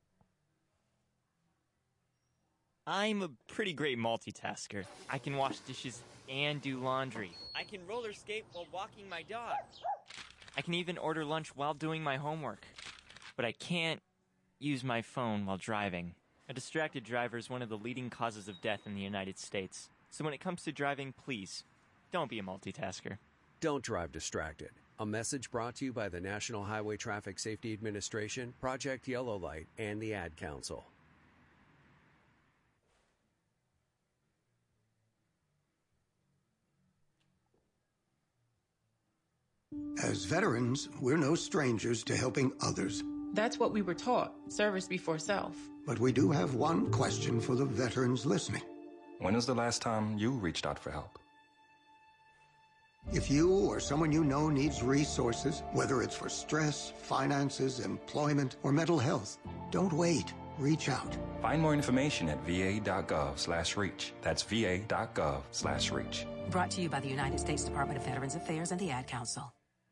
I'm a pretty great multitasker. I can wash dishes and do laundry. I can roller skate while walking my dog. I can even order lunch while doing my homework. But I can't use my phone while driving. A distracted driver is one of the leading causes of death in the United States. So when it comes to driving, please, don't be a multitasker. Don't drive distracted. A message brought to you by the National Highway Traffic Safety Administration, Project Yellow Light, and the Ad Council. As veterans, we're no strangers to helping others. That's what we were taught, service before self. But we do have one question for the veterans listening. When is the last time you reached out for help? If you or someone you know needs resources, whether it's for stress, finances, employment, or mental health, don't wait. Reach out. Find more information at va.gov/reach. That's va.gov/reach. Brought to you by the United States Department of Veterans Affairs and the Ad Council.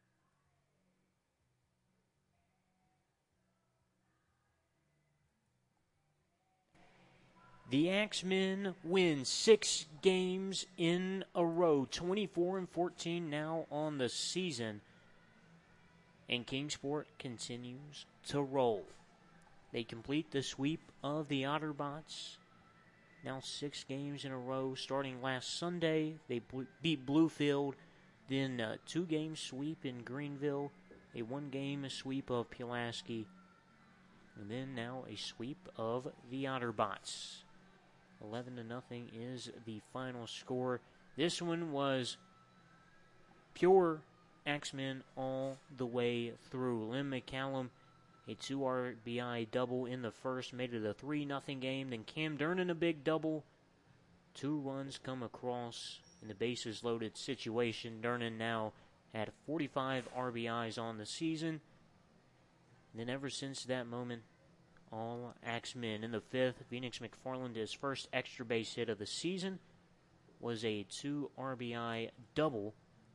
The Axemen win 6 games in a row, 24-14 now on the season, and Kingsport continues to roll. They complete the sweep of the Otterbots, now 6 games in a row. Starting last Sunday, they beat Bluefield, then a 2-game sweep in Greenville, a 1-game sweep of Pulaski, and then now a sweep of the Otterbots. 11-0 is the final score. This one was pure Axemen all the way through. Lynn McCallum, a 2 RBI double in the first, made it a 3-0 game. Then Cam Durnan, a big double. 2 runs come across in the bases loaded situation. Durnan now had 45 RBIs on the season. And then ever since that moment, all Axemen. In the 5th, Phoenix McFarland, his first extra base hit of the season, was a 2 RBI double.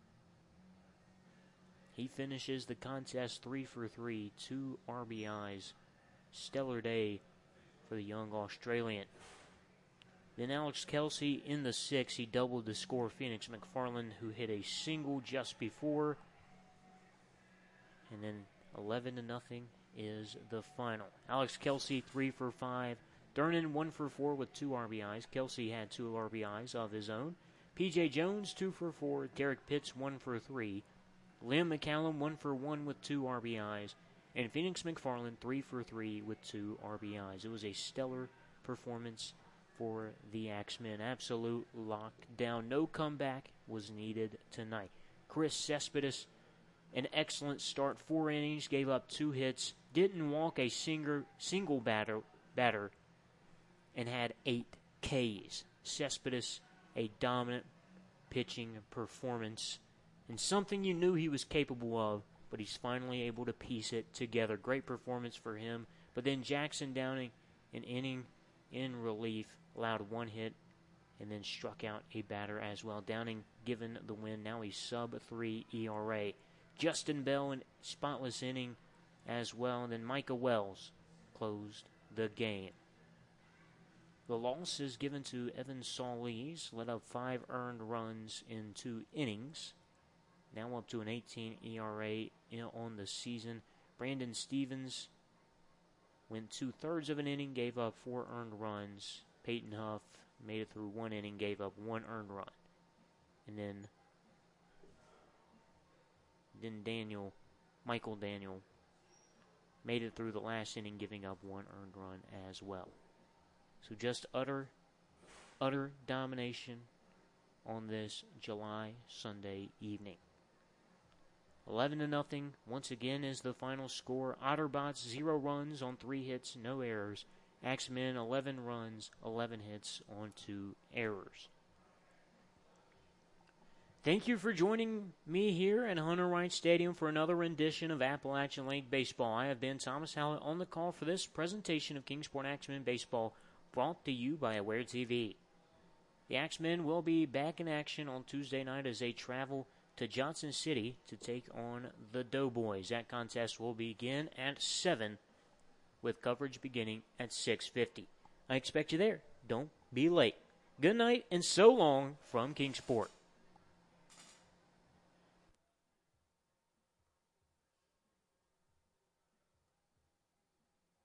He finishes the contest 3 for 3, 2 RBIs. Stellar day for the young Australian. Then Alex Kelsey in the 6th, he doubled the score. Phoenix McFarland, who hit a single just before. And then 11-0 is the final. Alex Kelsey 3 for 5. Durnan 1 for 4 with 2 RBIs. Kelsey had 2 RBIs of his own. P.J. Jones 2 for 4. Derek Pitts 1 for 3. Liam McCallum 1 for 1 with 2 RBIs. And Phoenix McFarland 3 for 3 with 2 RBIs. It was a stellar performance for the Axemen. Absolute lockdown. No comeback was needed tonight. Chris Cespedes, an excellent start. 4 innings, gave up 2 hits, didn't walk a single batter, and had 8 Ks. Cespedes, a dominant pitching performance, and something you knew he was capable of, but he's finally able to piece it together. Great performance for him. But then Jackson Downing, an inning in relief, allowed 1 hit and then struck out a batter as well. Downing given the win. Now he's sub-3 ERA. Justin Bell, in spotless inning as well. And then Micah Wells closed the game. The loss is given to Evan Solis, let up 5 earned runs in 2 innings. Now up to an 18 ERA on the season. Brandon Stevens went 2/3 of an inning, gave up 4 earned runs. Peyton Huff made it through 1 inning, gave up 1 earned run. And then Michael Daniel, made it through the last inning, giving up 1 earned run as well. So just utter domination on this July Sunday evening. 11-0, once again, is the final score. Otterbots, 0 runs on 3 hits, no errors. Axemen, 11 runs, 11 hits on 2 errors. Thank you for joining me here at Hunter Wright Stadium for another rendition of Appalachian League Baseball. I have been Thomas Hallett on the call for this presentation of Kingsport Axemen Baseball, brought to you by Aware TV. The Axemen will be back in action on Tuesday night as they travel to Johnson City to take on the Doughboys. That contest will begin at 7, with coverage beginning at 6:50. I expect you there. Don't be late. Good night and so long from Kingsport.